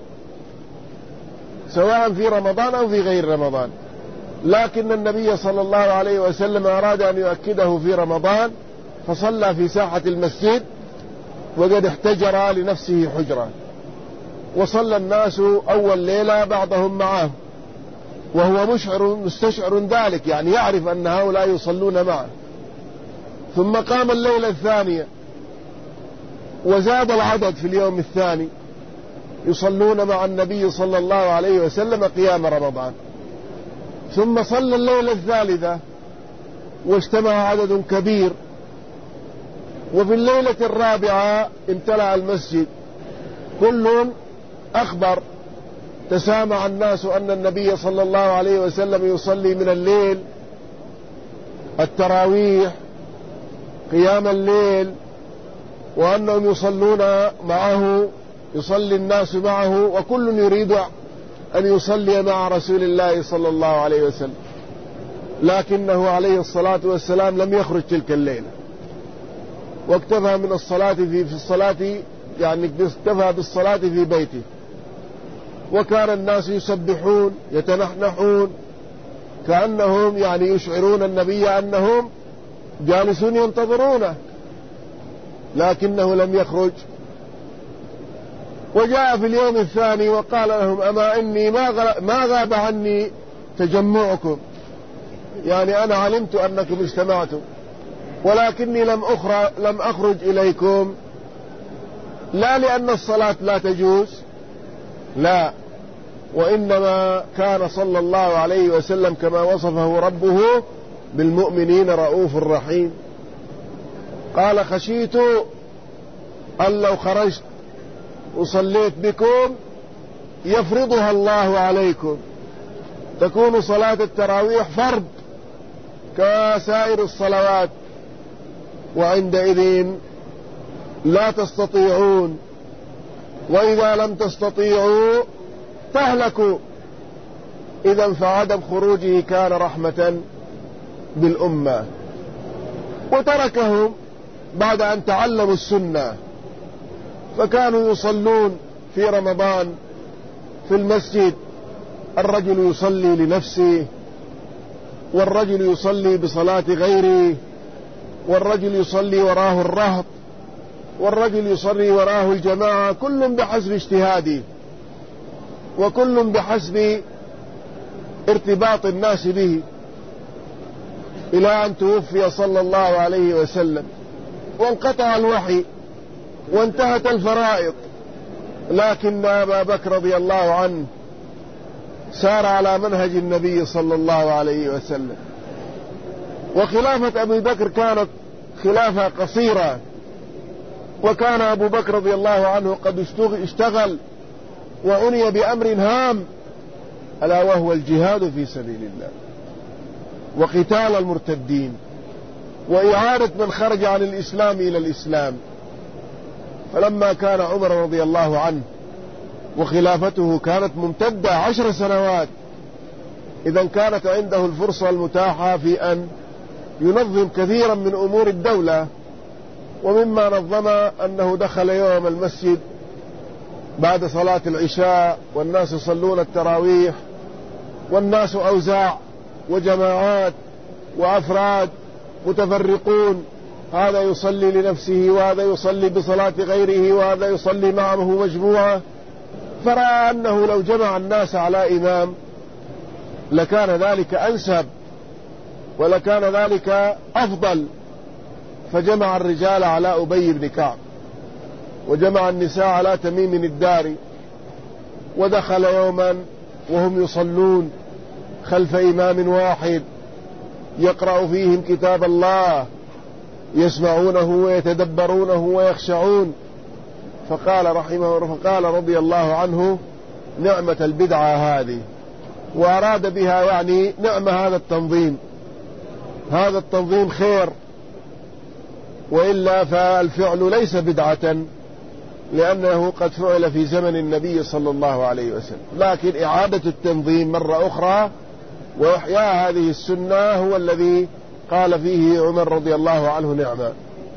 سواء في رمضان أو في غير رمضان، لكن النبي صلى الله عليه وسلم أراد أن يؤكده في رمضان فصلى في ساحة المسجد وقد احتجر لنفسه حجرة، وصلى الناس أول ليلة بعضهم معه وهو مستشعر ذلك، يعني يعرف أن هؤلاء يصلون معه. ثم قام الليلة الثانية وزاد العدد في اليوم الثاني يصلون مع النبي صلى الله عليه وسلم قيام رمضان. ثم صلى الليلة الثالثة واجتمع عدد كبير، وفي الليلة الرابعة امتلأ المسجد، كل أخبر، تسامع الناس أن النبي صلى الله عليه وسلم يصلي من الليل التراويح قيام الليل، وأنهم يصلون معه، يصلي الناس معه، وكل يريد أن يصلي مع رسول الله صلى الله عليه وسلم، لكنه عليه الصلاة والسلام لم يخرج تلك الليلة، واكتفى من الصلاة في الصلاة، يعني اكتفى بالصلاة في بيته. وكان الناس يسبحون يتنحنحون كأنهم يعني يشعرون النبي أنهم جالسون ينتظرونه، لكنه لم يخرج. وجاء في اليوم الثاني وقال لهم: أما إني ما غاب عني تجمعكم، يعني أنا علمت أنكم اجتمعتم، ولكني لم أخرج إليكم لا لأن الصلاة لا تجوز، لا، وإنما كان صلى الله عليه وسلم كما وصفه ربه بالمؤمنين رؤوف رحيم. قال: خشيت أن لو خرجت وصليت بكم يفرضها الله عليكم، تكون صلاة التراويح فرض كسائر الصلوات، وعندئذ لا تستطيعون، وإذا لم تستطيعوا تهلكوا. إذن فعدم خروجه كان رحمة بالأمة، وتركهم بعد أن تعلموا السنة، فكانوا يصلون في رمضان في المسجد، الرجل يصلي لنفسه، والرجل يصلي بصلاة غيره، والرجل يصلي وراه الرهط، والرجل يصلي وراه الجماعة، كل بحسب اجتهاده وكل بحسب ارتباط الناس به، إلى أن توفي صلى الله عليه وسلم وانقطع الوحي وانتهت الفرائض. لكن أبا بكر رضي الله عنه سار على منهج النبي صلى الله عليه وسلم. وخلافة أبي بكر كانت خلافة قصيرة، وكان أبو بكر رضي الله عنه قد اشتغل وعني بأمر هام، ألا وهو الجهاد في سبيل الله وقتال المرتدين وإعادة من خرج عن الإسلام إلى الإسلام. فلما كان عمر رضي الله عنه وخلافته كانت ممتدة 10 سنوات، إذن كانت عنده الفرصة المتاحة في أن ينظم كثيرا من أمور الدولة. ومما نظم أنه دخل يوم المسجد بعد صلاة العشاء والناس يصلون التراويح، والناس أوزاع وجماعات وأفراد متفرقون، هذا يصلي لنفسه وهذا يصلي بصلاة غيره وهذا يصلي معه مجموعة، فرأى أنه لو جمع الناس على إمام لكان ذلك أنسب ولكان ذلك أفضل، فجمع الرجال على أبي بن كعب وجمع النساء على تميم الداري، ودخل يوما وهم يصلون خلف إمام واحد يقرأ فيهم كتاب الله، يسمعونه ويتدبرونه ويخشعون، فقال رضي الله عنه: نعمة البدعة هذه، وأراد بها يعني نعمة هذا التنظيم، هذا التنظيم خير، وإلا فالفعل ليس بدعة لأنه قد فعل في زمن النبي صلى الله عليه وسلم، لكن إعادة التنظيم مرة أخرى وإحياء هذه السنة هو الذي قال فيه عمر رضي الله عنه نعمة.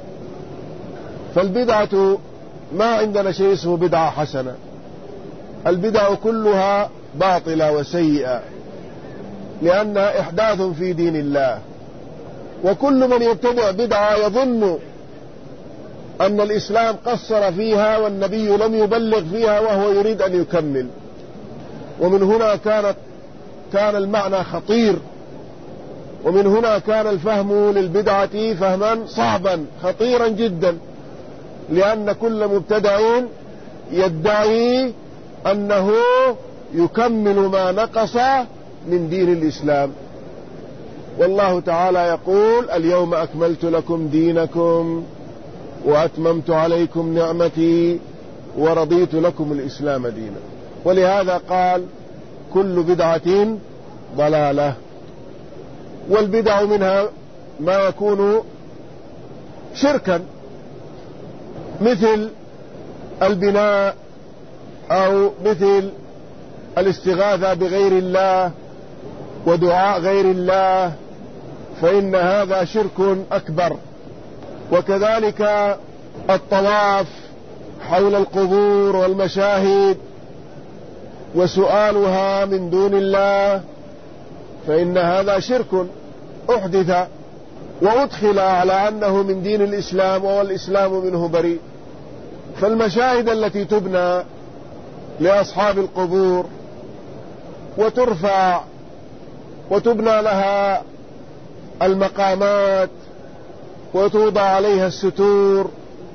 فالبدعة ما عندنا شيء اسمه بدعة حسنة، البدع كلها باطلة وسيئة لأنها إحداث في دين الله، وكل من يبتدع بدعة يظن أن الإسلام قصر فيها والنبي لم يبلغ فيها وهو يريد أن يكمل. ومن هنا كان المعنى خطير، ومن هنا كان الفهم للبدعة فهما صعبا خطيرا جدا، لأن كل مبتدع يدعي أنه يكمل ما نقص من دين الإسلام. والله تعالى يقول: اليوم أكملت لكم دينكم وأتممت عليكم نعمتي ورضيت لكم الإسلام دينا. ولهذا قال: كل بدعة ضلالة. والبدع منها ما يكون شركا، مثل البناء أو مثل الاستغاثة بغير الله ودعاء غير الله، فإن هذا شرك أكبر. وكذلك الطواف حول القبور والمشاهد وسؤالها من دون الله، فإن هذا شرك أحدث وأدخل على أنه من دين الإسلام والإسلام منه بريء. فالمشاهد التي تبنى لأصحاب القبور وترفع وتبنى لها المقامات وتوضع عليها الستور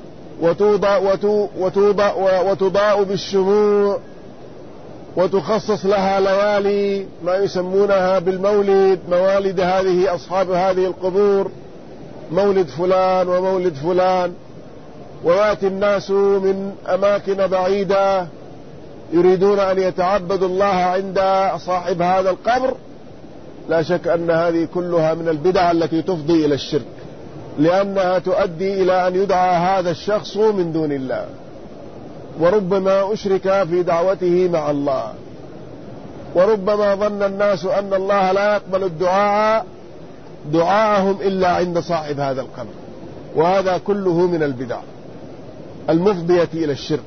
وتضاء بالشموع وتخصص لها ليالي ما يسمونها بالمولد، موالد هذه أصحاب هذه القبور، مولد فلان ومولد فلان، ويأتي الناس من أماكن بعيدة يريدون أن يتعبدوا الله عند صاحب هذا القبر. لا شك أن هذه كلها من البدع التي تفضي إلى الشرك، لأنها تؤدي إلى أن يدعى هذا الشخص من دون الله، وربما أشرك في دعوته مع الله، وربما ظن الناس أن الله لا يقبل دعاءهم إلا عند صاحب هذا القبر. وهذا كله من البدع المفضية إلى الشرك.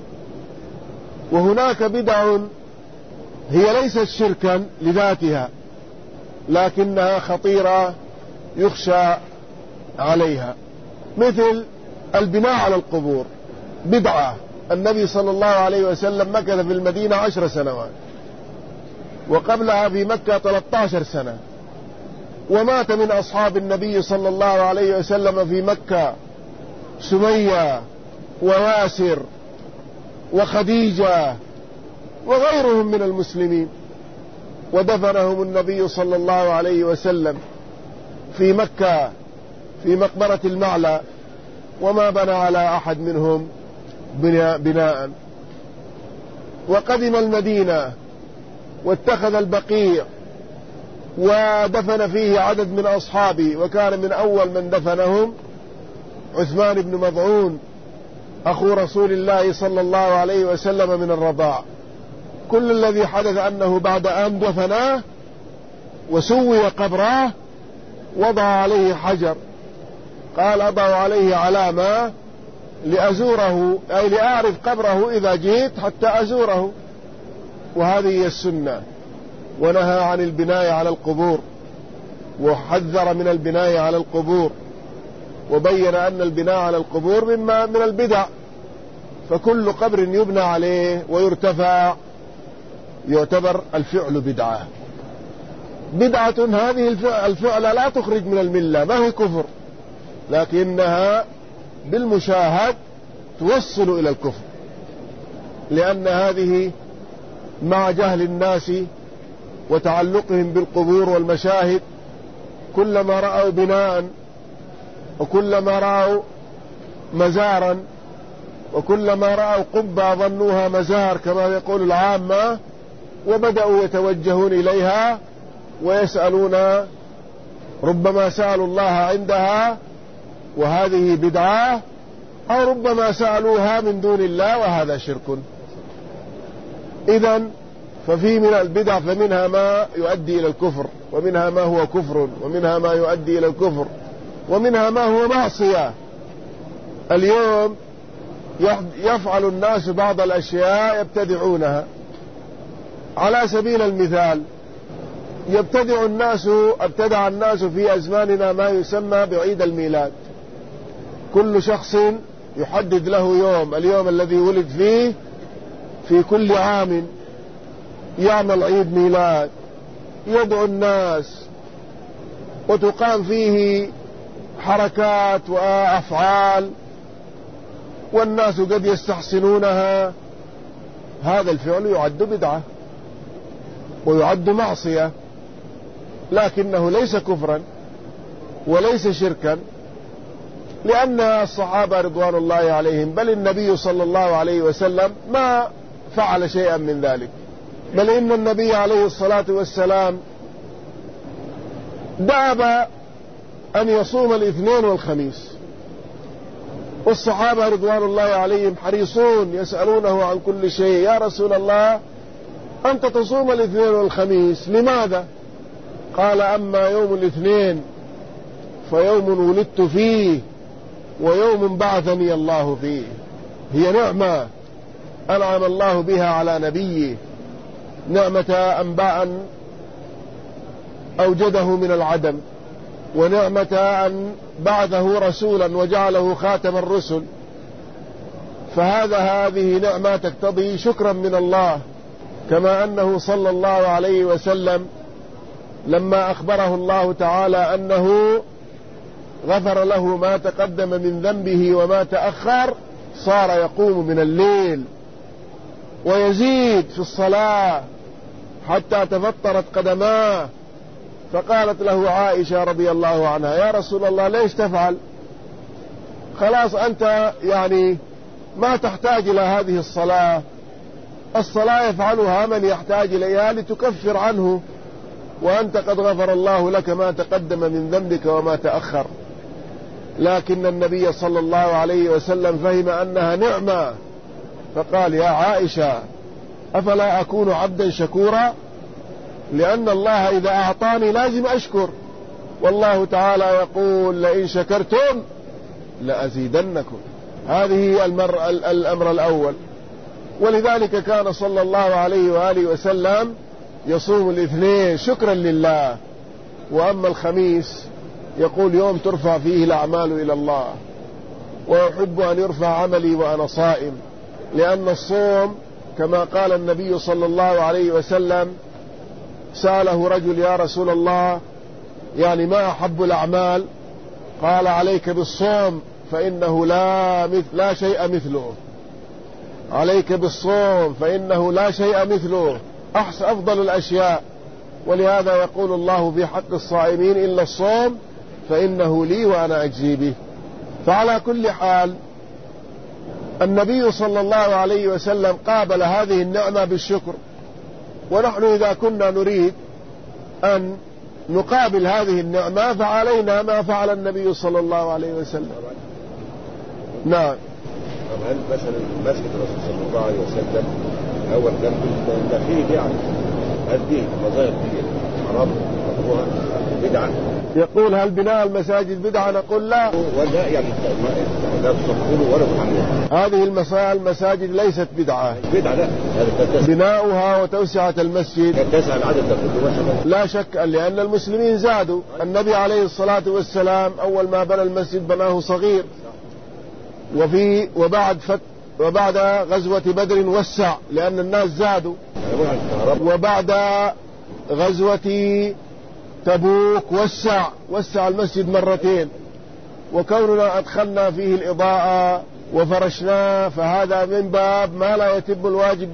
وهناك بدع هي ليست شركا لذاتها، لكنها خطيرة يخشى عليها، مثل البناء على القبور، بدعة. النبي صلى الله عليه وسلم مكث في المدينة 10 سنوات، وقبلها في مكة 13 سنة، ومات من أصحاب النبي صلى الله عليه وسلم في مكة سمية وياسر وخديجة وغيرهم من المسلمين، ودفنهم النبي صلى الله عليه وسلم في مكة في مقبرة المعلى، وما بنى على أحد منهم بناء. وقدم المدينة واتخذ البقيع ودفن فيه عدد من أصحابه، وكان من أول من دفنهم عثمان بن مظعون أخو رسول الله صلى الله عليه وسلم من الرضاع. كل الذي حدث أنه بعد أن دفناه وسوي قبره وضع عليه حجر، قال: أضع عليه علامة لأزوره، أي لأعرف قبره إذا جئت حتى أزوره. وهذه هي السنة. ونهى عن البناء على القبور، وحذر من البناء على القبور، وبين أن البناء على القبور من البدع. فكل قبر يبنى عليه ويرتفع يعتبر الفعل بدعة. بدعة هذه الفعل لا تخرج من الملة، ما هي كفر، لكنها بالمشاهد توصل إلى الكفر، لأن هذه مع جهل الناس وتعلقهم بالقبور والمشاهد، كلما رأوا بناء وكلما رأوا مزارا وكلما رأوا قبة ظنوها مزار كما يقول العامة، وبدأوا يتوجهون إليها ويسألون، ربما سألوا الله عندها، وهذه بدعة أو ربما سألوها من دون الله، وهذا شرك. إذن ففي من البدع فمنها ما يؤدي إلى الكفر، ومنها ما هو كفر، ومنها ما يؤدي إلى الكفر، ومنها ما هو معصية. اليوم يفعل الناس بعض الأشياء يبتدعونها. على سبيل المثال ابتدع الناس في أزماننا ما يسمى بعيد الميلاد. كل شخص يحدد له اليوم الذي ولد فيه في كل عام، يعمل عيد ميلاد، يدعو الناس، وتقام فيه حركات وأفعال، والناس قد يستحسنونها. هذا الفعل يعد بدعة ويعد معصية، لكنه ليس كفرا وليس شركا، لأن الصحابة رضوان الله عليهم بل النبي صلى الله عليه وسلم ما فعل شيئا من ذلك، بل إن النبي عليه الصلاة والسلام دعب أن يصوم الاثنين والخميس، والصحابة رضوان الله عليهم حريصون يسألونه عن كل شيء: يا رسول الله أنت تصوم الاثنين والخميس، لماذا؟ قال: أما يوم الاثنين فيوم ولدت فيه ويوم بعثني الله فيه. هي نعمة أنعم الله بها على نبيه، نعمة أن أوجده من العدم، ونعمة أن بعثه رسولا وجعله خاتم الرسل. هذه نعمة تقتضي شكرا من الله، كما أنه صلى الله عليه وسلم لما أخبره الله تعالى أنه غفر له ما تقدم من ذنبه وما تأخر، صار يقوم من الليل ويزيد في الصلاة حتى تفطرت قدماه. فقالت له عائشة رضي الله عنها: يا رسول الله ليش تفعل؟ خلاص أنت ما تحتاج إلى هذه الصلاة يفعلها من يحتاج إليها لتكفر عنه، وأنت قد غفر الله لك ما تقدم من ذنبك وما تأخر. لكن النبي صلى الله عليه وسلم فهم أنها نعمة، فقال: يا عائشة أفلا أكون عبدا شكورا؟ لأن الله إذا أعطاني لازم أشكر، والله تعالى يقول: لئن شكرتم لأزيدنكم. هذه الأمر الأول. ولذلك كان صلى الله عليه وآله وسلم يصوم الاثنين شكرا لله، وأما الخميس يقول: يوم ترفع فيه الأعمال إلى الله، ويحب أن يرفع عملي وأنا صائم. لأن الصوم كما قال النبي صلى الله عليه وسلم: سأله رجل: يا رسول الله ما أحب الأعمال؟ قال: عليك بالصوم فإنه لا شيء مثله. عليك بالصوم فإنه لا شيء مثله، أفضل الأشياء. ولهذا يقول الله في حق الصائمين: إلا الصوم فإنه لي وأنا أجزي به. فعلى كل حال النبي صلى الله عليه وسلم قابل هذه النعمة بالشكر، ونحن إذا كنا نريد أن نقابل هذه النعمة فعلينا ما فعل النبي صلى الله عليه وسلم. نعم.
هل مثلا مسجد الرسول صلى الله عليه وسلم أول جنب الداخلي هل دي المظاهر دي حرام مكروهة بدعة؟
يقول: هل بناء المساجد بدعة؟ نقول لا،
ولا لا تصفونه ولا تحملونه.
هذه المساجد ليست بدعة.
بدعة لا،
بناؤها وتوسعة المسجد
تسعى العدد كله
لا شك، لأن المسلمين زادوا. النبي عليه الصلاة والسلام أول ما بنى المسجد بناه صغير، وبعد غزوة بدر وسع لأن الناس زادوا، وبعد غزوة تبوك وسع المسجد مرتين. وكوننا أدخلنا فيه الإضاءة وفرشناه فهذا من باب ما لا يتم الواجب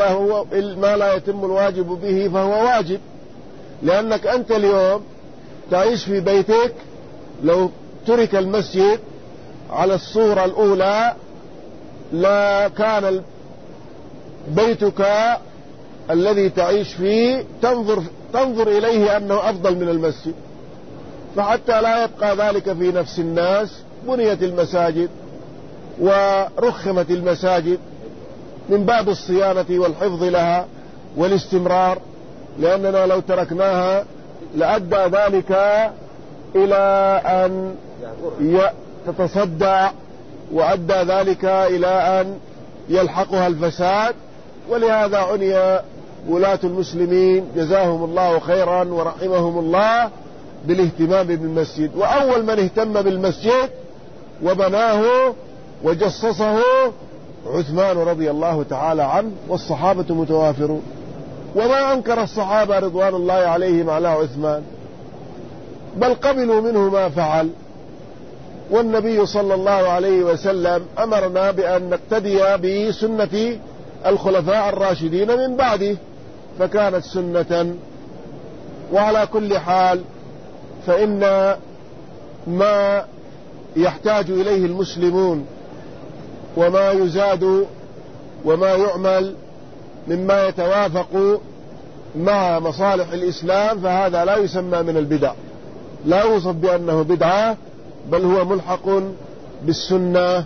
به فهو واجب. لأنك أنت اليوم تعيش في بيتك، لو ترك المسجد على الصورة الأولى لا كان بيتك الذي تعيش فيه تنظر إليه أنه أفضل من المسجد. فحتى لا يبقى ذلك في نفس الناس بنيت المساجد ورخمت المساجد من باب الصيانة والحفظ لها والاستمرار، لأننا لو تركناها لأدى ذلك إلى أن تتصدع، وأدى ذلك إلى أن يلحقها الفساد. ولهذا عني ولاة المسلمين جزاهم الله خيرا ورحمهم الله بالاهتمام بالمسجد. وأول من اهتم بالمسجد وبناه وجصصه عثمان رضي الله تعالى عنه، والصحابة متوافرون، وما أنكر الصحابة رضوان الله عليهم على عثمان، بل قبلوا منه ما فعل. والنبي صلى الله عليه وسلم أمرنا بأن نقتدي بسنة الخلفاء الراشدين من بعده، فكانت سنة. وعلى كل حال فإن ما يحتاج إليه المسلمون وما يزاد وما يعمل مما يتوافق مع مصالح الإسلام فهذا لا يسمى من البدع، لا يوصف بأنه بدعة، بل هو ملحق بالسنة.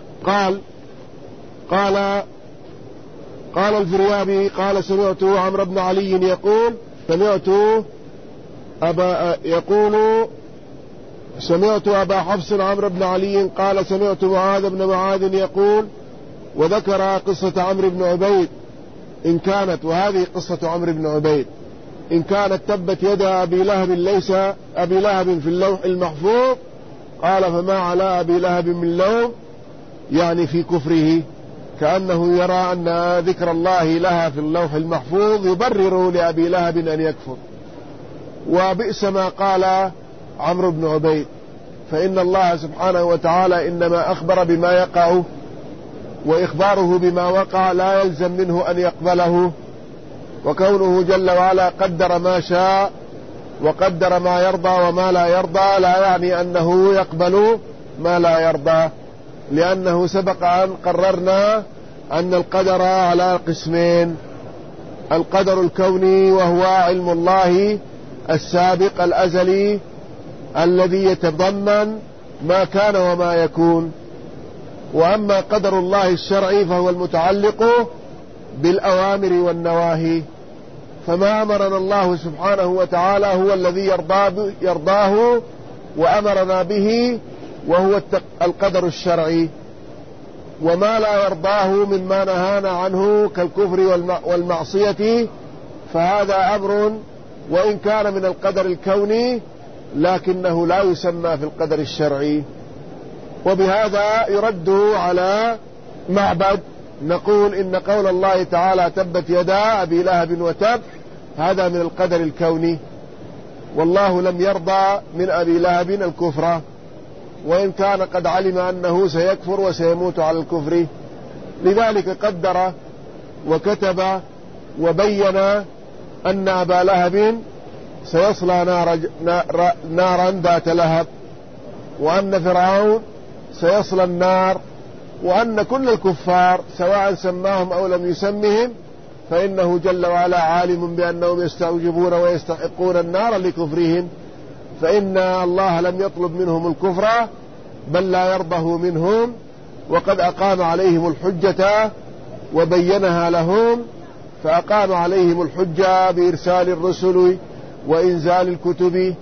قال الفريابي قال سمعت عمرو بن علي يقول سمعت أبا حفص عمرو بن علي قال سمعت معاذ بن معاذ يقول، وذكر قصة عمرو بن عبيد إن كانت، وهذه قصة عمرو بن عبيد إن كانت تبت يد أبي لهب ليس أبي لهب في اللوح المحفوظ، قال فما على أبي لهب من لوم، يعني في كفره، كأنه يرى أن ذكر الله لها في اللوح المحفوظ يبرر لأبي لهب أن يكفر. وبئس ما قال عمرو بن عبيد، فإن الله سبحانه وتعالى إنما أخبر بما يقع، وإخباره بما وقع لا يلزم منه أن يقبله، وكونه جل وعلا قدر ما شاء وقدر ما يرضى وما لا يرضى لا يعني أنه يقبل ما لا يرضى، لأنه سبق أن قررنا أن القدر على قسمين: القدر الكوني وهو علم الله السابق الأزلي الذي يتضمن ما كان وما يكون، وأما قدر الله الشرعي فهو المتعلق بالأوامر والنواهي. فما أمرنا الله سبحانه وتعالى هو الذي يرضاه وأمرنا به، وهو القدر الشرعي، وما لا يرضاه مما نهانا عنه كالكفر والمعصية فهذا أمر وإن كان من القدر الكوني لكنه لا يسمى في القدر الشرعي. وبهذا يرد على معبد، نقول إن قول الله تعالى تبت يدا أبي لهب وتب هذا من القدر الكوني، والله لم يرضى من أبي لهب الكفر، وإن كان قد علم أنه سيكفر وسيموت على الكفر، لذلك قدر وكتب وبين أن أبا لهب سيصلى نارا ذات لهب، وأن فرعون سيصلى النار، وأن كل الكفار سواء سماهم أو لم يسمهم فإنه جل وعلا عالم بأنهم يستوجبون ويستحقون النار لكفرهم، فإن الله لم يطلب منهم الكفر بل لا يرضه منهم، وقد أقام عليهم الحجة وبينها لهم، فأقام عليهم الحجة بإرسال الرسل وإنزال الكتب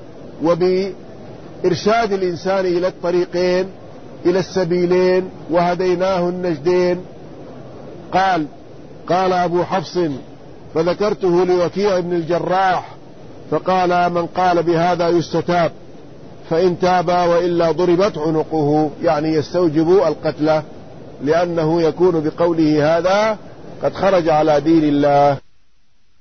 وبإرشاد الإنسان إلى الطريقين إلى السبيلين، وهديناه النجدين. قال أبو حفص فذكرته لوكيع بن الجراح فقال من قال بهذا يستتاب، فإن تاب وإلا ضربت عنقه، يعني يستوجب القتل، لأنه يكون بقوله هذا قد خرج على دين الله.